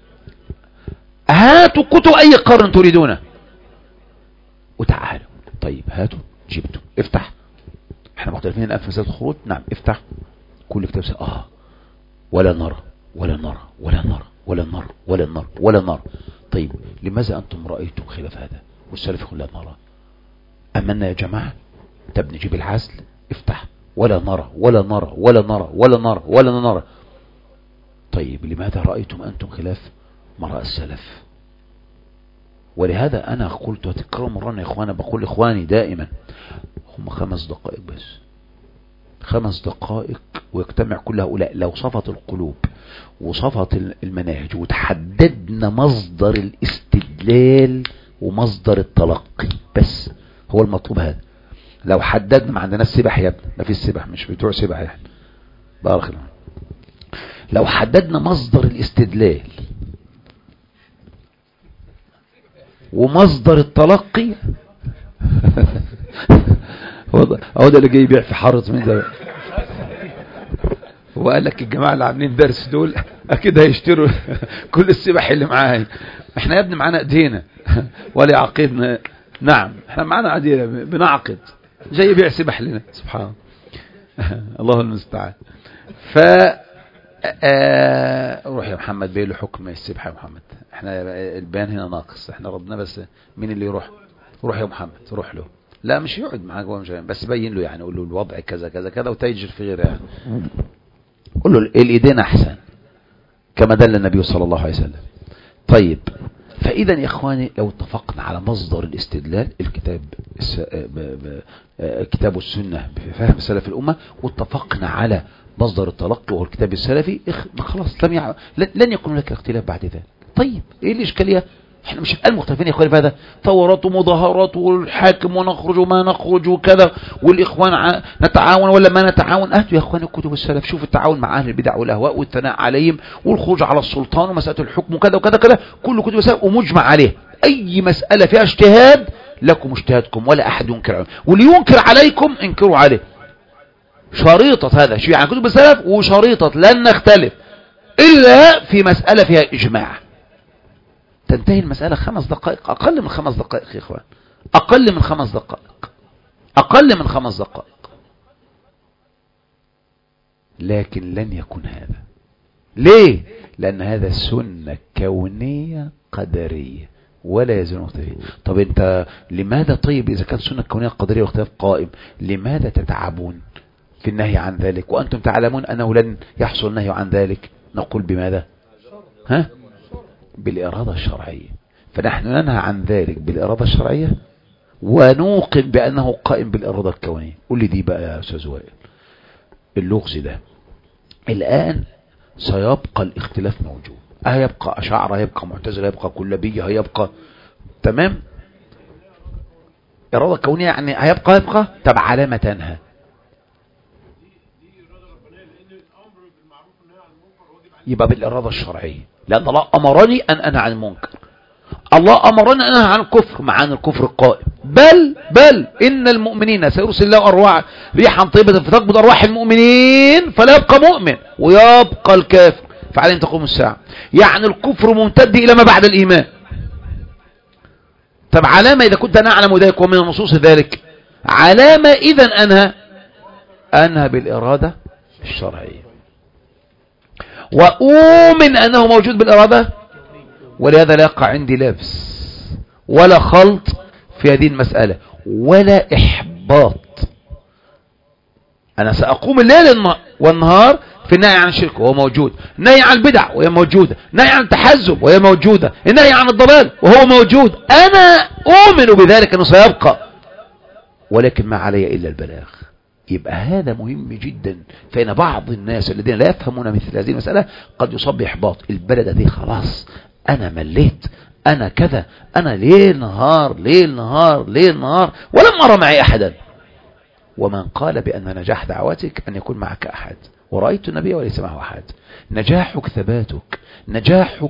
هاتوا كتب اي قرن تريدونه وتعالوا. طيب هاتوا، جبتوا، افتح. احنا مختلفين الان في مسألة الخروج، نعم افتح كل كتاب سأ... اه ولا نرى ولا نرى ولا نرى ولا نرى ولا نرى ولا نرى. طيب لماذا انتم رأيتم خلاف هذا والسلف يقول لا نرى؟ امنا يا جماعة. طب نجيب العزل، افتح ولا نرى ولا نرى ولا نرى ولا نرى ولا نرى. طيب لماذا رأيتم أنتم خلاف ما رأى السلف؟ ولهذا أنا قلت وتكرر مرة يا إخوانا، بقول إخواني دائما هم خمس دقائق بس، خمس دقائق ويجتمع كل هؤلاء. لو صفت القلوب وصفت المناهج وتحددنا مصدر الاستدلال ومصدر التلقي، بس هو المطلوب هذا. لو حددنا، ما عندنا السبح يا ابني، ما في السبح، مش بتوع سبح يعني، بارك الله. لو حددنا مصدر الاستدلال ومصدر التلقي هو ده اللي جاي يبيع في حارة من ده. هو قال لك الجماعة اللي عاملين درس دول اكيد هيشتروا كل السبح اللي معايا. احنا يا ابني معانا ايدينا ولا عقدنا. نعم احنا معانا ايدينا بنعقد، جاي يبيع سبح لنا سبحان الله المستعان. ف آه روح يا محمد بيه له حكم السبح يا محمد، احنا البيان هنا ناقص، احنا ردنا بس مين اللي يروح؟ روح يا محمد روح له. لا مش يقعد معاك هو مش، بس بين له يعني، قول له الوضع كذا كذا كذا وتيجر في غيره يعني. قول له الايدين احسن كما دل النبي صلى الله عليه وسلم. طيب فاذا يا اخواني لو اتفقنا على مصدر الاستدلال الكتاب الكتاب والسنه بفهم سلف الامه، واتفقنا على مصدر التلقي وهو الكتاب السلفي، خلاص لم يع... لن يكون لك اختلاف بعد ذلك. طيب ايه الاشكاليه؟ احنا مش الآن مختلفين يا اخواني في هذا، ثورات ومظاهرات والحاكم ونخرج وما نخرج وكذا، والإخوان ع... نتعاون ولا ما نتعاون. أهدوا يا اخواني كتب السلف، شوفوا التعاون مع أهل البدع والأهواء والثناء عليهم والخروج على السلطان ومسألة الحكم وكذا وكذا كذا، كل كتب السلف ومجمع عليه. أي مسألة فيها اجتهاد لكم اجتهادكم ولا أحد ينكر عليكم، واللي ينكر عليكم انكروا عليه. شريطة هذا شيء عن كتب السلف، وشريطة لن نختلف إلا في مسألة فيها إجماع. تنتهي المسألة خمس دقائق، أقل من خمس دقائق يا إخوان، أقل من خمس دقائق، أقل من خمس دقائق. لكن لن يكون هذا. ليه؟ لأن هذا سنة كونية قدرية ولا يزال مختلفين. طب أنت لماذا طيب إذا كانت سنة كونية قدرية واختلاف قائم لماذا تتعبون في النهي عن ذلك وأنتم تعلمون أنه لن يحصل النهي عن ذلك؟ نقول بماذا؟ ها؟ بالإرادة الشرعية. فنحن ننهى عن ذلك بالإرادة الشرعية ونوقن بأنه قائم بالإرادة الكونية. قل لي دي بقى يا أستاذ وائل، اللغز ده الآن سيبقى الاختلاف موجود، هيبقى أشاعرة، هيبقى معتزلة، هيبقى كلابية، هيبقى تمام إرادة كونية يعني هيبقى هيبقى طب على ما تنهى؟ يبقى بالإرادة الشرعية، لأن الله أمرني أن أنهى عن المنكر، الله أمرني أن أنهى عن الكفر مع أن الكفر القائم. بل بل إن المؤمنين سيرسل الله أرواح ريحا طيبة فتقبض أرواح المؤمنين فلا يبقى مؤمن ويبقى الكافر فعليهم تقوم الساعة. يعني الكفر ممتد إلى ما بعد الإيمان. طب علامة إذا كنت نعلم ذلك ومن النصوص ذلك، علامة إذا أنهى أنهى بالإرادة الشرعية، وأؤمن أنه موجود بالإرادة. ولهذا لا يقع عندي لبس ولا خلط في هذه المسألة ولا إحباط. أنا سأقوم الليل والنهار في النهي عن الشرك وهو موجود، النهي عن البدع وهي موجودة، النهي عن التحزب وهي موجودة، النهي عن الضلال وهو موجود. أنا أؤمن بذلك أنه سيبقى، ولكن ما علي إلا البلاغ. يبقى هذا مهم جدا. فإن بعض الناس الذين لا يفهمون مثل هذه المسألة قد يصاب بإحباط. البلد دي خلاص أنا مليت، أنا كذا، أنا ليل نهار ليل نهار ليل نهار ولم أرى معي أحدا. ومن قال بأن نجاح دعوتك أن يكون معك أحد، ورأيت النبي وليس معه أحد. نجاحك ثباتك، نجاحك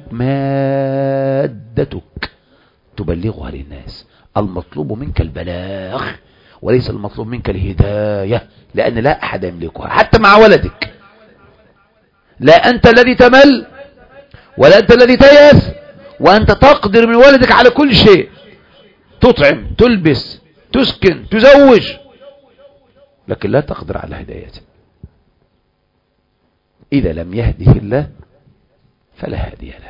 مادتك تبلغها للناس. المطلوب منك البلاغ وليس المطلوب منك الهداية، لأن لا أحد يملكها حتى مع ولدك. لا أنت الذي تمل ولا أنت الذي تيأس، وأنت تقدر من ولدك على كل شيء، تطعم، تلبس، تسكن، تزوج، لكن لا تقدر على هدايته. إذا لم يهده الله فلا هادي له.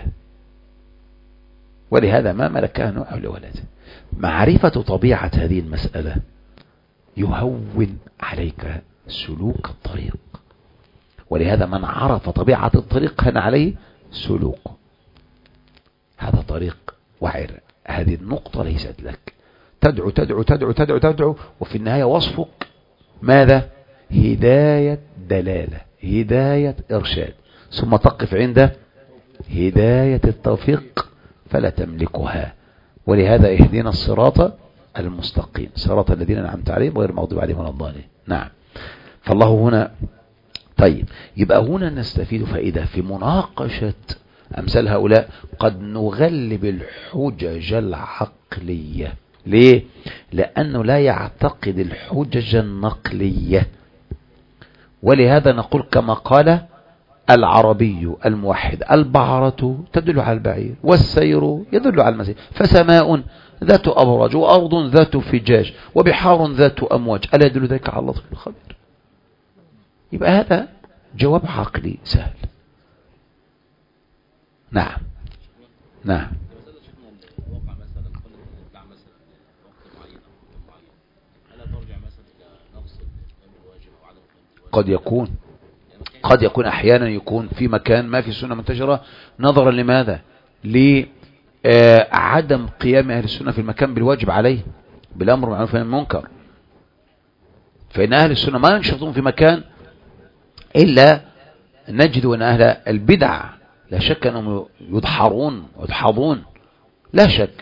ولهذا ما ملكها نوح لولده. معرفة طبيعة هذه المسألة يهون عليك سلوك الطريق. ولهذا من عرف طبيعة الطريق هن عليه سلوكه. هذا طريق وعر، هذه النقطة ليست لك. تدعو تدعو تدعو تدعو تدعو وفي النهاية وصفك ماذا؟ هداية دلالة، هداية إرشاد، ثم تقف عند هداية التوفيق فلا تملكها. ولهذا اهدنا الصراط المستقيم صراط الذين أنعمت عليهم غير المغضوب عليهم ولا الضالين. نعم. فالله هنا طيب يبقى هنا نستفيد فائدة في مناقشة أمثال هؤلاء. قد نغلب الحجج العقلية. ليه؟ لأنه لا يعتقد الحجج النقلية. ولهذا نقول كما قال العربي الموحد: البعرة تدل على البعير والسير يدل على المسير، فسماء ذات أبراج وأرض ذات فجاج وبحار ذات أمواج ألا يدل ذلك على اللطيف الخبير. يبقى هذا جواب عقلي سهل. نعم نعم. قد يكون قد يكون أحيانا يكون في مكان ما في سنة منتشرة نظرا لماذا؟ لعدم قيام أهل السنة في المكان بالواجب عليه بالأمر بالمعروف والنهي عن المنكر. فإن أهل السنة ما ينشطون في مكان إلا نجد أن أهل البدع لا شك أنهم يدحرون ويدحضون لا شك،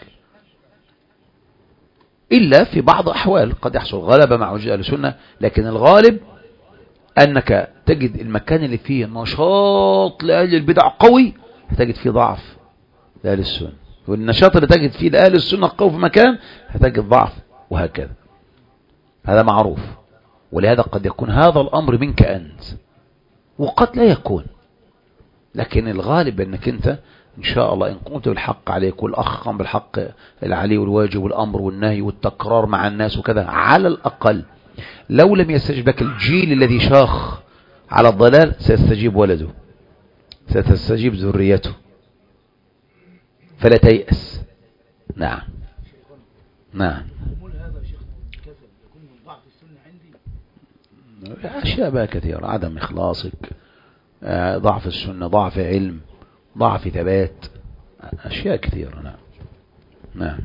إلا في بعض أحوال قد يحصل غلبة مع وجه أهل السنة، لكن الغالب أنك تجد المكان اللي فيه نشاط لأهل البدع قوي هتجد فيه ضعف لأهل السنة، والنشاط اللي تجد فيه لأهل السنة قوي في مكان هتجد ضعف، وهكذا. هذا معروف، ولهذا قد يكون هذا الأمر منك أنت وقد لا يكون، لكن الغالب أنك أنت إن شاء الله إن قمت بالحق عليك، والأخ قام بالحق العلي والواجب والأمر والنهي والتكرار مع الناس وكذا، على الأقل لو لم يستجب لك الجيل الذي شاخ على الضلال سيستجيب ولده، ستستجيب ذريته، فلا تيأس. نعم نعم. هذا يا شيخ كسل يكون من ضعف السنة عندي؟ أشياء بقى كثيرة، عدم إخلاصك، ضعف السنة، ضعف علم، ضعف ثبات، أشياء كثيرة. نعم نعم.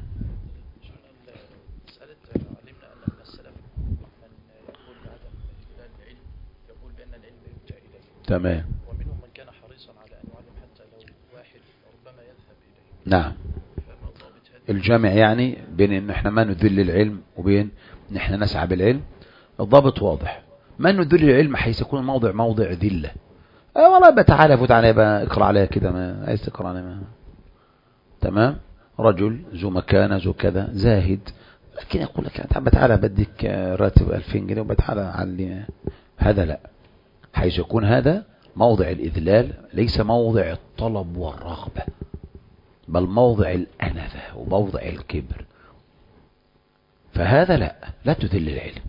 مسألة علمنا أن من السلف من يقول بعدم إجلال العلم، يقول بأن العلم يرجع إليه. تمام. ومنهم من كان حريصا على أن يعلم حتى لو واحد ربما يذهب إليه. نعم. الجامع يعني بين ان احنا ما نذل العلم وبين ان احنا نسعى بالعلم، الضابط واضح. ما نذل العلم حيث يكون الموضع موضع ذلة. اه والله بتعالى فوت عليا بقى اقرا عليا كده، ما عايز تقرا عليا ما. تمام. رجل ذو مكانه ذو كذا زاهد، لكن يقول لك تعالى بديك راتب ألفين جنيه وبتعالى علي، هذا لا. حيث يكون هذا موضع الإذلال، ليس موضع الطلب والرغبة، بل موضع الأنذة وموضع الكبر، فهذا لا لا تذل العلم.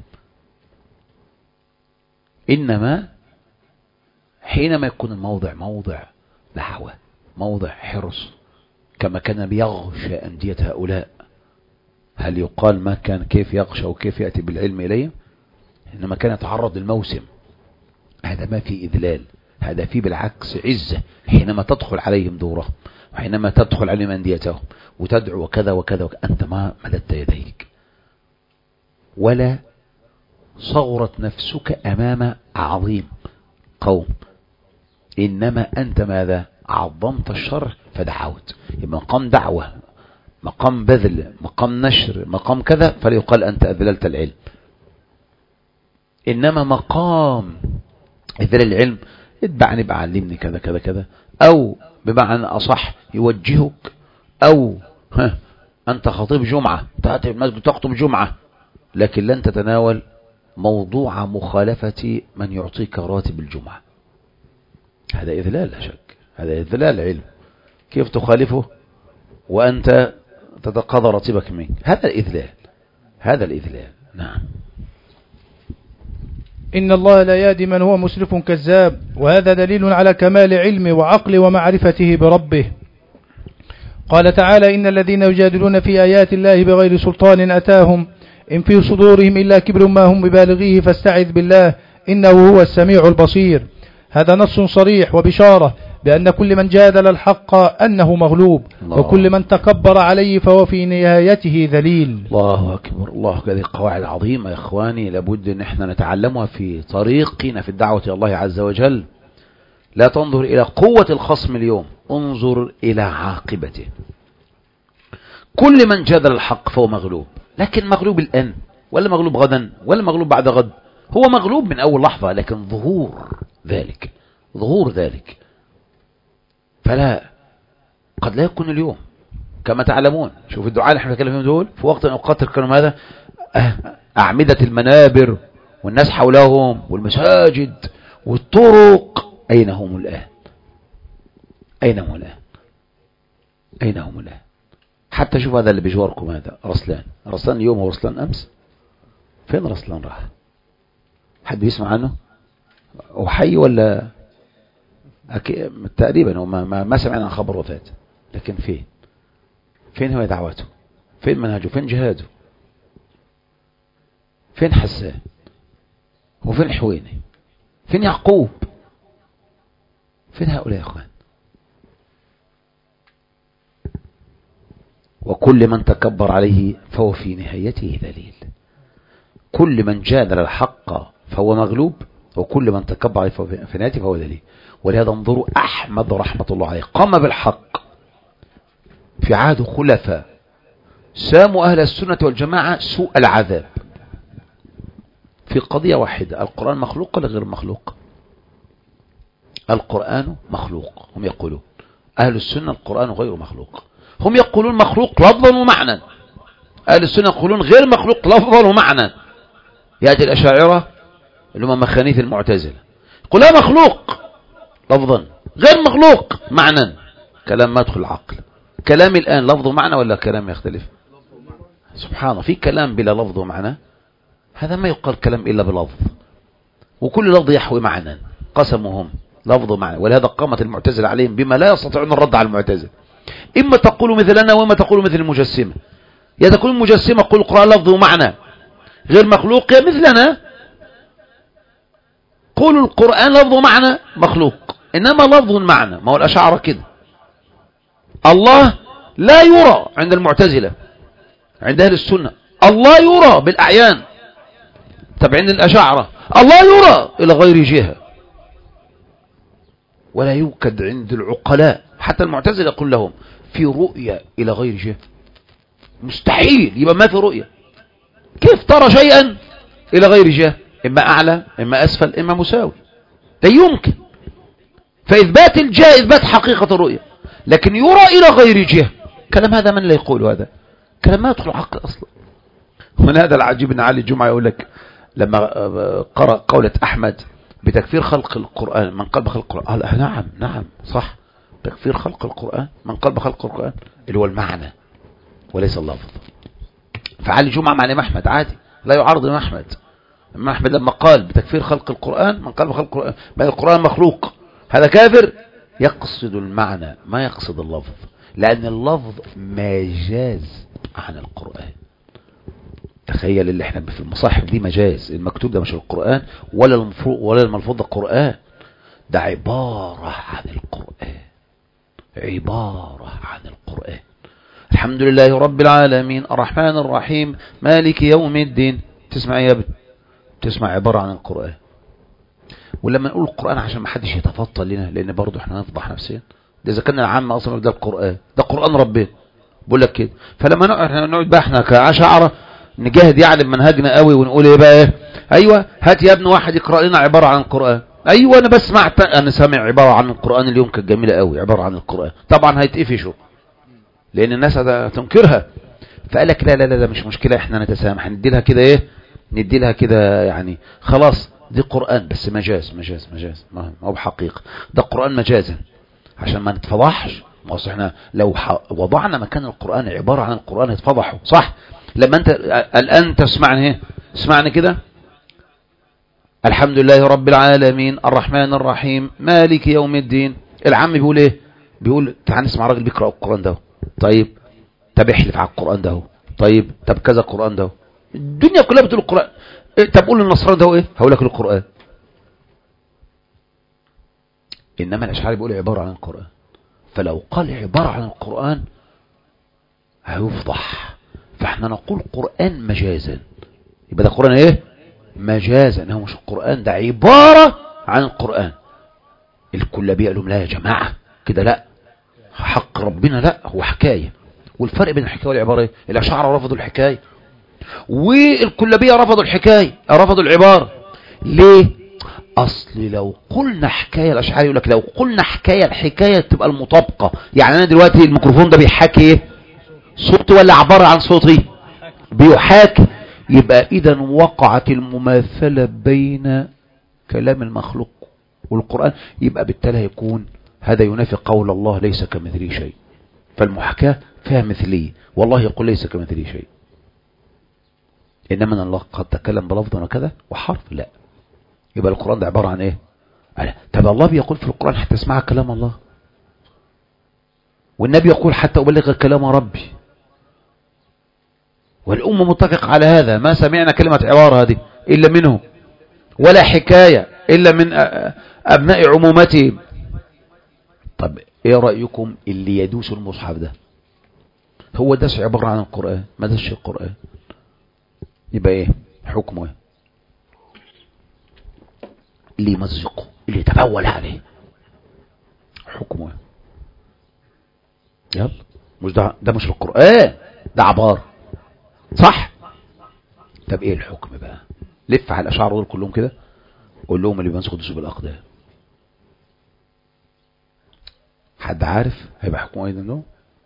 إنما حينما يكون الموضع موضع دعوة، موضع حرص، كما كان بيغشى أندية هؤلاء، هل يقال ما كان كيف يغشى وكيف يأتي بالعلم إليه؟ إنما كان يتعرض للموسم، هذا ما في إذلال، هذا فيه بالعكس عزة حينما تدخل عليهم دورهم، وحينما تدخل عليهم أنديتهم وتدعو وكذا وكذا وكذا، أنت ما مددت يديك ولا صغرت نفسك أمام عظيم قوم، إنما أنت ماذا؟ عظمت الشر فدعوت. مقام دعوة، مقام بذل، مقام نشر، مقام كذا، فليقال أنت أذللت العلم. إنما مقام إذلال العلم اتبعني بقى علمني كذا كذا كذا، أو بمعنى أصح يوجهك، أو ها أنت خطيب جمعة تأتي المسجد تخطب جمعة، لكن لن تتناول موضوع مخالفة من يعطيك راتب الجمعة، هذا إذلال لا شك، هذا إذلال علم. كيف تخالفه وأنت تتقاضى راتبك منك؟ هذا الإذلال، هذا الإذلال. نعم. إن الله لا يهدي من هو مسرف كذاب، وهذا دليل على كمال علم وعقل ومعرفته بربه. قال تعالى: إن الذين يجادلون في آيات الله بغير سلطان أتاهم إن في صدورهم إلا كبر ما هم ببالغيه فاستعذ بالله إنه هو السميع البصير. هذا نص صريح وبشارة بأن كل من جادل الحق أنه مغلوب، الله. وكل من تكبر عليه فهو في نهايته ذليل. الله أكبر. الله، هذه قواعد عظيمة يا إخواني، لابد أن احنا نتعلمها في طريقنا في الدعوة إلى الله عز وجل. لا تنظر إلى قوة الخصم اليوم، انظر إلى عاقبته. كل من جادل الحق فهو مغلوب، لكن مغلوب الآن ولا مغلوب غدا ولا مغلوب بعد غد؟ هو مغلوب من أول لحظة، لكن ظهور ذلك ظهور ذلك فلا قد لا يكون اليوم كما تعلمون. شوف الدعاء اللي احنا بنتكلم فيهم دول في وقت من الأوقات كانوا ماذا؟ أعمدة المنابر والناس حولهم والمساجد والطرق، أين هم الآن؟ أين هم الآن؟ أين هم الآن؟ حتى شوف هذا اللي بجواركم، هذا رسلان. رسلان اليوم هو رسلان أمس. فين رسلان راح؟ حد بيسمع عنه؟ هو حي ولا أكي... تقريبا هو ما, ما, ما سمعنا عن خبر وفاة، لكن فين فين هو دعوته؟ فين منهجه؟ فين جهاده؟ فين حسان؟ وفين الحويني؟ فين يعقوب؟ فين هؤلاء يا اخوان؟ وكل من تكبر عليه فهو في نهايته ذليل. كل من جادل الحق فهو مغلوب، وكل من تكبر عليه فهو في نهايته فهو ذليل. ولهذا انظروا أحمد رحمة الله عليه قام بالحق في عهد خلفاء ساموا أهل السنة والجماعة سوء العذاب في قضية واحدة: القرآن مخلوق ولا غير مخلوق؟ القرآن مخلوق، هم يقولون. أهل السنة القرآن غير مخلوق، هم يقولون مخلوق لفظا ومعنى. أهل السنة يقولون غير مخلوق لفظا ومعنى. يأتي الأشاعرة اللي هم مخانيث المعتزلة يقول لا مخلوق لفظا غير مخلوق معنى. كلام ما يدخل العقل. كلامي الآن لفظ ومعنى ولا كلام يختلف؟ سبحان الله، في كلام بلا لفظ ومعنى، هذا ما يقال كلام إلا بلفظ، وكل لفظ يحوي معنى. قسمهم لفظ ومعنى، ولهذا قامت المعتزلة عليهم بما لا يستطيعون الرد على المعتزلة. إما تقول مثلنا وإما تقول مثل المجسمة. يا تقول المجسمة قل القرآن لفظ ومعنى غير مخلوق، يا مثلنا قولوا القرآن لفظ ومعنى مخلوق إنما لفظ معنى. ما هو الأشاعرة كده. الله لا يرى عند المعتزلة، عند أهل السنة الله يرى بالأعيان. طب عند الأشاعرة الله يرى إلى غير جهة، ولا يوجد عند العقلاء حتى المعتزلة يقول لهم في رؤية إلى غير جهة. مستحيل يبقى ما في رؤية. كيف ترى شيئا إلى غير جهة؟ إما أعلى إما أسفل إما مساوي، لا يمكن. فإثبات الجهة إثبات حقيقة الرؤية، لكن يرى إلى غير جهة كلام هذا من لا يقول هذا؟ كلام ما يدخل عقل أصلا. ومن هذا العجيب أن علي الجمعة يقول لك لما قرأ قولة أحمد بتكفير خلق القرآن من قلب خلق القرآن، قال نعم نعم صح، تكفير خلق القرآن من قلب خلق القرآن اللي هو المعنى وليس اللفظ. فعلي الجمعة مع الإمام أحمد عادي، لا يعارض الإمام أحمد. الإمام أحمد لما قال بتكفير خلق القرآن من قلب خلق القرآن بل القرآن مخلوق، هذا كافر، يقصد المعنى ما يقصد اللفظ، لأن اللفظ مجاز عن القرآن. تخيل اللي احنا في المصاحف دي مجاز، المكتوب ده مش القرآن ولا المفروض ولا الملفوظ ده القرآن، ده عبارة عن القرآن، عبارة عن القرآن. الحمد لله رب العالمين الرحمن الرحيم مالك يوم الدين. تسمع يا ابني؟ تسمع عبارة عن القرآن. ولما نقول القرآن عشان ما حدش يتفضل لنا، لان برضو احنا نفضح نفسنا، ده اذا كان العام اصلا ده القرآن، ده قرآن ربنا بقول لك كده. فلما نقعد بقى احنا كأشاعرة نجاهد يعلم منهجنا قوي ونقول ايه بقى ايه؟ ايوه هات يا ابن واحد يقرأ لنا عبارة عن القرآن. ايوه انا بسمع، انا سامع عبارة عن القرآن اليوم كانت جميلة قوي، عبارة عن القرآن. طبعا هيتقفشوا لان الناس هتنكرها. فقال لك لا لا لا مش مشكلة، احنا نتسامح، ندي لها كده ايه، ندي لها كده يعني خلاص دي قرآن بس مجاز مجاز مجاز ما هو بحقيقة، ده قرآن مجازا عشان ما نتفضحش. ما اصل احنا لو وضعنا مكان القرآن عبارة عن القرآن يتفضحوا صح. لما انت الان تسمعني ايه، اسمعني كده: الحمد لله رب العالمين الرحمن الرحيم مالك يوم الدين. العم بيقول ايه؟ بيقول تعال نسمع راجل بيقرأ القرآن ده. طيب طب احلف على القرآن ده. طيب طب كذا القرآن ده. الدنيا كلها بتقول القرآن. إيه؟ طب قول للنصراني ده ايه؟ هقول لك القرآن. انما الاشعري بيقول عبارة عن القرآن، فلو قال عبارة عن القرآن هيفضح. فاحنا نقول قرآن مجازا، يبقى ده قرآن ايه؟ مجازا، هو مش القرآن، ده عبارة عن القرآن. الكلابية قالوا لا يا جماعة كده لا، حق ربنا لا، هو حكاية. والفرق بين الحكاية والعبارة ايه؟ الأشاعرة رفضوا الحكاية والكلابية رفضوا الحكاية، رفضوا العبارة. ليه؟ اصل لو قلنا حكاية، الأشاعرة يقول لك لو قلنا حكاية الحكاية تبقى المطابقة. يعني انا دلوقتي الميكروفون ده بيحكي ايه؟ صوتي ولا عبارة عن صوتي؟ بيحاكي. يبقى اذا وقعت المماثلة بين كلام المخلوق والقرآن، يبقى بالتالي هيكون هذا ينافي قول الله ليس كمثله شيء. فالمحاكاة فيها مثلية، والله يقول ليس كمثله شيء. انما الله قد تكلم بلفظ وكذا وحرف لا، يبقى القرآن ده عبارة عن ايه؟ طب الله بيقول في القرآن حتى اسمع كلام الله، والنبي يقول حتى أبلغ كلام ربي، والأمة متفق على هذا. ما سمعنا كلمة عبارة هذه إلا منه، ولا حكاية إلا من أبناء عمومتهم. طب إيه رأيكم اللي يدوس المصحف ده؟ هو داس عبارة عن القرآن، ما داس القرآن، يبقى إيه حكمه؟ إيه؟ اللي يمزقه، اللي يتبول عليه، حكمه إيه؟ يلا مش ده, ده مش القرآن، ده عبارة صح. طب ايه الحكم بقى؟ لف على الاشاعره دول كلهم كده، قول لهم اللي بينسخوا دسوا بالاقدام. حد عارف هيبقى حكمه ايه ده؟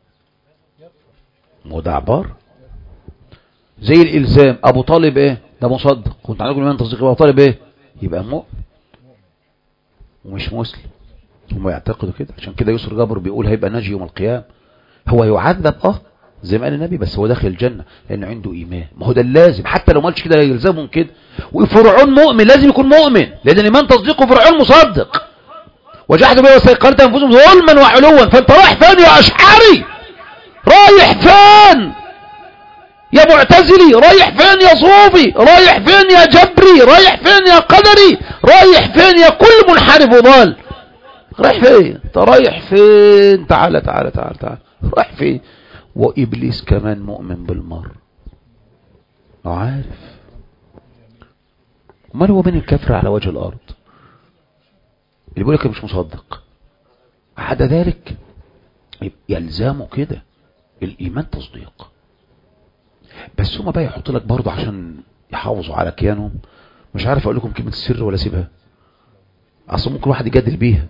مو ده عبارة زي الالزام. ابو طالب ايه؟ ده مصدق. كنت عندكم ايمان تصديق ابو طالب ايه؟ يبقى مؤمن ومش مسلم. هم يعتقدوا كده. عشان كده يسر جابر بيقول هيبقى ناجي يوم القيامة. هو يعذب اه زي ما قال النبي، بس هو داخل الجنة لأن عنده إيمان. ما هو ده اللازم، حتى لو ما قالش كده يلزمهم كده. وفرعون مؤمن، لازم يكون مؤمن، لأن الإيمان تصديقه. فرعون مصدق. وجحدوا بها واستيقنت أنفسهم ظلما وعلوا. فأنت رايح فين يا أشعري؟ رايح فين يا معتزلي؟ رايح فين يا صوفي؟ رايح فين يا جبري؟ رايح فين يا قدري؟ رايح فين يا كل منحرف وضال؟ رايح فين؟ انت رايح فين؟ تعال تعال تعال تعال رايح فين؟ وإبليس كمان مؤمن بالمر، عارف. امال هو من الكفر على وجه الأرض اللي بيقول لك مش مصدق؟ عدا ذلك يلزمه كده الإيمان تصديق. بس هما بقى يحط لك برضه عشان يحافظوا على كيانهم. مش عارف أقول لكم كلمة السر ولا سيبها، أصلا ممكن واحد يجادل بيها.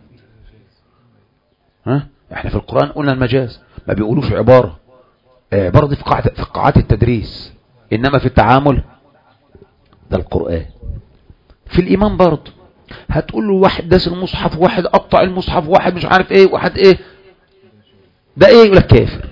ها احنا في القرآن قلنا المجاز ما بيقولوش عبارة، عبارة دي في قاعات في قاعات التدريس، إنما في التعامل ده القرآن. في الإيمان برضه هتقول له واحد داس المصحف، واحد قطع المصحف، واحد مش عارف ايه، واحد ايه ده ايه، يقول لك كافر.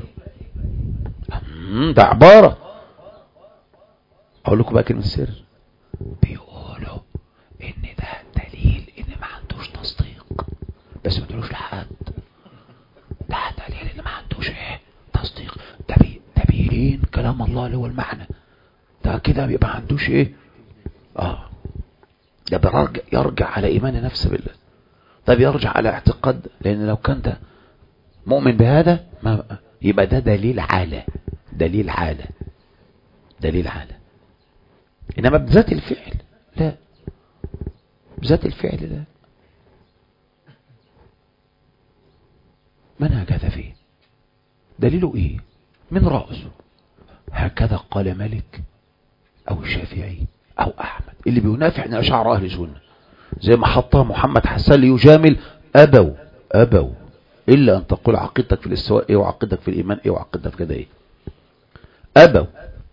ده عبارة. اقول لكم بقى كلمة السر. بيقولوا ان ده دليل ان ما عندوش تصديق، بس ما تقولوش لحد. ده دليل ان ما عندوش ايه تصديق. ده بي ده بيلين كلام الله اللي هو المعنى ده كده، بيبقى ما عندوش ايه. اه ده بيرجع يرجع على ايمان نفسه بالله. ده بيرجع على اعتقاد، لان لو كان ده مؤمن بهذا ما يبقى ده دليل على دليل على دليل على انما بذات الفعل لا، بذات الفعل لا. من هكذا فيه دليله ايه؟ من رأسه. هكذا قال مالك او الشافعي او احمد اللي بينافع ان اشعار اهل السنه، زي ما حطها محمد حسان ليجامل. ابوا ابوا الا ان تقول عقيدتك في الاستواء ايه، وعقيدتك في الايمان ايه، وعقيدتك في كده ايه. ابوا.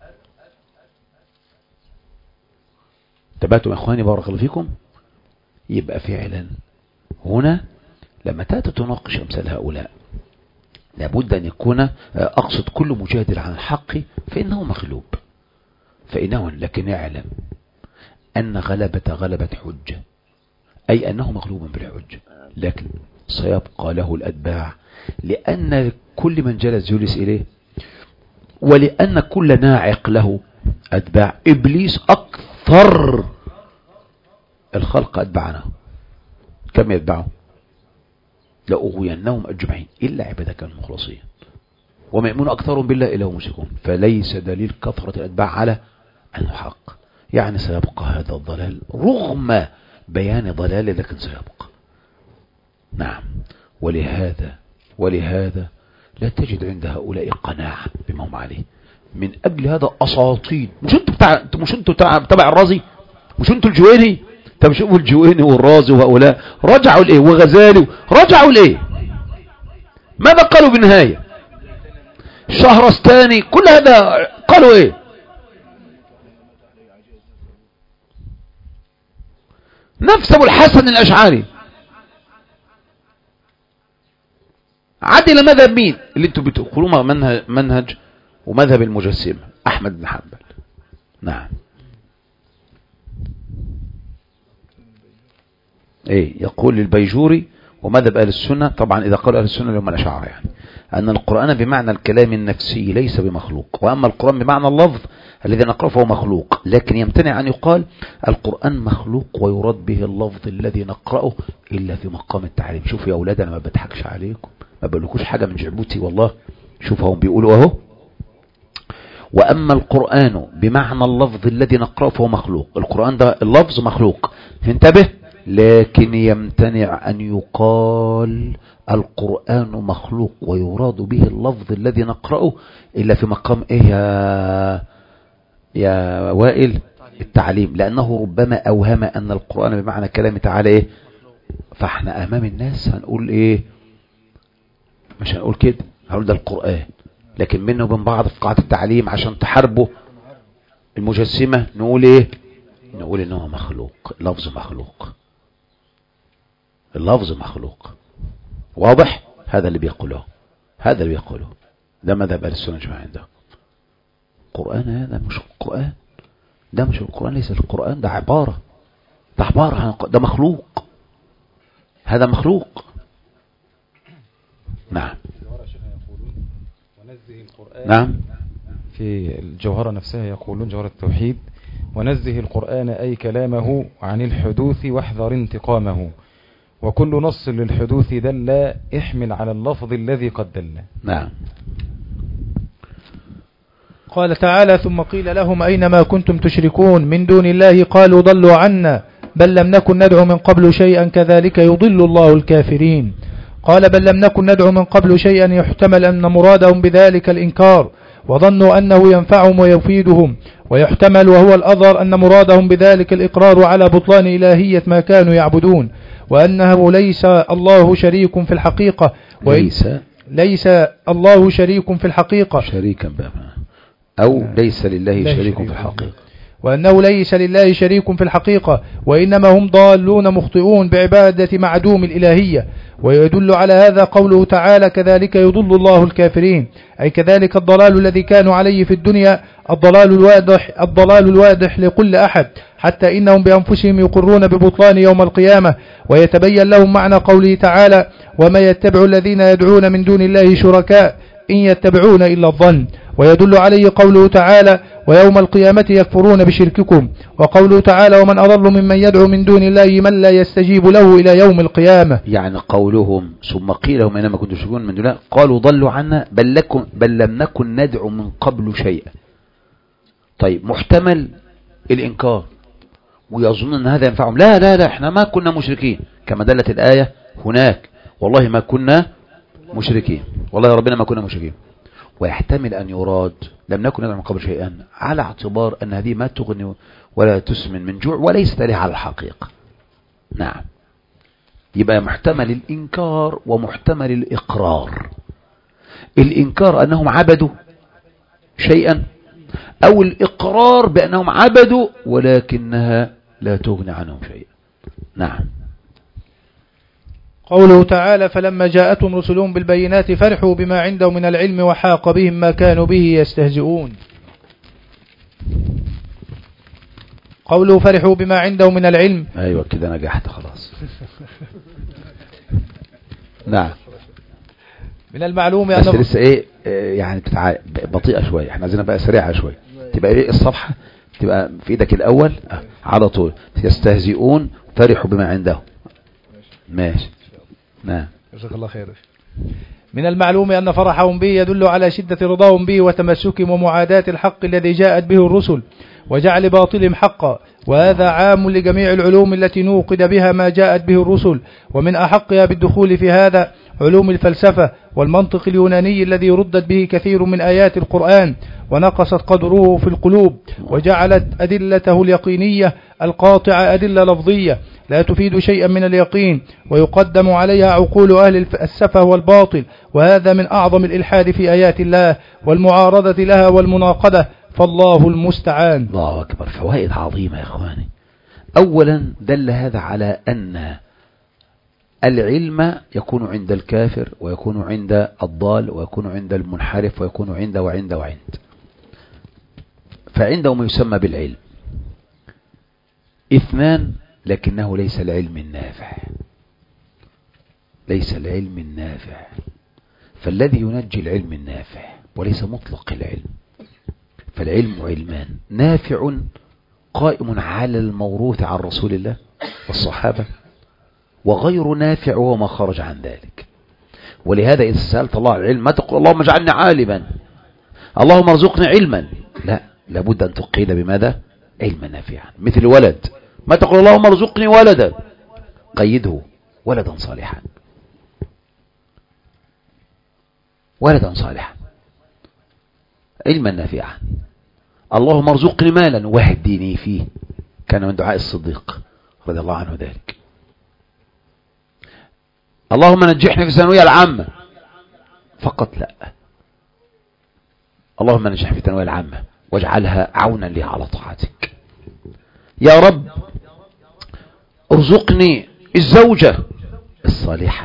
تبعتم يا اخواني بارك الله فيكم. يبقى فعلا هنا لما تأتي تناقش امثال هؤلاء لابد ان يكون اقصد كل مجادل عن الحق فانه مغلوب، فانه لكن يعلم ان غلبة غلبة حجة، اي انه مغلوب بالحجة، لكن سيبقى له الاتباع، لان كل من جلس جلس اليه، ولان كل ناعق له اتباع. ابليس اكثر الخلق اتبعنا. كم يتبعه؟ لأغوينهم أجمعين إلا عبادك المخلصين وما يؤمن أكثرهم بالله إلا هم مشركون. فليس دليل كثرة الأتباع على أنه حق، يعني سيبقى هذا الضلال رغم بيان ضلاله، لكن سيبقى. نعم. ولهذا ولهذا لا تجد عند هؤلاء قناعة بما هم عليه. من أجل هذا أساطين. مش أنتوا بتاع مش أنتوا تبع الرازي، مش أنتوا الجويني. طب شوفوا الجويني والرازي وهؤلاء رجعوا لإيه، وغزالي رجعوا لإيه، ماذا قالوا بالنهاية؟ الشهرستاني كل هذا قالوا إيه؟ نفس أبو الحسن الأشعري عاد إلى مذهب مين اللي انتوا بتقولوا منهج, منهج ومذهب المجسمة أحمد بن حنبل. نعم. ايه يقول البيجوري ومذهب اهل السنة، طبعا اذا قالوا اهل السنة اللي هم الاشاعرة، يعني ان القرآن بمعنى الكلام النفسي ليس بمخلوق، واما القرآن بمعنى اللفظ الذي نقرأه فهو مخلوق، لكن يمتنع ان يقال القرآن مخلوق ويراد به اللفظ الذي نقرأه الا في مقام التعليم. شوفوا يا اولاد انا ما بضحكش عليكم، ما بقولكوش حاجة من جعبوتي والله. شوفوا هم بيقولوا اهو، واما القرآن بمعنى اللفظ الذي نقرأه فهو مخلوق. القرآن ده اللفظ مخلوق، انتبه لكن يمتنع أن يقال القرآن مخلوق ويراد به اللفظ الذي نقرأه إلا في مقام إيه يا, يا وائل؟ التعليم، لأنه ربما أوهم أن القرآن بمعنى كلام تعالى إيه؟ فاحنا أمام الناس هنقول إيه؟ مش هنقول كده، هنقول ده القرآن، لكن منه وبين بعض في قاعة التعليم عشان تحاربوا المجسمة نقول إيه؟ نقول إنه مخلوق، لفظ مخلوق، اللفظ مخلوق. واضح؟ هذا اللي بيقوله، هذا اللي بيقوله، ده مذهب أهل السنة والجماعة عنده. القرآن هذا مش القرآن، ده مش القرآن، ليس القرآن، ده عبارة، ده عبارة، ده مخلوق، هذا مخلوق. نعم نعم. في الجوهرة نفسها يقولون جوهرة التوحيد: ونزه القرآن أي كلامه عن الحدوث واحذر انتقامه، وكل نص للحدوث دل احمل على اللفظ الذي قد دل. نعم. قال تعالى: ثم قيل لهم أينما كنتم تشركون من دون الله قالوا ضلوا عنا بل لم نكن ندعو من قبل شيئا كذلك يضل الله الكافرين. قال: بل لم نكن ندعو من قبل شيئا، يحتمل أن مرادهم بذلك الإنكار وظنوا أنه ينفعهم ويفيدهم، ويحتمل وهو الأظهر أن مرادهم بذلك الإقرار على بطلان إلهية ما كانوا يعبدون، وأنه ليس الله شريك في الحقيقة، ليس ليس الله شريك في الحقيقة شريكا بما أو ليس لله شريك في الحقيقة، وأنه ليس لله شريك في الحقيقة، وإنما هم ضالون مخطئون بعبادة معدوم الإلهية. ويدل على هذا قوله تعالى: كذلك يضل الله الكافرين، أي كذلك الضلال الذي كانوا عليه في الدنيا، الضلال الواضح, الضلال الواضح لكل أحد، حتى إنهم بأنفسهم يقرون ببطلان يوم القيامة. ويتبين لهم معنى قوله تعالى: وما يتبع الذين يدعون من دون الله شركاء إن يتبعون إلا الظن. ويدل عليه قوله تعالى: ويوم القيامة يكفرون بشرككم. وقوله تعالى: ومن أضل ممن يدعو من دون الله من لا يستجيب له إلى يوم القيامة. يعني قولهم ثم قيل لهم أينما كنتم تشركون من دون الله قالوا ضلوا عنا بل, لكم بل لم نكن ندعو من قبل شيئا. طيب محتمل الإنكار ويظن أن هذا ينفعهم، لا لا لا احنا ما كنا مشركين كما دلت الآية هناك، والله ما كنا مشركين، والله يا ربنا ما كنا مشركين. ويحتمل أن يراد لم نكن ندعو من قبل شيئا على اعتبار أن هذه ما تغني ولا تسمن من جوع وليست لها على الحقيقة. نعم، يبقى محتمل الإنكار ومحتمل الإقرار. الإنكار أنهم عبدوا شيئا، أو الإقرار بأنهم عبدوا ولكنها لا تغني عنهم شيئا. نعم. قوله تعالى: فلما جاءتهم رسلهم بالبينات فرحوا بما عندهم من العلم وحاق بهم ما كانوا به يستهزئون. قوله فرحوا بما عندهم من العلم، أيوة كده نجحت خلاص. نعم. من المعلوم بس أنه لسه إيه يعني بتتع... بطيئة شوية، احنا عايزينها بقى سريعة شوية، تبقى إيه الصفحة تبقى في إيدك الأول آه. على طول يستهزئون فرحوا بما عندهم. ماشي. نعم. جزاك الله خير. من المعلوم أن فرحهم به يدل على شدة رضاهم به وتمسكهم ومعاداة الحق الذي جاءت به الرسل وجعل باطلهم حقا، وهذا عام لجميع العلوم التي نوقد بها ما جاءت به الرسل، ومن أحقها بالدخول في هذا علوم الفلسفة والمنطق اليوناني الذي ردت به كثير من آيات القرآن ونقصت قدره في القلوب، وجعلت أدلته اليقينية القاطعة أدلة لفظية لا تفيد شيئا من اليقين، ويقدم عليها عقول أهل السفه والباطل، وهذا من أعظم الإلحاد في آيات الله والمعارضة لها والمناقضة، فالله المستعان. الله أكبر. فوائد عظيمة يا إخواني. أولا دل هذا على أن العلم يكون عند الكافر ويكون عند الضال ويكون عند المنحرف ويكون عند وعند وعند، فعندهم يسمى بالعلم. اثنان، لكنه ليس العلم النافع، ليس العلم النافع، فالذي ينجي العلم النافع وليس مطلق العلم. فالعلم علمان: نافع قائم على الموروث عن رسول الله والصحابة، وغير نافع وهو ما خرج عن ذلك. ولهذا إذا سألت الله العلم ما تقول اللهم اجعلني عالما، اللهم ارزقني علما، لا، لابد أن تقيد بماذا؟ علما نافعا. مثل ولد، ما تقول اللهم ارزقني ولدا، قيده ولدا صالحا، ولدا صالحا، علما نافعا. اللهم ارزقني مالا واهدني فيه، كان من دعاء الصديق رضي الله عنه ذلك. اللهم نجحني في الثانوية العامة فقط لا، اللهم نجحني في الثانوية العامة واجعلها عونا لي على طاعتك. يا رب ارزقني الزوجة الصالحة.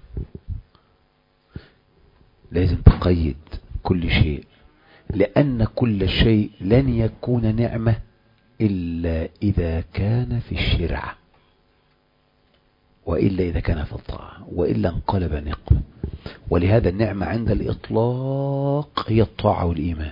لازم تقيد كل شيء، لأن كل شيء لن يكون نعمة إلا إذا كان في الشرع، وإلا إذا كان في الطاعة، وإلا انقلب نقمة. ولهذا النعمة عند الإطلاق هي الطاعة والإيمان.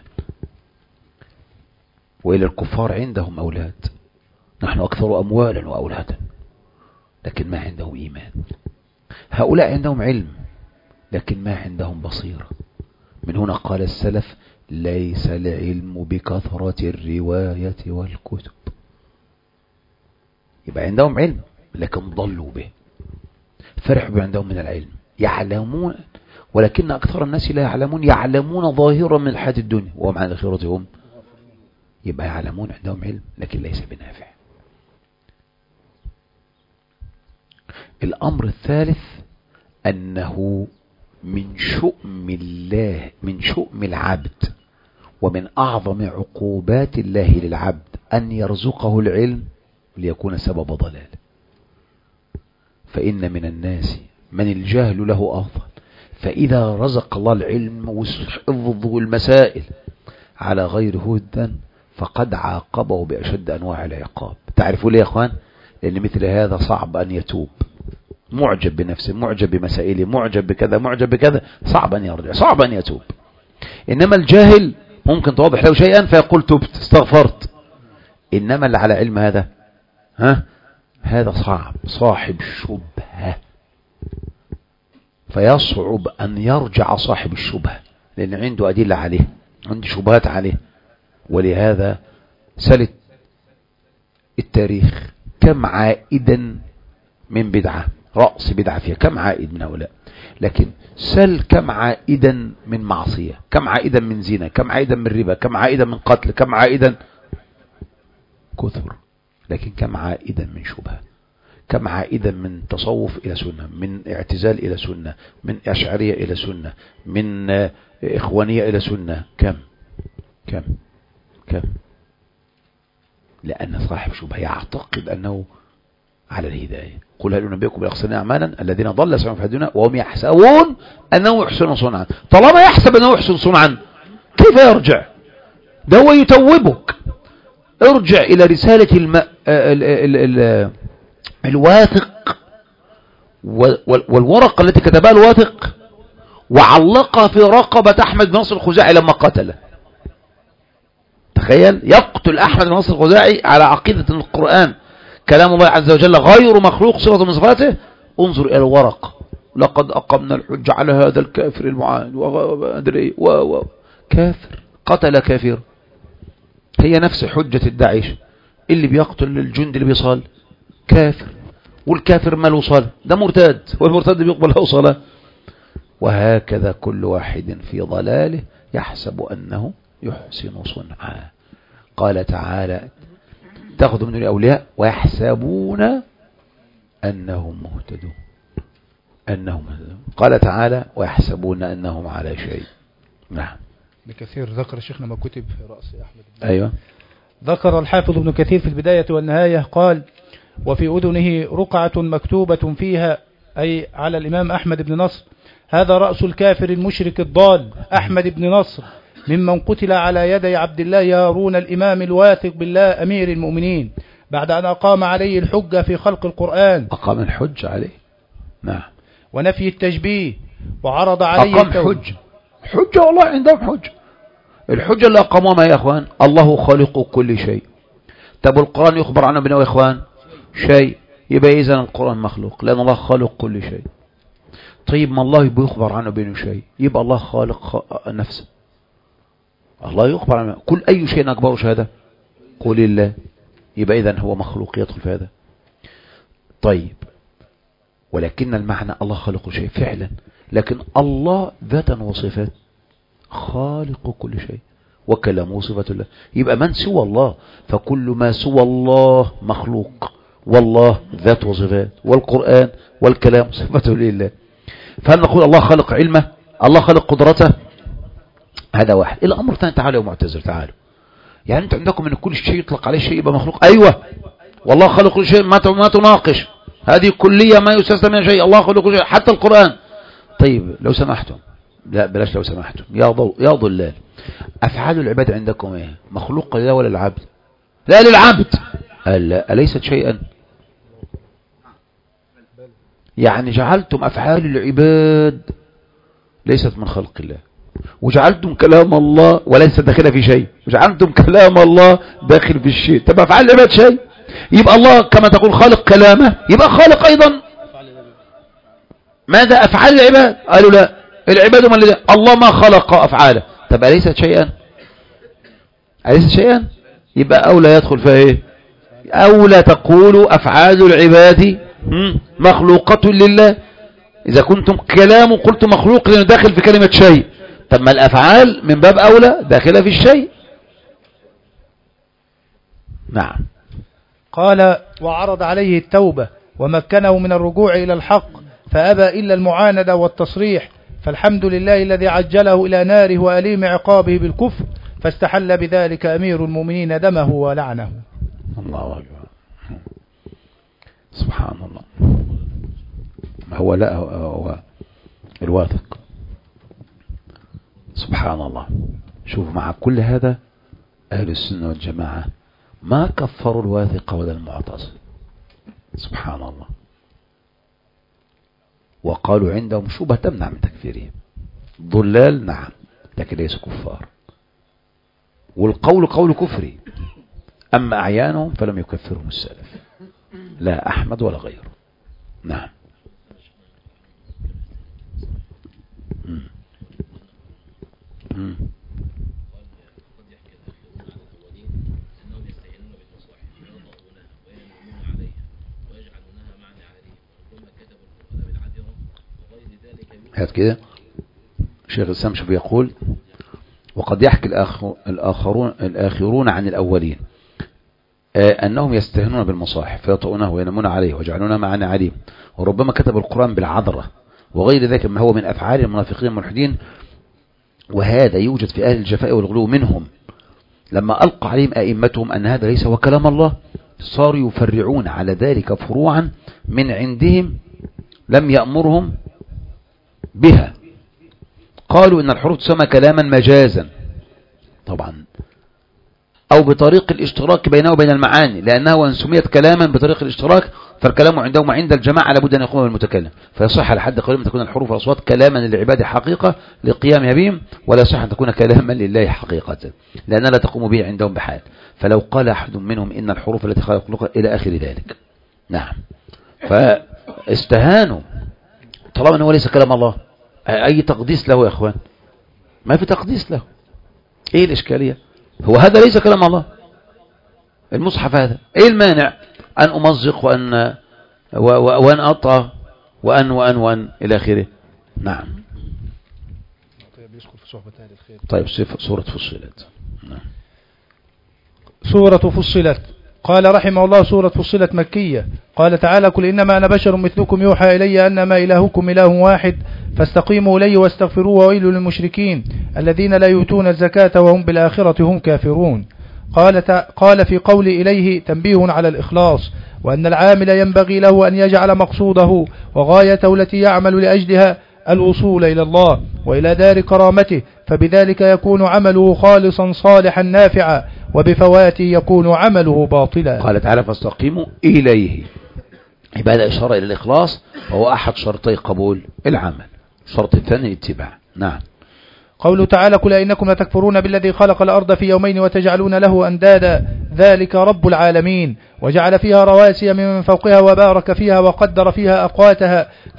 وإلى الكفار عندهم أولاد، نحن أكثر أموالا وأولادا، لكن ما عندهم إيمان. هؤلاء عندهم علم لكن ما عندهم بصيرة. من هنا قال السلف: ليس العلم بكثرة الرواية والكتب. يبقى عندهم علم لكن ضلوا به. فرحوا عندهم من العلم، يعلمون ولكن أكثر الناس لا يعلمون، يعلمون ظاهرا من الحياة الدنيا وهم عن الآخرة هم. يبقى يعلمون عندهم علم لكن ليس بنافع. الأمر الثالث أنه من شؤم الله، من شؤم العبد ومن أعظم عقوبات الله للعبد أن يرزقه العلم ليكون سبب ضلال. فإن من الناس من الجهل له أفضل، فإذا رزق الله العلم وحفظه المسائل على غير هدى فقد عاقبه بأشد أنواع العقاب. تعرفوا ليه يا أخوان؟ لأن مثل هذا صعب أن يتوب، معجب بنفسه، معجب بمسائله، معجب بكذا، معجب بكذا، صعب أن يرجع، صعب أن يتوب. إنما الجاهل ممكن توضح له شيئا فيقول تبت استغفرت. إنما اللي على علم هذا ها هذا صعب، صاحب شبهة، فيصعب أن يرجع صاحب الشبهة لأن عنده أدلة عليه، عنده شبهات عليه. ولهذا سلت التاريخ كم عائدا من بدعة، رأس بدعة فيها كم عائد من هؤلاء، لكن سل كم عائدا من معصية، كم عائدا من زنا، كم عائدا من ربا، كم عائدا من قتل، كم عائدا كثر، لكن كم عائدا من شبهة، كم عائدا من تصوف إلى سنة، من اعتزال إلى سنة، من أشعرية إلى سنة، من إخوانية إلى سنة، كم كم كم لأن صاحب شبهة يعتقد أنه على الهداية. قل هل ننبئكم بالأخسرين أعمالا الذين ضل سعيهم في الدنيا وهم يحسبون أنه يحسن صنعا. طالما يحسب أنه يحسن صنعا كيف يرجع؟ ده هو يتوبك. ارجع إلى رسالة الم... ال... ال... ال... الواثق والورقة التي كتبها الواثق وعلقها في رقبة أحمد بن نصر الخزاعي لما قتله. تخيل يقتل أحمد بن نصر الخزاعي على عقيدة القرآن كلام الله عز وجل غير مخلوق صفة من صفاته. انظر إلى الورق: لقد أقمنا الحج على هذا الكافر المعاند وأدري و و كافر قتل كافر. هي نفس حجة الداعش اللي بيقتل الجند اللي بيصال كافر، والكافر ما له صلاة، ده مرتد، والمرتد بيقبل له صلاة. وهكذا كل واحد في ضلاله يحسب أنه يحسن صنعا. قال تعالى: تأخذ من الأولياء ويحسبون أنهم مهتدون، أنهم مهتدون. قال تعالى: ويحسبون أنهم على شيء. نعم. بكثير ذكر شيخنا ما كتب في رأس أحمد. أيوة. ذكر الحافظ ابن كثير في البداية والنهاية قال: وفي أذنه رقعة مكتوبة فيها، أي على الإمام أحمد بن نصر: هذا رأس الكافر المشرك الضال أحمد بن نصر، ممن قتل على يدي عبد الله هارون الإمام الواثق بالله أمير المؤمنين، بعد أن أقام عليه الحجة في خلق القرآن. أقام الحجة عليه. نعم. ونفي التشبيه، وعرض عليه أقام حجة. حجة والله عندهم حجة. الحجة اللي أقاموها يا أخوان: الله خالق كل شيء. طب القرآن يخبر عنه بأنه يا إخوان شيء، يبقى إذن القرآن مخلوق لأن الله خالق كل شيء. طيب ما الله يخبر عنه بأنه شيء، يبقى الله خالق نفسه. الله يخبر عنه كل أي شيء أكبر شهادة قول الله، يبقى إذن هو مخلوق يدخل في هذا. طيب ولكن المعنى الله خالق شيء فعلا، لكن الله ذاتا وصفات خالق كل شيء، وكلامه صفة الله. يبقى من سوى الله، فكل ما سوى الله مخلوق، والله ذات وصفات، والقرآن والكلام صفته لله. فهل نقول الله خلق علمه، الله خلق قدرته؟ هذا واحد. الأمر الثاني، تعالوا يا معتزل تعالوا، يعني انت عندكم ان كل شيء يطلق عليه شيء يبقى مخلوق. ايوه، والله خلق كل شيء، ما ما تناقش هذه كلية، ما يستثنى من شيء، الله خلق كل شيء حتى القرآن. طيب لو سمحتم، لا بلاش لو سمحتم يا ضل يا ضلال، افعال العباد عندكم ايه؟ مخلوق لله ولا للعبد؟ لا للعبد. ألا أليست شيئا؟ يعني جعلتم افعال العباد ليست من خلق الله، وجعلتم كلام الله وليس داخل في شيء، وجعلتم كلام الله داخل في الشيء. طب افعال العباد شيء، يبقى الله كما تقول خالق كلامه، يبقى خالق ايضا ماذا؟ افعال العباد. قالوا لا، العباد من الله، الله ما خلق افعاله. طب اليست شيئا؟ اليست شيئا؟ يبقى اولى يدخل فيها ايه؟ اولى تقول افعال العباد مخلوقة لله. اذا كنتم كلام قلت مخلوق لانه داخل في كلمة شيء، طب ما الافعال من باب اولى داخلة في الشيء. نعم. قال وعرض عليه التوبة ومكنه من الرجوع إلى الحق فأبى إلا المعاندة والتصريح، فالحمد لله الذي عجله إلى ناره وأليم عقابه بالكفر، فاستحل بذلك أمير المؤمنين دمه ولعنه. الله أكبر، سبحان الله. هو لا هو الواثق، سبحان الله. شوف، مع كل هذا أهل السنة والجماعة ما كفروا الواثق ولا المعتصم، سبحان الله، وقالوا عندهم شبهة تمنع من تكفيرهم. ضلال نعم، لكن ليسوا كفار، والقول قول كفري. أما أعيانهم فلم يكفرهم السلف، لا أحمد ولا غيره. نعم. مم. مم. هات كده شيخ الإسلام شوف يقول: وقد يحكي الآخرون الآخرون عن الأولين أنهم يستهنون بالمصاحف فيطؤونه وينمون عليه ويجعلونه معنا عليم، وربما كتب القرآن بالعذرة وغير ذلك ما هو من أفعال المنافقين الملحدين، وهذا يوجد في أهل الجفاء والغلو منهم. لما ألقى عليهم أئمتهم أن هذا ليس هو كلام الله، صاروا يفرعون على ذلك فروعا من عندهم لم يأمرهم بها. قالوا إن الحروف تسمى كلاما مجازا طبعا، أو بطريق الاشتراك بينه وبين المعاني، لأنها وإن سميت كلاما بطريق الاشتراك فالكلام عندهم عند الجماعة لابد أن يقوم بالمتكلم، فيصح لحد قليل أن تكون الحروف والأصوات كلاما للعباد حقيقة لقيامها بهم، ولا يصح أن تكون كلاما لله حقيقة لأنها لا تقوم به عندهم بحال. فلو قال أحد منهم إن الحروف التي خلقها إلى آخر ذلك. نعم. فاستهانوا طالما أنه ليس كلام الله. أي تقديس له يا أخوان؟ ما في تقديس له. إيه الإشكالية؟ هو هذا ليس كلام الله، المصحف هذا، إيه المانع أن أمزق وأن وأن أطأ وأن وأن وأن إلى آخره. نعم. طيب سورة فصلت. نعم. سورة فصلت. قال رحمه الله: سورة فصلت مكية. قال تعالى: قل إنما أنا بشر مثلكم يوحى إلي أنما إلهكم إله واحد فاستقيموا إليه واستغفروه وويل للمشركين الذين لا يؤتون الزكاة وهم بالآخرة هم كافرون. قال قال في قول إليه تنبيه على الإخلاص، وأن العامل ينبغي له أن يجعل مقصوده وغايته التي يعمل لأجلها الوصول إلى الله وإلى دار كرامته، فبذلك يكون عمله خالصا صالحا نافعا، وبفواته يكون عمله باطلا. قال تعالى: فاستقيموا إليه، عبادة إشارة إلى الإخلاص، وهو أحد شرطي قبول العمل. الشرط الثاني الاتباع. نعم. قوله تعالى: قل إنكم لتكفرون بالذي خلق الأرض في يومين وتجعلون له أندادا ذلك رب العالمين، وجعل فيها رواسي من فوقها وبارك فيها وقدر فيها أقواتها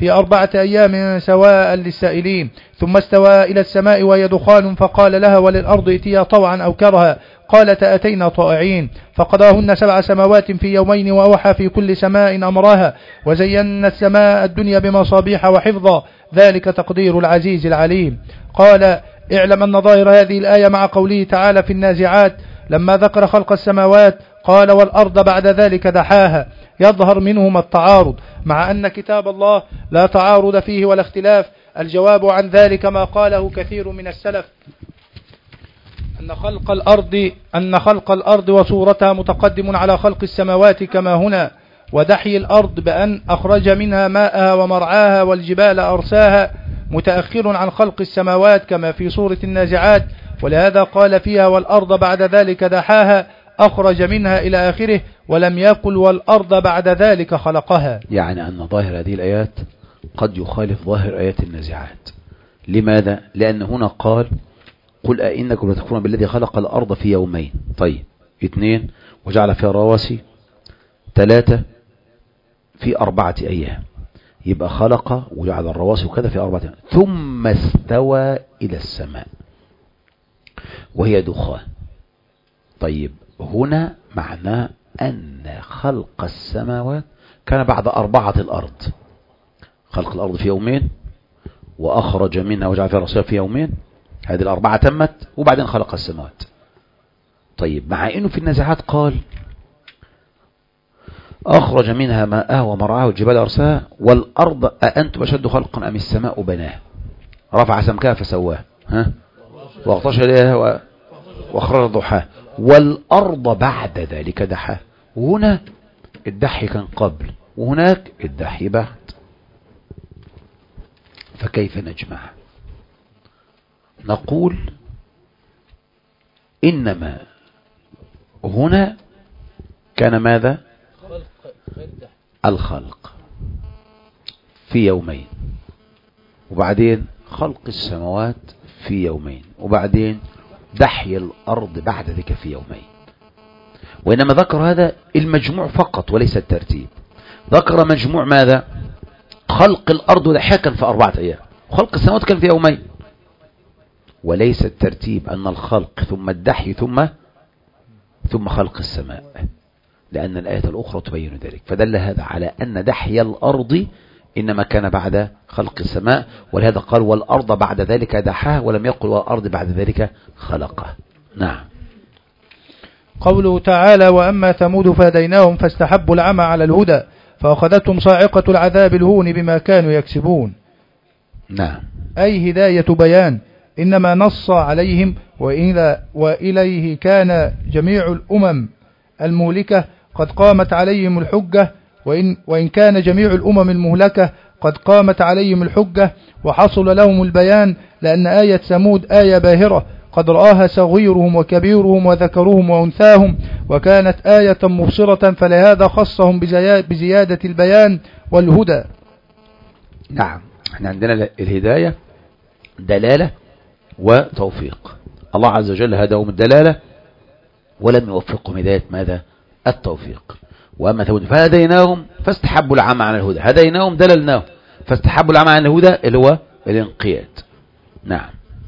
في أربعة أيام سواء للسائلين، ثم استوى إلى السماء وهي دخان فقال لها وللأرض ائتيا طوعا أو كرها قالت أتينا طائعين، فقضاهن سبع سماوات في يومين وأوحى في كل سماء أمرها وزينا السماء الدنيا بمصابيح وحفظا، ذلك تقدير العزيز العليم. قال اعلم أن ظاهر هذه الآية مع قوله تعالى في النازعات لما ذكر خلق السماوات قال والأرض بعد ذلك دحاها، يظهر منهما التعارض مع أن كتاب الله لا تعارض فيه ولا اختلاف. الجواب عن ذلك ما قاله كثير من السلف أن خلق الأرض أن خلق الأرض وصورتها متقدم على خلق السماوات كما هنا، ودحي الأرض بأن أخرج منها ماءها ومرعاها والجبال أرساها متأخر عن خلق السماوات كما في سورة النازعات، ولهذا قال فيها والأرض بعد ذلك دحاها أخرج منها إلى آخره، ولم يقل والأرض بعد ذلك خلقها. يعني أن ظاهر هذه الآيات قد يخالف ظاهر آيات النازعات. لماذا؟ لأن هنا قال قل أئنكم لتكفرون بالذي خلق الأرض في يومين. طيب اثنين وجعل فيها رواسي، ثلاثة في أربعة أيام، يبقى خلق وجعل الرواسي وكذا في أربعة أيام، ثم استوى إلى السماء وهي دخان. طيب هنا معناه أن خلق السماوات كان بعد أربعة الأرض، خلق الأرض في يومين وأخرج منها وجعل فيها رواسي في يومين، هذه الأربعة تمت وبعدين خلق السماوات. طيب مع أنه في النازعات قال أخرج منها ماءها ومرعاها والجبال أرساها والأرض أأنتم أشد خلقا أم السماء بناها رفع سمكها فسواها ها واغطش إليها وأخرج ضحاها والأرض بعد ذلك دحاها. وهنا الدحي كان قبل وهناك الدحي بعد، فكيف نجمع؟ نقول إنما هنا كان ماذا؟ الخلق في يومين، وبعدين خلق السماوات في يومين، وبعدين دحي الأرض بعد ذلك في يومين. وإنما ذكر هذا المجموع فقط وليس الترتيب. ذكر مجموع ماذا؟ خلق الأرض ودحيها كان في أربعة أيام، وخلق السماوات كان في يومين، وليس الترتيب أن الخلق ثم الدحي ثم ثم خلق السماء، لأن الآية الأخرى تبين ذلك. فدل هذا على أن دحي الأرض إنما كان بعد خلق السماء، ولهذا قال والأرض بعد ذلك دحاها ولم يقل والأرض بعد ذلك خلقها. نعم. قوله تعالى وأما ثمود فهديناهم فاستحبوا العمى على الهدى فأخذتهم صاعقة العذاب الهون بما كانوا يكسبون. نعم. أي هداية بيان، إنما نص عليهم وإذا وإليه كان جميع الأمم المهلكة قد قامت عليهم الحجة، وإن, وإن كان جميع الأمم المهلكة قد قامت عليهم الحجة وحصل لهم البيان، لأن آية ثمود آية باهرة قد رآها صغيرهم وكبيرهم وذكرهم وأنثاهم، وكانت آية مبصرة، فلهذا خصهم بزيادة البيان والهدى. نعم. احنا عندنا الهداية دلالة وتوفيق. الله عز وجل هداهم الدلالة ولم يوفقهم هداية ماذا؟ التوفيق. وأما ثمود فهديناهم فاستحبوا العمى عن الهدى، هديناهم دللناهم فاستحبوا العمى عن الهدى اللي هو الانقياد. نعم.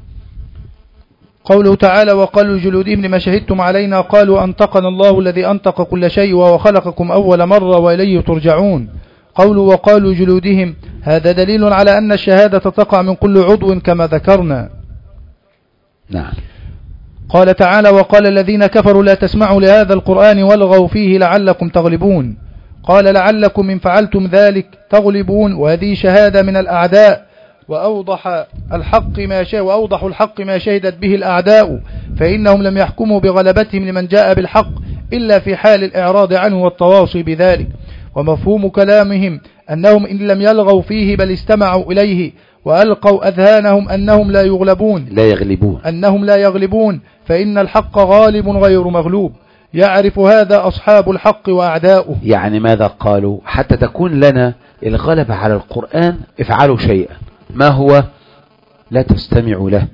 قوله تعالى وقالوا جلودهم لما شهدتم علينا قالوا أنطقنا الله الذي أنطق كل شيء وهو خلقكم أول مرة وإليه ترجعون. قوله وقالوا جلودهم هذا دليل على أن الشهادة تقع من كل عضو كما ذكرنا. نعم. قال تعالى وقال الذين كفروا لا تسمعوا لهذا القرآن والغوا فيه لعلكم تغلبون. قال لعلكم إن فعلتم ذلك تغلبون، وهذه شهادة من الأعداء، وأوضح الحق ما شهد وأوضح الحق ما شهدت به الأعداء، فإنهم لم يحكموا بغلبتهم لمن جاء بالحق إلا في حال الإعراض عنه والتواصي بذلك. ومفهوم كلامهم أنهم إن لم يلغوا فيه بل استمعوا إليه وألقوا أذهانهم أنهم لا يغلبون لا يغلبون أنهم لا يغلبون فإن الحق غالب غير مغلوب، يعرف هذا أصحاب الحق وأعداؤه. يعني ماذا قالوا؟ حتى تكون لنا الغلبة على القرآن افعلوا شيئا، ما هو؟ لا تستمعوا له،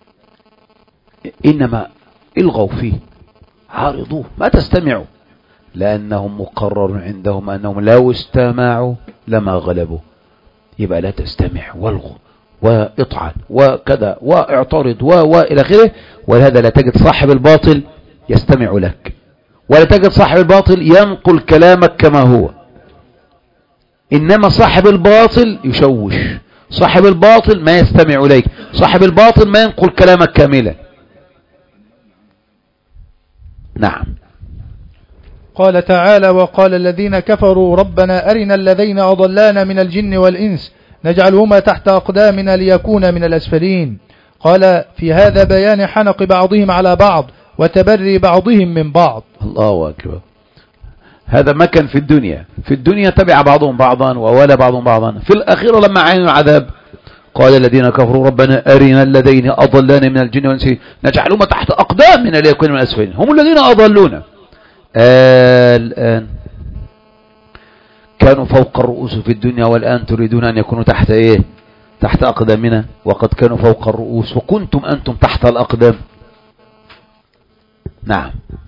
إنما الغوا فيه، عارضوه، ما تستمعوا، لأنهم مقرر عندهم أنهم لو استمعوا لما غلبوا. يبقى لا تستمع والغ واطعن وكذا واعترض والى اخره. ولهذا لا تجد صاحب الباطل يستمع لك، ولا تجد صاحب الباطل ينقل كلامك كما هو، إنما صاحب الباطل يشوش، صاحب الباطل ما يستمع إليك، صاحب الباطل ما ينقل كلامك كاملا. نعم. قال تعالى: وقال الذين كفروا ربنا أرنا الذين أضلانا من الجن والإنس نجعلهما تحت أقدامنا ليكونا من الأسفلين. قال في هذا بيان حنق بعضهم على بعض وتبري بعضهم من بعض. الله أكبر. هذا ما كان في الدنيا، في الدنيا تبع بعضهم بعضا ووالى بعضهم بعضا. في الأخيرة لما عينوا العذاب قال الذين كفروا ربنا أرنا الذين أضلانا من الجن والإنس نجعلهما تحت أقدامنا ليكونوا من الأسفلين. هم الذين أضلونا. آه الآن كانوا فوق الرؤوس في الدنيا، والآن تريدون أن يكونوا تحت إيه؟ تحت أقدامنا، وقد كانوا فوق الرؤوس وكنتم أنتم تحت الأقدام. نعم.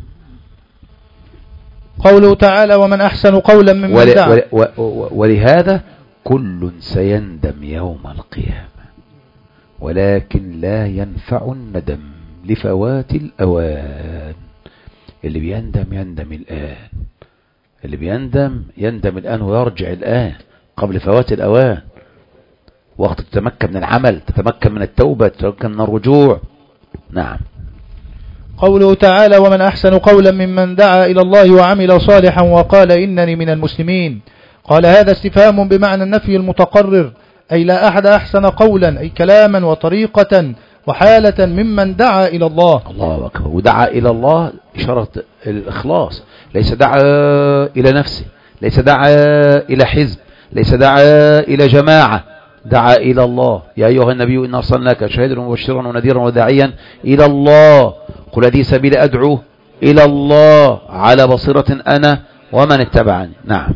قوله تعالى: ومن أحسن قولا ممن ول... دعا. ول... ول... ولهذا كل سيندم يوم القيامة، ولكن لا ينفع الندم لفوات الأوان. اللي بيندم يندم الآن، اللي بيندم يندم الآن ويرجع الآن قبل فوات الأوان. وقت تتمكن من العمل، تتمكن من التوبة، تتمكن من الرجوع. نعم. قوله تعالى: ومن أحسن قولا ممن دعا إلى الله وعمل صالحا وقال إنني من المسلمين. قال هذا استفهام بمعنى النفي المتقرر، أي لا أحد أحسن قولا، أي كلاما وطريقة وحالة ممن دعا إلى الله. الله أكبر. ودعا إلى الله إشارة الإخلاص، ليس دعا إلى نفسه، ليس دعا إلى حزب، ليس دعا إلى جماعة، دعا إلى الله. يا أيها النبي إنا أرسلناك شاهدا ومبشرا ونذيرا وداعيا إلى الله، قل هذه سبيل أدعو إلى الله على بصيرة أنا ومن اتبعني. نعم.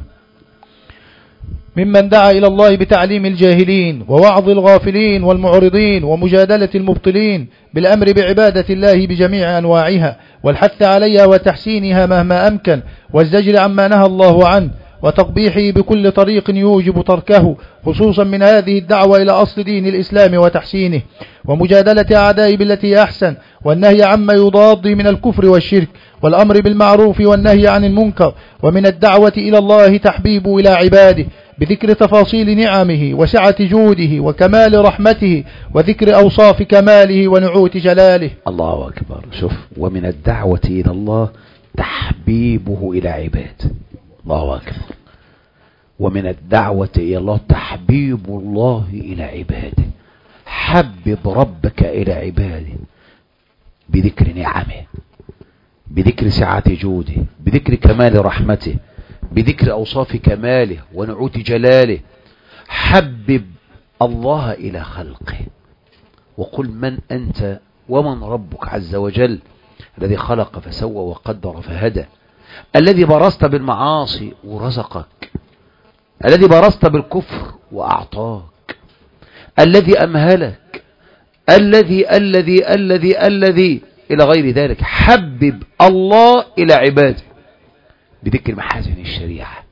ممن دعا إلى الله بتعليم الجاهلين ووعظ الغافلين والمعرضين ومجادلة المبطلين، بالأمر بعبادة الله بجميع أنواعها والحث عليها وتحسينها مهما أمكن، والزجر عما نهى الله عنه وتقبيحه بكل طريق يوجب تركه، خصوصا من هذه الدعوة إلى أصل دين الإسلام وتحسينه، ومجادلة أعدائه بالتي أحسن، والنهي عما يضاد من الكفر والشرك، والأمر بالمعروف والنهي عن المنكر. ومن الدعوة إلى الله تحبيب إلى عباده بذكر تفاصيل نعمه وسعة جوده وكمال رحمته، وذكر أوصاف كماله ونعوت جلاله. الله أكبر. شوف، ومن الدعوة إلى الله تحبيبه إلى عباده. الله أكبر. ومن الدعوة إلى الله تحبيب الله إلى عباده. حبب ربك إلى عباده بذكر نعمه، بذكر سعة جوده، بذكر كمال رحمته، بذكر أوصاف كماله ونعوت جلاله. حبب الله إلى خلقه، وقل من أنت ومن ربك عز وجل، الذي خلق فسوى وقدر فهدى، الذي برزت بالمعاصي ورزقك، الذي برزت بالكفر وأعطاك، الذي أمهلك، الذي الذي الذي الذي إلى غير ذلك. حبب الله إلى عباده بذكر محاسن الشريعة،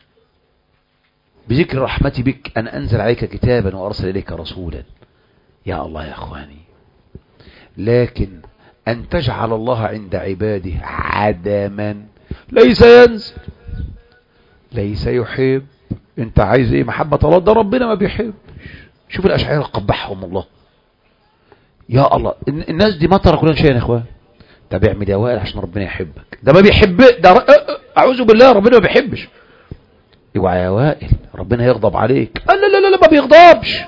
بذكر رحمتي بك أن أنزل عليك كتابا وأرسل إليك رسولا. يا الله يا أخواني، لكن أن تجعل الله عند عباده عدما، ليس ينزل، ليس يحب. انت عايز ايه؟ محبة الله؟ ده ربنا ما بيحب. شوف الأشاعرة قبحهم الله. يا الله، الناس دي ما تركوا لنا شيئا يا اخوان. ده بيعمل يا وائل عشان ربنا يحبك، ده ما بيحب، ده اعوذ بالله ربنا ما بيحبش. اوعى يا وائل ربنا يغضب عليك. لا لا لا لا ما بيغضبش.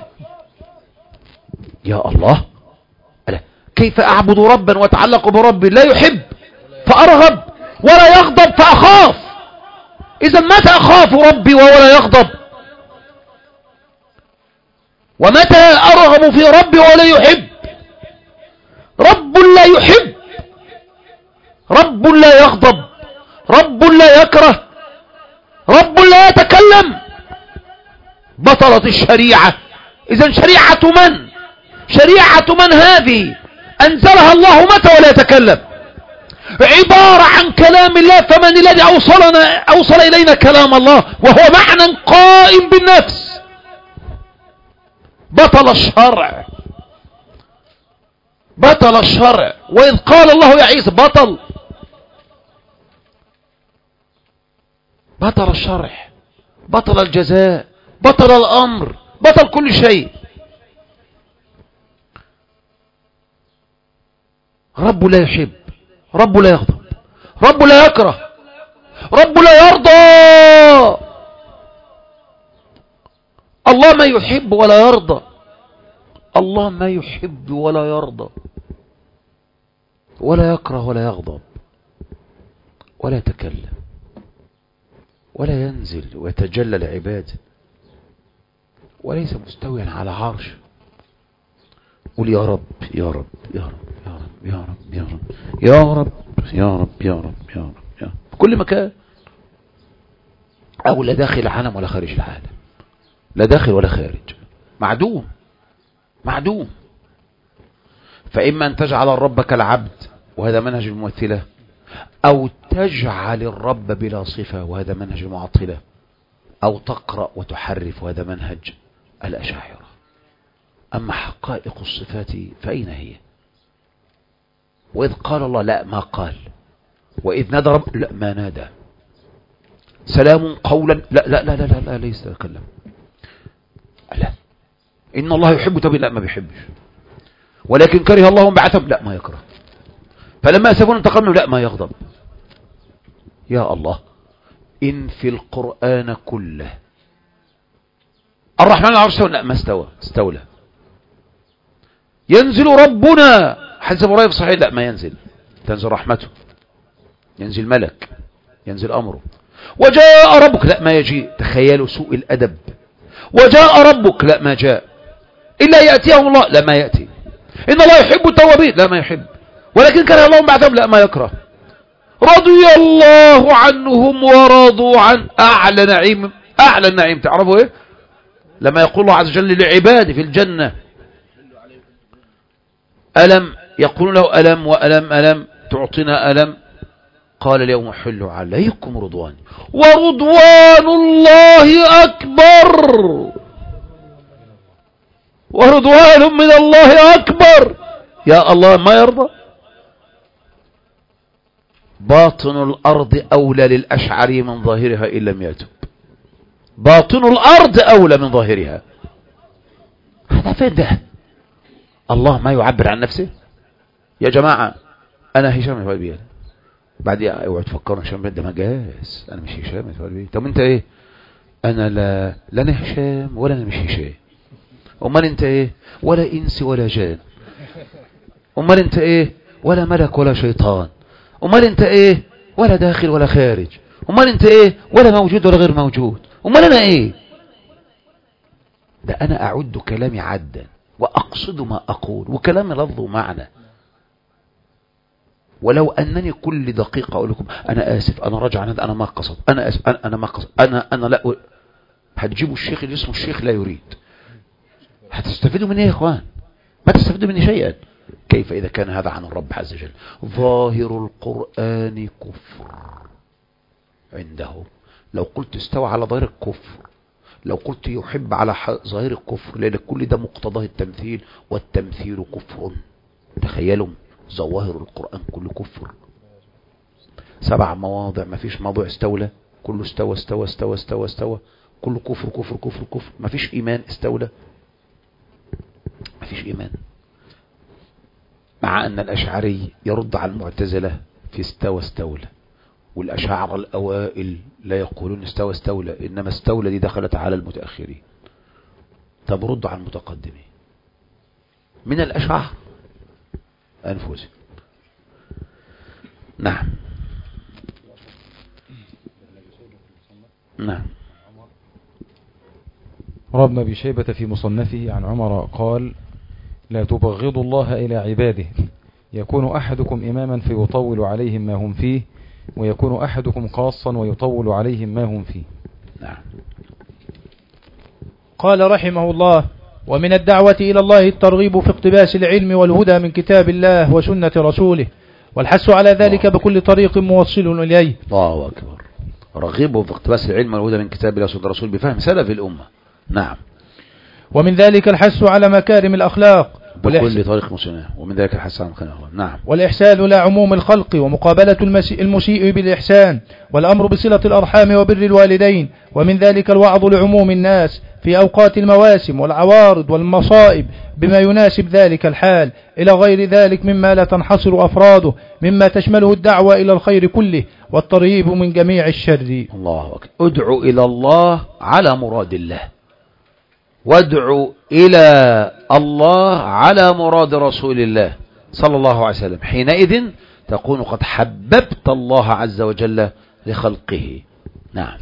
يا الله، ألا كيف أعبد ربا وأتعلق برب لا يحب فأرغب ولا يغضب فأخاف؟ إذا متى أخاف ربي ولا يغضب؟ ومتى أرغب في ربي ولا يحب؟ رب لا يحب، رب لا يغضب، رب لا يكره، رب لا يتكلم. بطلت الشريعة. إذا شريعة من؟ شريعة من هذه؟ أنزلها الله متى ولا يتكلم؟ عبارة عن كلام الله. فمن الذي أوصلنا أوصل إلينا كلام الله وهو معنى قائم بالنفس؟ بطل الشرع، بطل الشرع. وإذ قال الله يا عيسى بطل، بطل الشرع، بطل الجزاء، بطل الأمر، بطل كل شيء. رب لا يحب، رب لا يغضب، رب لا يكره، رب لا يرضى. الله ما يحب ولا يرضى، الله ما يحب ولا يرضى ولا يكره ولا يغضب ولا يتكلم ولا ينزل ويتجلى لعباده، وليس مستويا على عرش. قل يا رب يا رب يا رب يا رب يا رب يا رب يا رب يا رب يا رب يا رب يا رب في كل مكان. أو لا داخل العالم ولا خارج العالم، لا داخل ولا خارج، معدوم معدوم. فإما أن تجعل الرب كالعبد وهذا منهج الممثلة، أو تجعل الرب بلا صفة وهذا منهج المعطلة، أو تقرأ وتحرف وهذا منهج الأشاعرة. أما حقائق الصفات فأين هي؟ وإذ قال الله لا ما قال، وإذ نادى رب لا ما نادى، سلام قولا لا لا لا لا لا, لا ليس يتكلم، لا. إن الله يحب تبي لا ما بيحبش، ولكن كره الله بعثهم لا ما يكره، فلما أسفون انتقموا لا ما يغضب. يا الله، إن في القرآن كله الرحمن على العرش استوى لا ما استوى، استولى. ينزل ربنا حديث أبو هريرة في صحيح لا ما ينزل، تنزل رحمته، ينزل ملك، ينزل أمره. وجاء ربك لا ما يجيء، تخيلوا سوء الأدب. وجاء ربك لا ما جاء، إلا يأتيهم الله لا ما يأتي. إن الله يحب التوابين لا ما يحب، ولكن كره الله بعثهم لا ما يكره. رضي الله عنهم ورضوا عن. أعلى نعيم، أعلى النعيم تعرفوا إيه؟ لما يقول الله عز وجل لعباده في الجنة ألم يقول له ألم وألم ألم تعطينا ألم، قال اليوم أحل عليكم رضواني ورضوان الله أكبر، ورضوان من الله أكبر. يا الله ما يرضى. باطن الأرض أولى للأشعري من ظاهرها إن لم يتب، باطن الأرض أولى من ظاهرها. هذا فين ده؟ الله ما يعبر عن نفسه. يا جماعة أنا هشام الفالبيل، بعدين اوعوا تفكروا هشام ده مجاز، أنا مش هشام الفالبيل. طب أنت إيه؟ أنا لا لا أنا هشام ولا أنا مش هشام. أمال أنت إيه؟ ولا إنس ولا جان. أمال أنت إيه؟ ولا ملك ولا شيطان. أمال أنت إيه؟ ولا داخل ولا خارج. أمال أنت إيه؟ ولا موجود ولا غير موجود. أمال أنا إيه؟ ده أنا أعد كلامي عدا وأقصد ما أقول، وكلامي لفظ معنى. ولو أنني كل دقيقة أقول لكم أنا آسف، أنا راجع، أنا ما قصد، أنا آسف، أنا, أنا ما قصد، أنا أنا لا أ... هتجيبوا الشيخ اللي اسمه الشيخ لا يريد، هتستفيدوا مني يا إخوان؟ ما تستفيدوا مني شيئا. كيف إذا كان هذا عن الرب عز وجل؟ ظاهر القرآن كفر عنده. لو قلت استوى على ظاهر الكفر، لو قلت يحب على ظاهر الكفر، لأن كل ده مقتضاه التمثيل، والتمثيل كفر. تخيلوا ظواهر القرآن كله كفر. سبع مواضع ما فيش موضوع استولى، كله استوى استوى استوى استوى استوى، كله كفر كفر كفر كفر. ما فيش إيمان استولى، ما فيش إيمان. مع أن الأشعري يرد على المعتزلة في استوى استولى، والأشاعرة الأوائل لا يقولون استوى استولى، إنما استولى دي دخلت على المتأخرين. طب ردوا على المتقدمين من الأشاعرة أنفسهم. نعم نعم. روى ابن أبي شيبة في مصنفه عن عمر قال: لا تبغضوا الله إلى عباده، يكون أحدكم إماما فيطول عليهم ما هم فيه، ويكون أحدكم قاصا ويطول عليهم ما هم فيه. نعم. قال رحمه الله: ومن الدعوة إلى الله الترغيب في اقتباس العلم والهدى من كتاب الله وسنة رسوله، والحث على ذلك بكل طريق موصل إليه. الله أكبر. رغبوا في اقتباس العلم والهدى من كتاب الله وسنة رسوله بفهم سلف الأمة. نعم. ومن ذلك الحث على مكارم الأخلاق بكل طريق مسنة، ومن ذلك الحث على مكارم الأخلاق. نعم. والإحسان لا عموم الخلق ومقابلة المسيء بالإحسان، والأمر بصلة الأرحام وبر الوالدين، ومن ذلك الوعظ لعموم الناس في أوقات المواسم والعوارض والمصائب بما يناسب ذلك الحال، إلى غير ذلك مما لا تنحصر أفراده، مما تشمله الدعوة إلى الخير كله والترهيب من جميع الشر. الله أكبر. ادعو إلى الله على مراد الله، وادعو إلى الله على مراد رسول الله صلى الله عليه وسلم، حينئذ تكون قد حببت الله عز وجل لخلقه. نعم.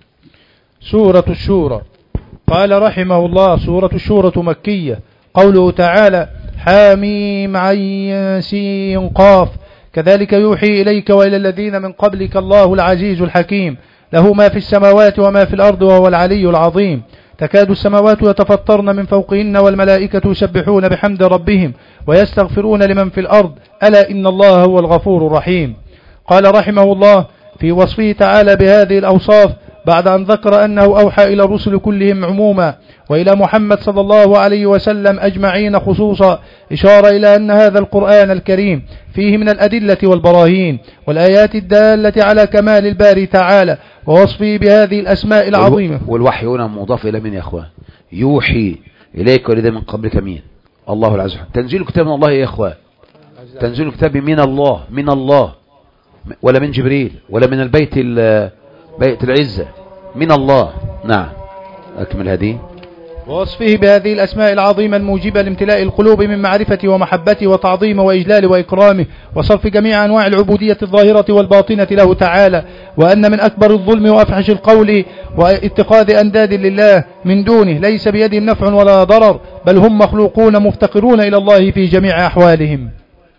سورة الشورى. قال رحمه الله: سورة الشورى مكية. قوله تعالى: حاميم عين سين قاف، كذلك يوحي إليك وإلى الذين من قبلك الله العزيز الحكيم، له ما في السماوات وما في الأرض وهو العلي العظيم. تكاد السماوات يتفطرن من فوقهن والملائكة يسبحون بحمد ربهم ويستغفرون لمن في الأرض، ألا إن الله هو الغفور الرحيم. قال رحمه الله في وصفه تعالى بهذه الأوصاف بعد أن ذكر أنه أوحى إلى الرسل كلهم عموما وإلى محمد صلى الله عليه وسلم أجمعين خصوصا، إشارة إلى أن هذا القرآن الكريم فيه من الأدلة والبراهين والآيات الدالة على كمال الباري تعالى ووصفه بهذه الأسماء العظيمة. والوحي هنا مضاف إلى من يا أخوان؟ يوحي إليك ولذا من قبلك مين؟ الله العزيز. تنزيل كتاب من الله يا أخوان، تنزيل كتاب من الله، من الله، ولا من جبريل ولا من البيت بيت العزة، من الله. نعم. أكمل هذه. ووصفه بهذه الأسماء العظيمة الموجبة لامتلاء القلوب من معرفة ومحبته وتعظيمه وإجلال وإكرامه وصرف جميع أنواع العبودية الظاهرة والباطنة له تعالى، وأن من أكبر الظلم وأفحش القول واتخاذ أنداد لله من دونه ليس بيدهم نفع ولا ضرر، بل هم مخلوقون مفتقرون إلى الله في جميع أحوالهم.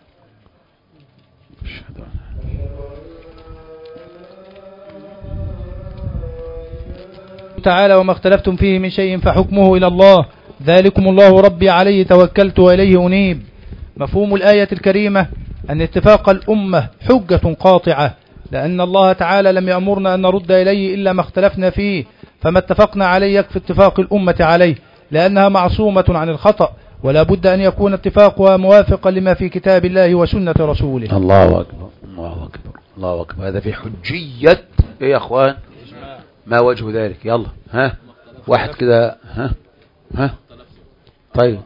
تعالى: وما اختلفتم فيه من شيء فحكمه إلى الله، ذلكم الله ربي عليه توكلت وإليه أنيب. مفهوم الآية الكريمة أن اتفاق الأمة حجة قاطعة، لأن الله تعالى لم يأمرنا أن نرد إليه إلا ما اختلفنا فيه، فما اتفقنا عليه يكفي اتفاق الأمة عليه، لأنها معصومة عن الخطأ، ولا بد أن يكون اتفاقها موافقا لما في كتاب الله وسنة رسوله. الله أكبر، الله أكبر، الله أكبر. هذا في حجية إيه يا أخوان؟ ما وجه ذلك؟ يلا ها واحد كده. ها ها طيب.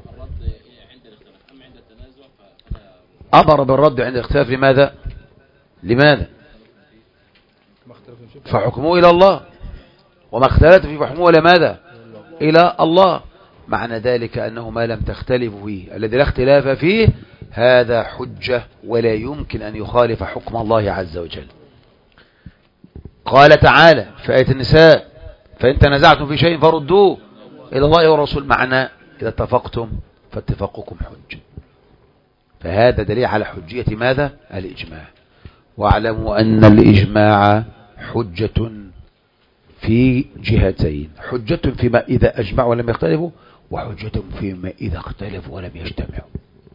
أمر بالرد عند الاختلاف. لماذا؟ لماذا؟ فحكمه إلى الله، وما اختلف في حكمه إلى ماذا؟ إلى الله. معنى ذلك أنه ما لم تختلفوا فيه الذي لا اختلاف فيه هذا حجة، ولا يمكن أن يخالف حكم الله عز وجل. قال تعالى في آية النساء: فإن تنازعتم في شيء فردوه إلى الله والرسول. معنى إذا اتفقتم فاتفاقكم حجة. فهذا دليل على حجية ماذا؟ الإجماع. واعلموا أن الإجماع حجة في جهتين: حجة فيما إذا أجمعوا ولم يختلفوا، وحجة فيما إذا اختلفوا ولم يجتمعوا.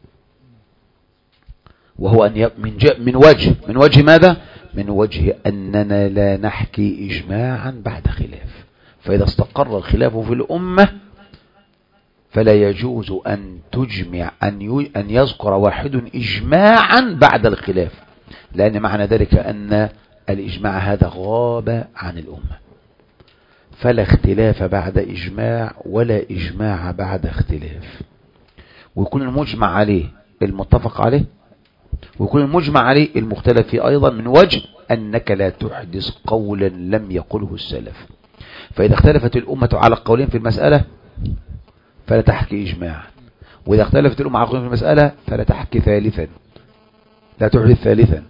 وهو أن من, من وجه من وجه ماذا؟ من وجه أننا لا نحكي إجماعا بعد خلاف. فإذا استقر الخلاف في الأمة فلا يجوز أن تجمع أن أن يذكر واحد إجماعا بعد الخلاف، لأن معنى ذلك أن الإجماع هذا غاب عن الأمة. فلا اختلاف بعد إجماع ولا إجماع بعد اختلاف، ويكون المجمع عليه المتفق عليه، ويكون المجمع عليه المختلف فيه أيضا، من وجه أنك لا تحدث قولا لم يقله السلف. فإذا اختلفت الأمة على قولين في المسألة فلا تحكي إجماعا، وإذا اختلفت الأمة على قولين في المسألة فلا تحكي ثالثا، لا تحدث ثالثا.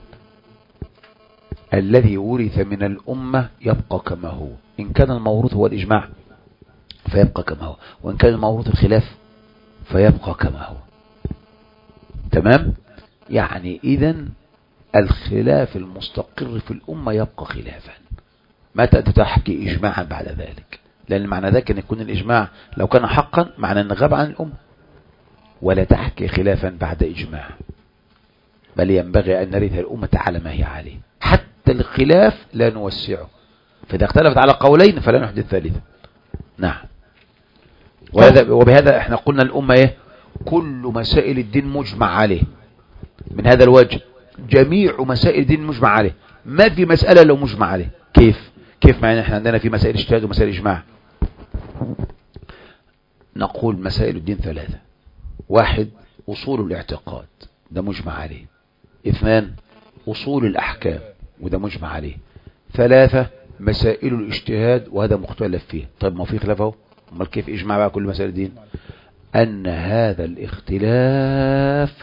الذي ورث من الأمة يبقى كما هو، إن كان الموروث هو الإجماع فيبقى كما هو، وإن كان الموروث الخلاف فيبقى كما هو. تمام؟ يعني إذن الخلاف المستقر في الأمة يبقى خلافا، متى تحكي إجماعا بعد ذلك؟ لأن معنى ذلك أن يكون الإجماع لو كان حقا معنى أن غاب عن الأمة، ولا تحكي خلافا بعد إجماع، بل ينبغي أن نرث الأمة على ما هي عليه، حتى الخلاف لا نوسعه. فإذا اختلفت على قولين فلا نحدث ثالثا. نعم. وهذا وبهذا احنا قلنا الأمة ايه كل مسائل الدين مجمع عليه. من هذا الوجه جميع مسائل الدين مجمع عليه، ما في مسألة لو مجمع عليه. كيف كيف معنى احنا عندنا في مسائل اجتهاد ومسائل اجماع؟ نقول مسائل الدين ثلاثة: واحد أصول الاعتقاد ده مجمع عليه، اثنان أصول الأحكام وده مجمع عليه، ثلاثة مسائل الاجتهاد وهذا مختلف فيه. طيب ما في خلاف اهو، امال كيف اجمع بقى كل مسائل الدين؟ أن هذا الاختلاف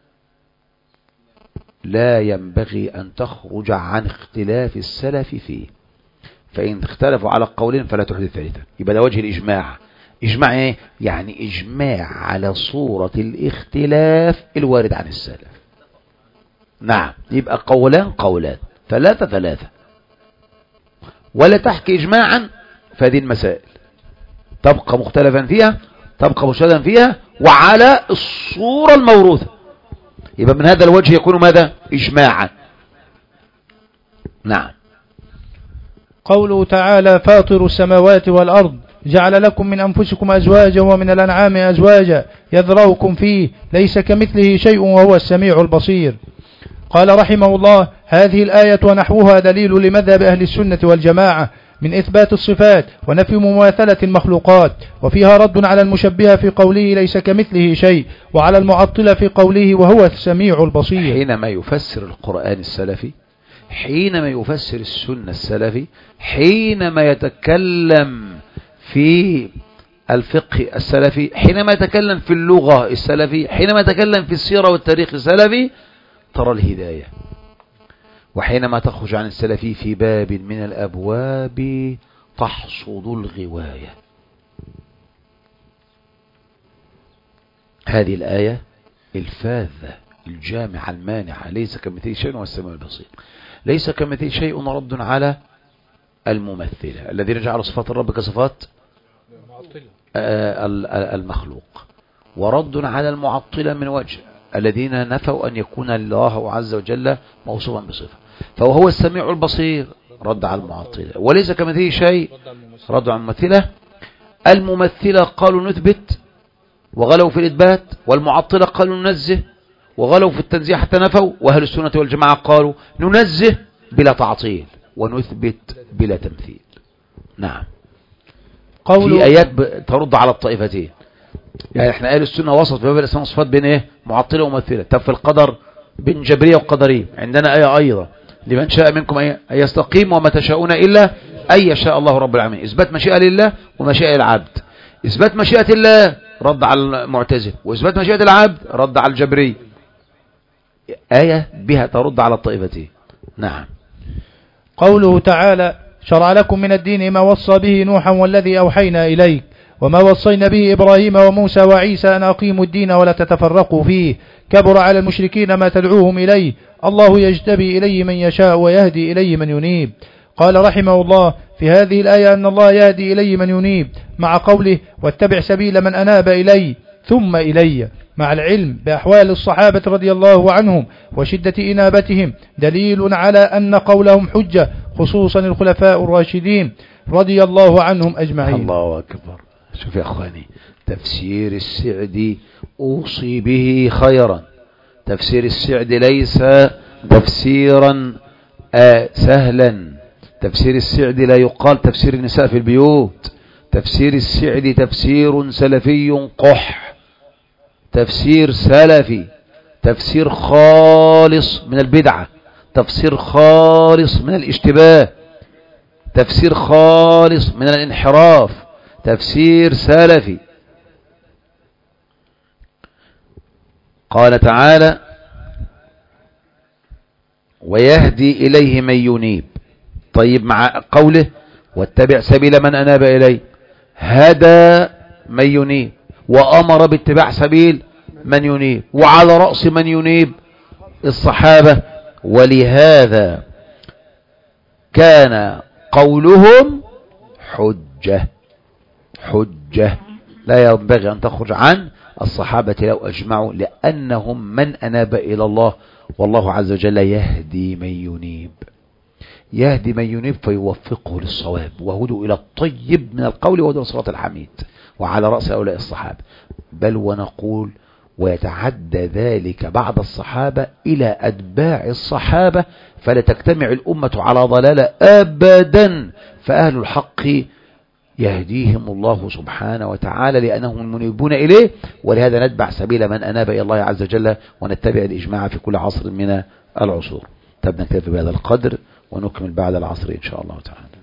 لا ينبغي أن تخرج عن اختلاف السلف فيه، فإن اختلفوا على قولين فلا تحدث ثالثا. يبقى ده وجه الإجماع. إجماع ايه؟ يعني إجماع على صورة الاختلاف الوارد عن السلف. نعم، يبقى قولان قولان، ثلاثة ثلاثة، ولا تحكي إجماعا فهذه المسائل تبقى مختلفا فيها، تبقى مشهدا فيها وعلى الصورة الموروثة. يبقى من هذا الوجه يكون ماذا؟ إجماعا. نعم. قوله تعالى: فاطر السماوات والأرض جعل لكم من أنفسكم أزواجا ومن الأنعام أزواجا يذرأكم فيه ليس كمثله شيء وهو السميع البصير. قال رحمه الله: هذه الآية ونحوها دليل لمذهب أهل السنة والجماعة من إثبات الصفات ونفي مماثلة المخلوقات، وفيها رد على المشبهة في قوله ليس كمثله شيء، وعلى المعطلة في قوله وهو السميع البصير. حينما يفسر القرآن السلفي، حينما يفسر السنة السلفي، حينما يتكلم في الفقه السلفي، حينما يتكلم في اللغة السلفي، حينما يتكلم في السيرة والتاريخ السلفي، ترى الهداية. وحينما تخرج عن السلفي في باب من الأبواب تحصد الغواية. هذه الآية الفاذة الجامعة المانعة، ليس كمثله شيء والسميع البصير. ليس كمثله شيء رد على الممثلة الذين جعلوا صفات الرب كصفات المخلوق، ورد على المعطلة من وجه الذين نفوا أن يكون الله عز وجل موصوفا بصفة. فهو السميع البصير رد على المعطلة، وليس كمثله شيء رد على الممثلة. الممثلة قالوا نثبت وغلوا في الإثبات، والمعطلة قالوا ننزه وغلوا في التنزيه حتى نفوا، وأهل السنة والجماعة قالوا ننزه بلا تعطيل ونثبت بلا تمثيل. نعم. في آيات ترد على الطائفتين. يعني احنا اهل السنة وسط في باب الاسماء والصفات بين ايه؟ معطلة وممثلة. طب في القدر بين جبرية وقدرية عندنا آية أيضا: لمن شاء منكم أن يستقيم وما تشاءون إلا أن يشاء الله رب العالمين. إثبات مشيئة لله ومشيئة العبد. إثبات مشيئة الله رد على المعتزلة، وإثبات مشيئة العبد رد على الجبرية. آية بها ترد على الطائفتين. نعم. قوله تعالى: شرع لكم من الدين ما وصى به نوحا والذي أوحينا إليك وما وصينا به إبراهيم وموسى وعيسى أن أقيموا الدين ولا تتفرقوا فيه كبر على المشركين ما تدعوهم إليه الله يجتبي إليه من يشاء ويهدي إليه من ينيب. قال رحمه الله: في هذه الآية أن الله يهدي إليه من ينيب، مع قوله: واتبع سبيل من أناب إلي ثم إلي، مع العلم بأحوال الصحابة رضي الله عنهم وشدة إنابتهم دليل على أن قولهم حجة، خصوصا الخلفاء الراشدين رضي الله عنهم أجمعين. الله أكبر. شوف يا أخواني، تفسير السعدي أوصي به خيرا. تفسير السعدي ليس تفسيرا آه سهلا. تفسير السعدي لا يقال تفسير النساء في البيوت. تفسير السعدي تفسير سلفي قح، تفسير سلفي، تفسير خالص من البدعة، تفسير خالص من الاشتباه، تفسير خالص من الانحراف، تفسير سلفي. قال تعالى: ويهدي إليه من ينيب. طيب مع قوله: واتبع سبيل من أناب إليه، هدى من ينيب وأمر باتباع سبيل من ينيب، وعلى رأس من ينيب الصحابة. ولهذا كان قولهم حجة حجة لا ينبغي أن تخرج عن الصحابة لو أجمعوا، لأنهم من أناب إلى الله، والله عز وجل يهدي من ينيب. يهدي من ينيب فيوفقه للصواب، وهدوا إلى الطيب من القول وهدوا صراط الحميد. وعلى رأس هؤلاء الصحابة، بل ونقول ويتعدى ذلك بعد الصحابة إلى أتباع الصحابة، فلا تجتمع الأمة على ضلالة أبدا، فأهل الحق يهديهم الله سبحانه وتعالى لأنهم المنيبون إليه، ولهذا نتبع سبيل من أناب إلى الله عز وجل ونتبع الإجماع في كل عصر من العصور. طب نكتفي بهذا القدر ونكمل بعد العصر إن شاء الله تعالى.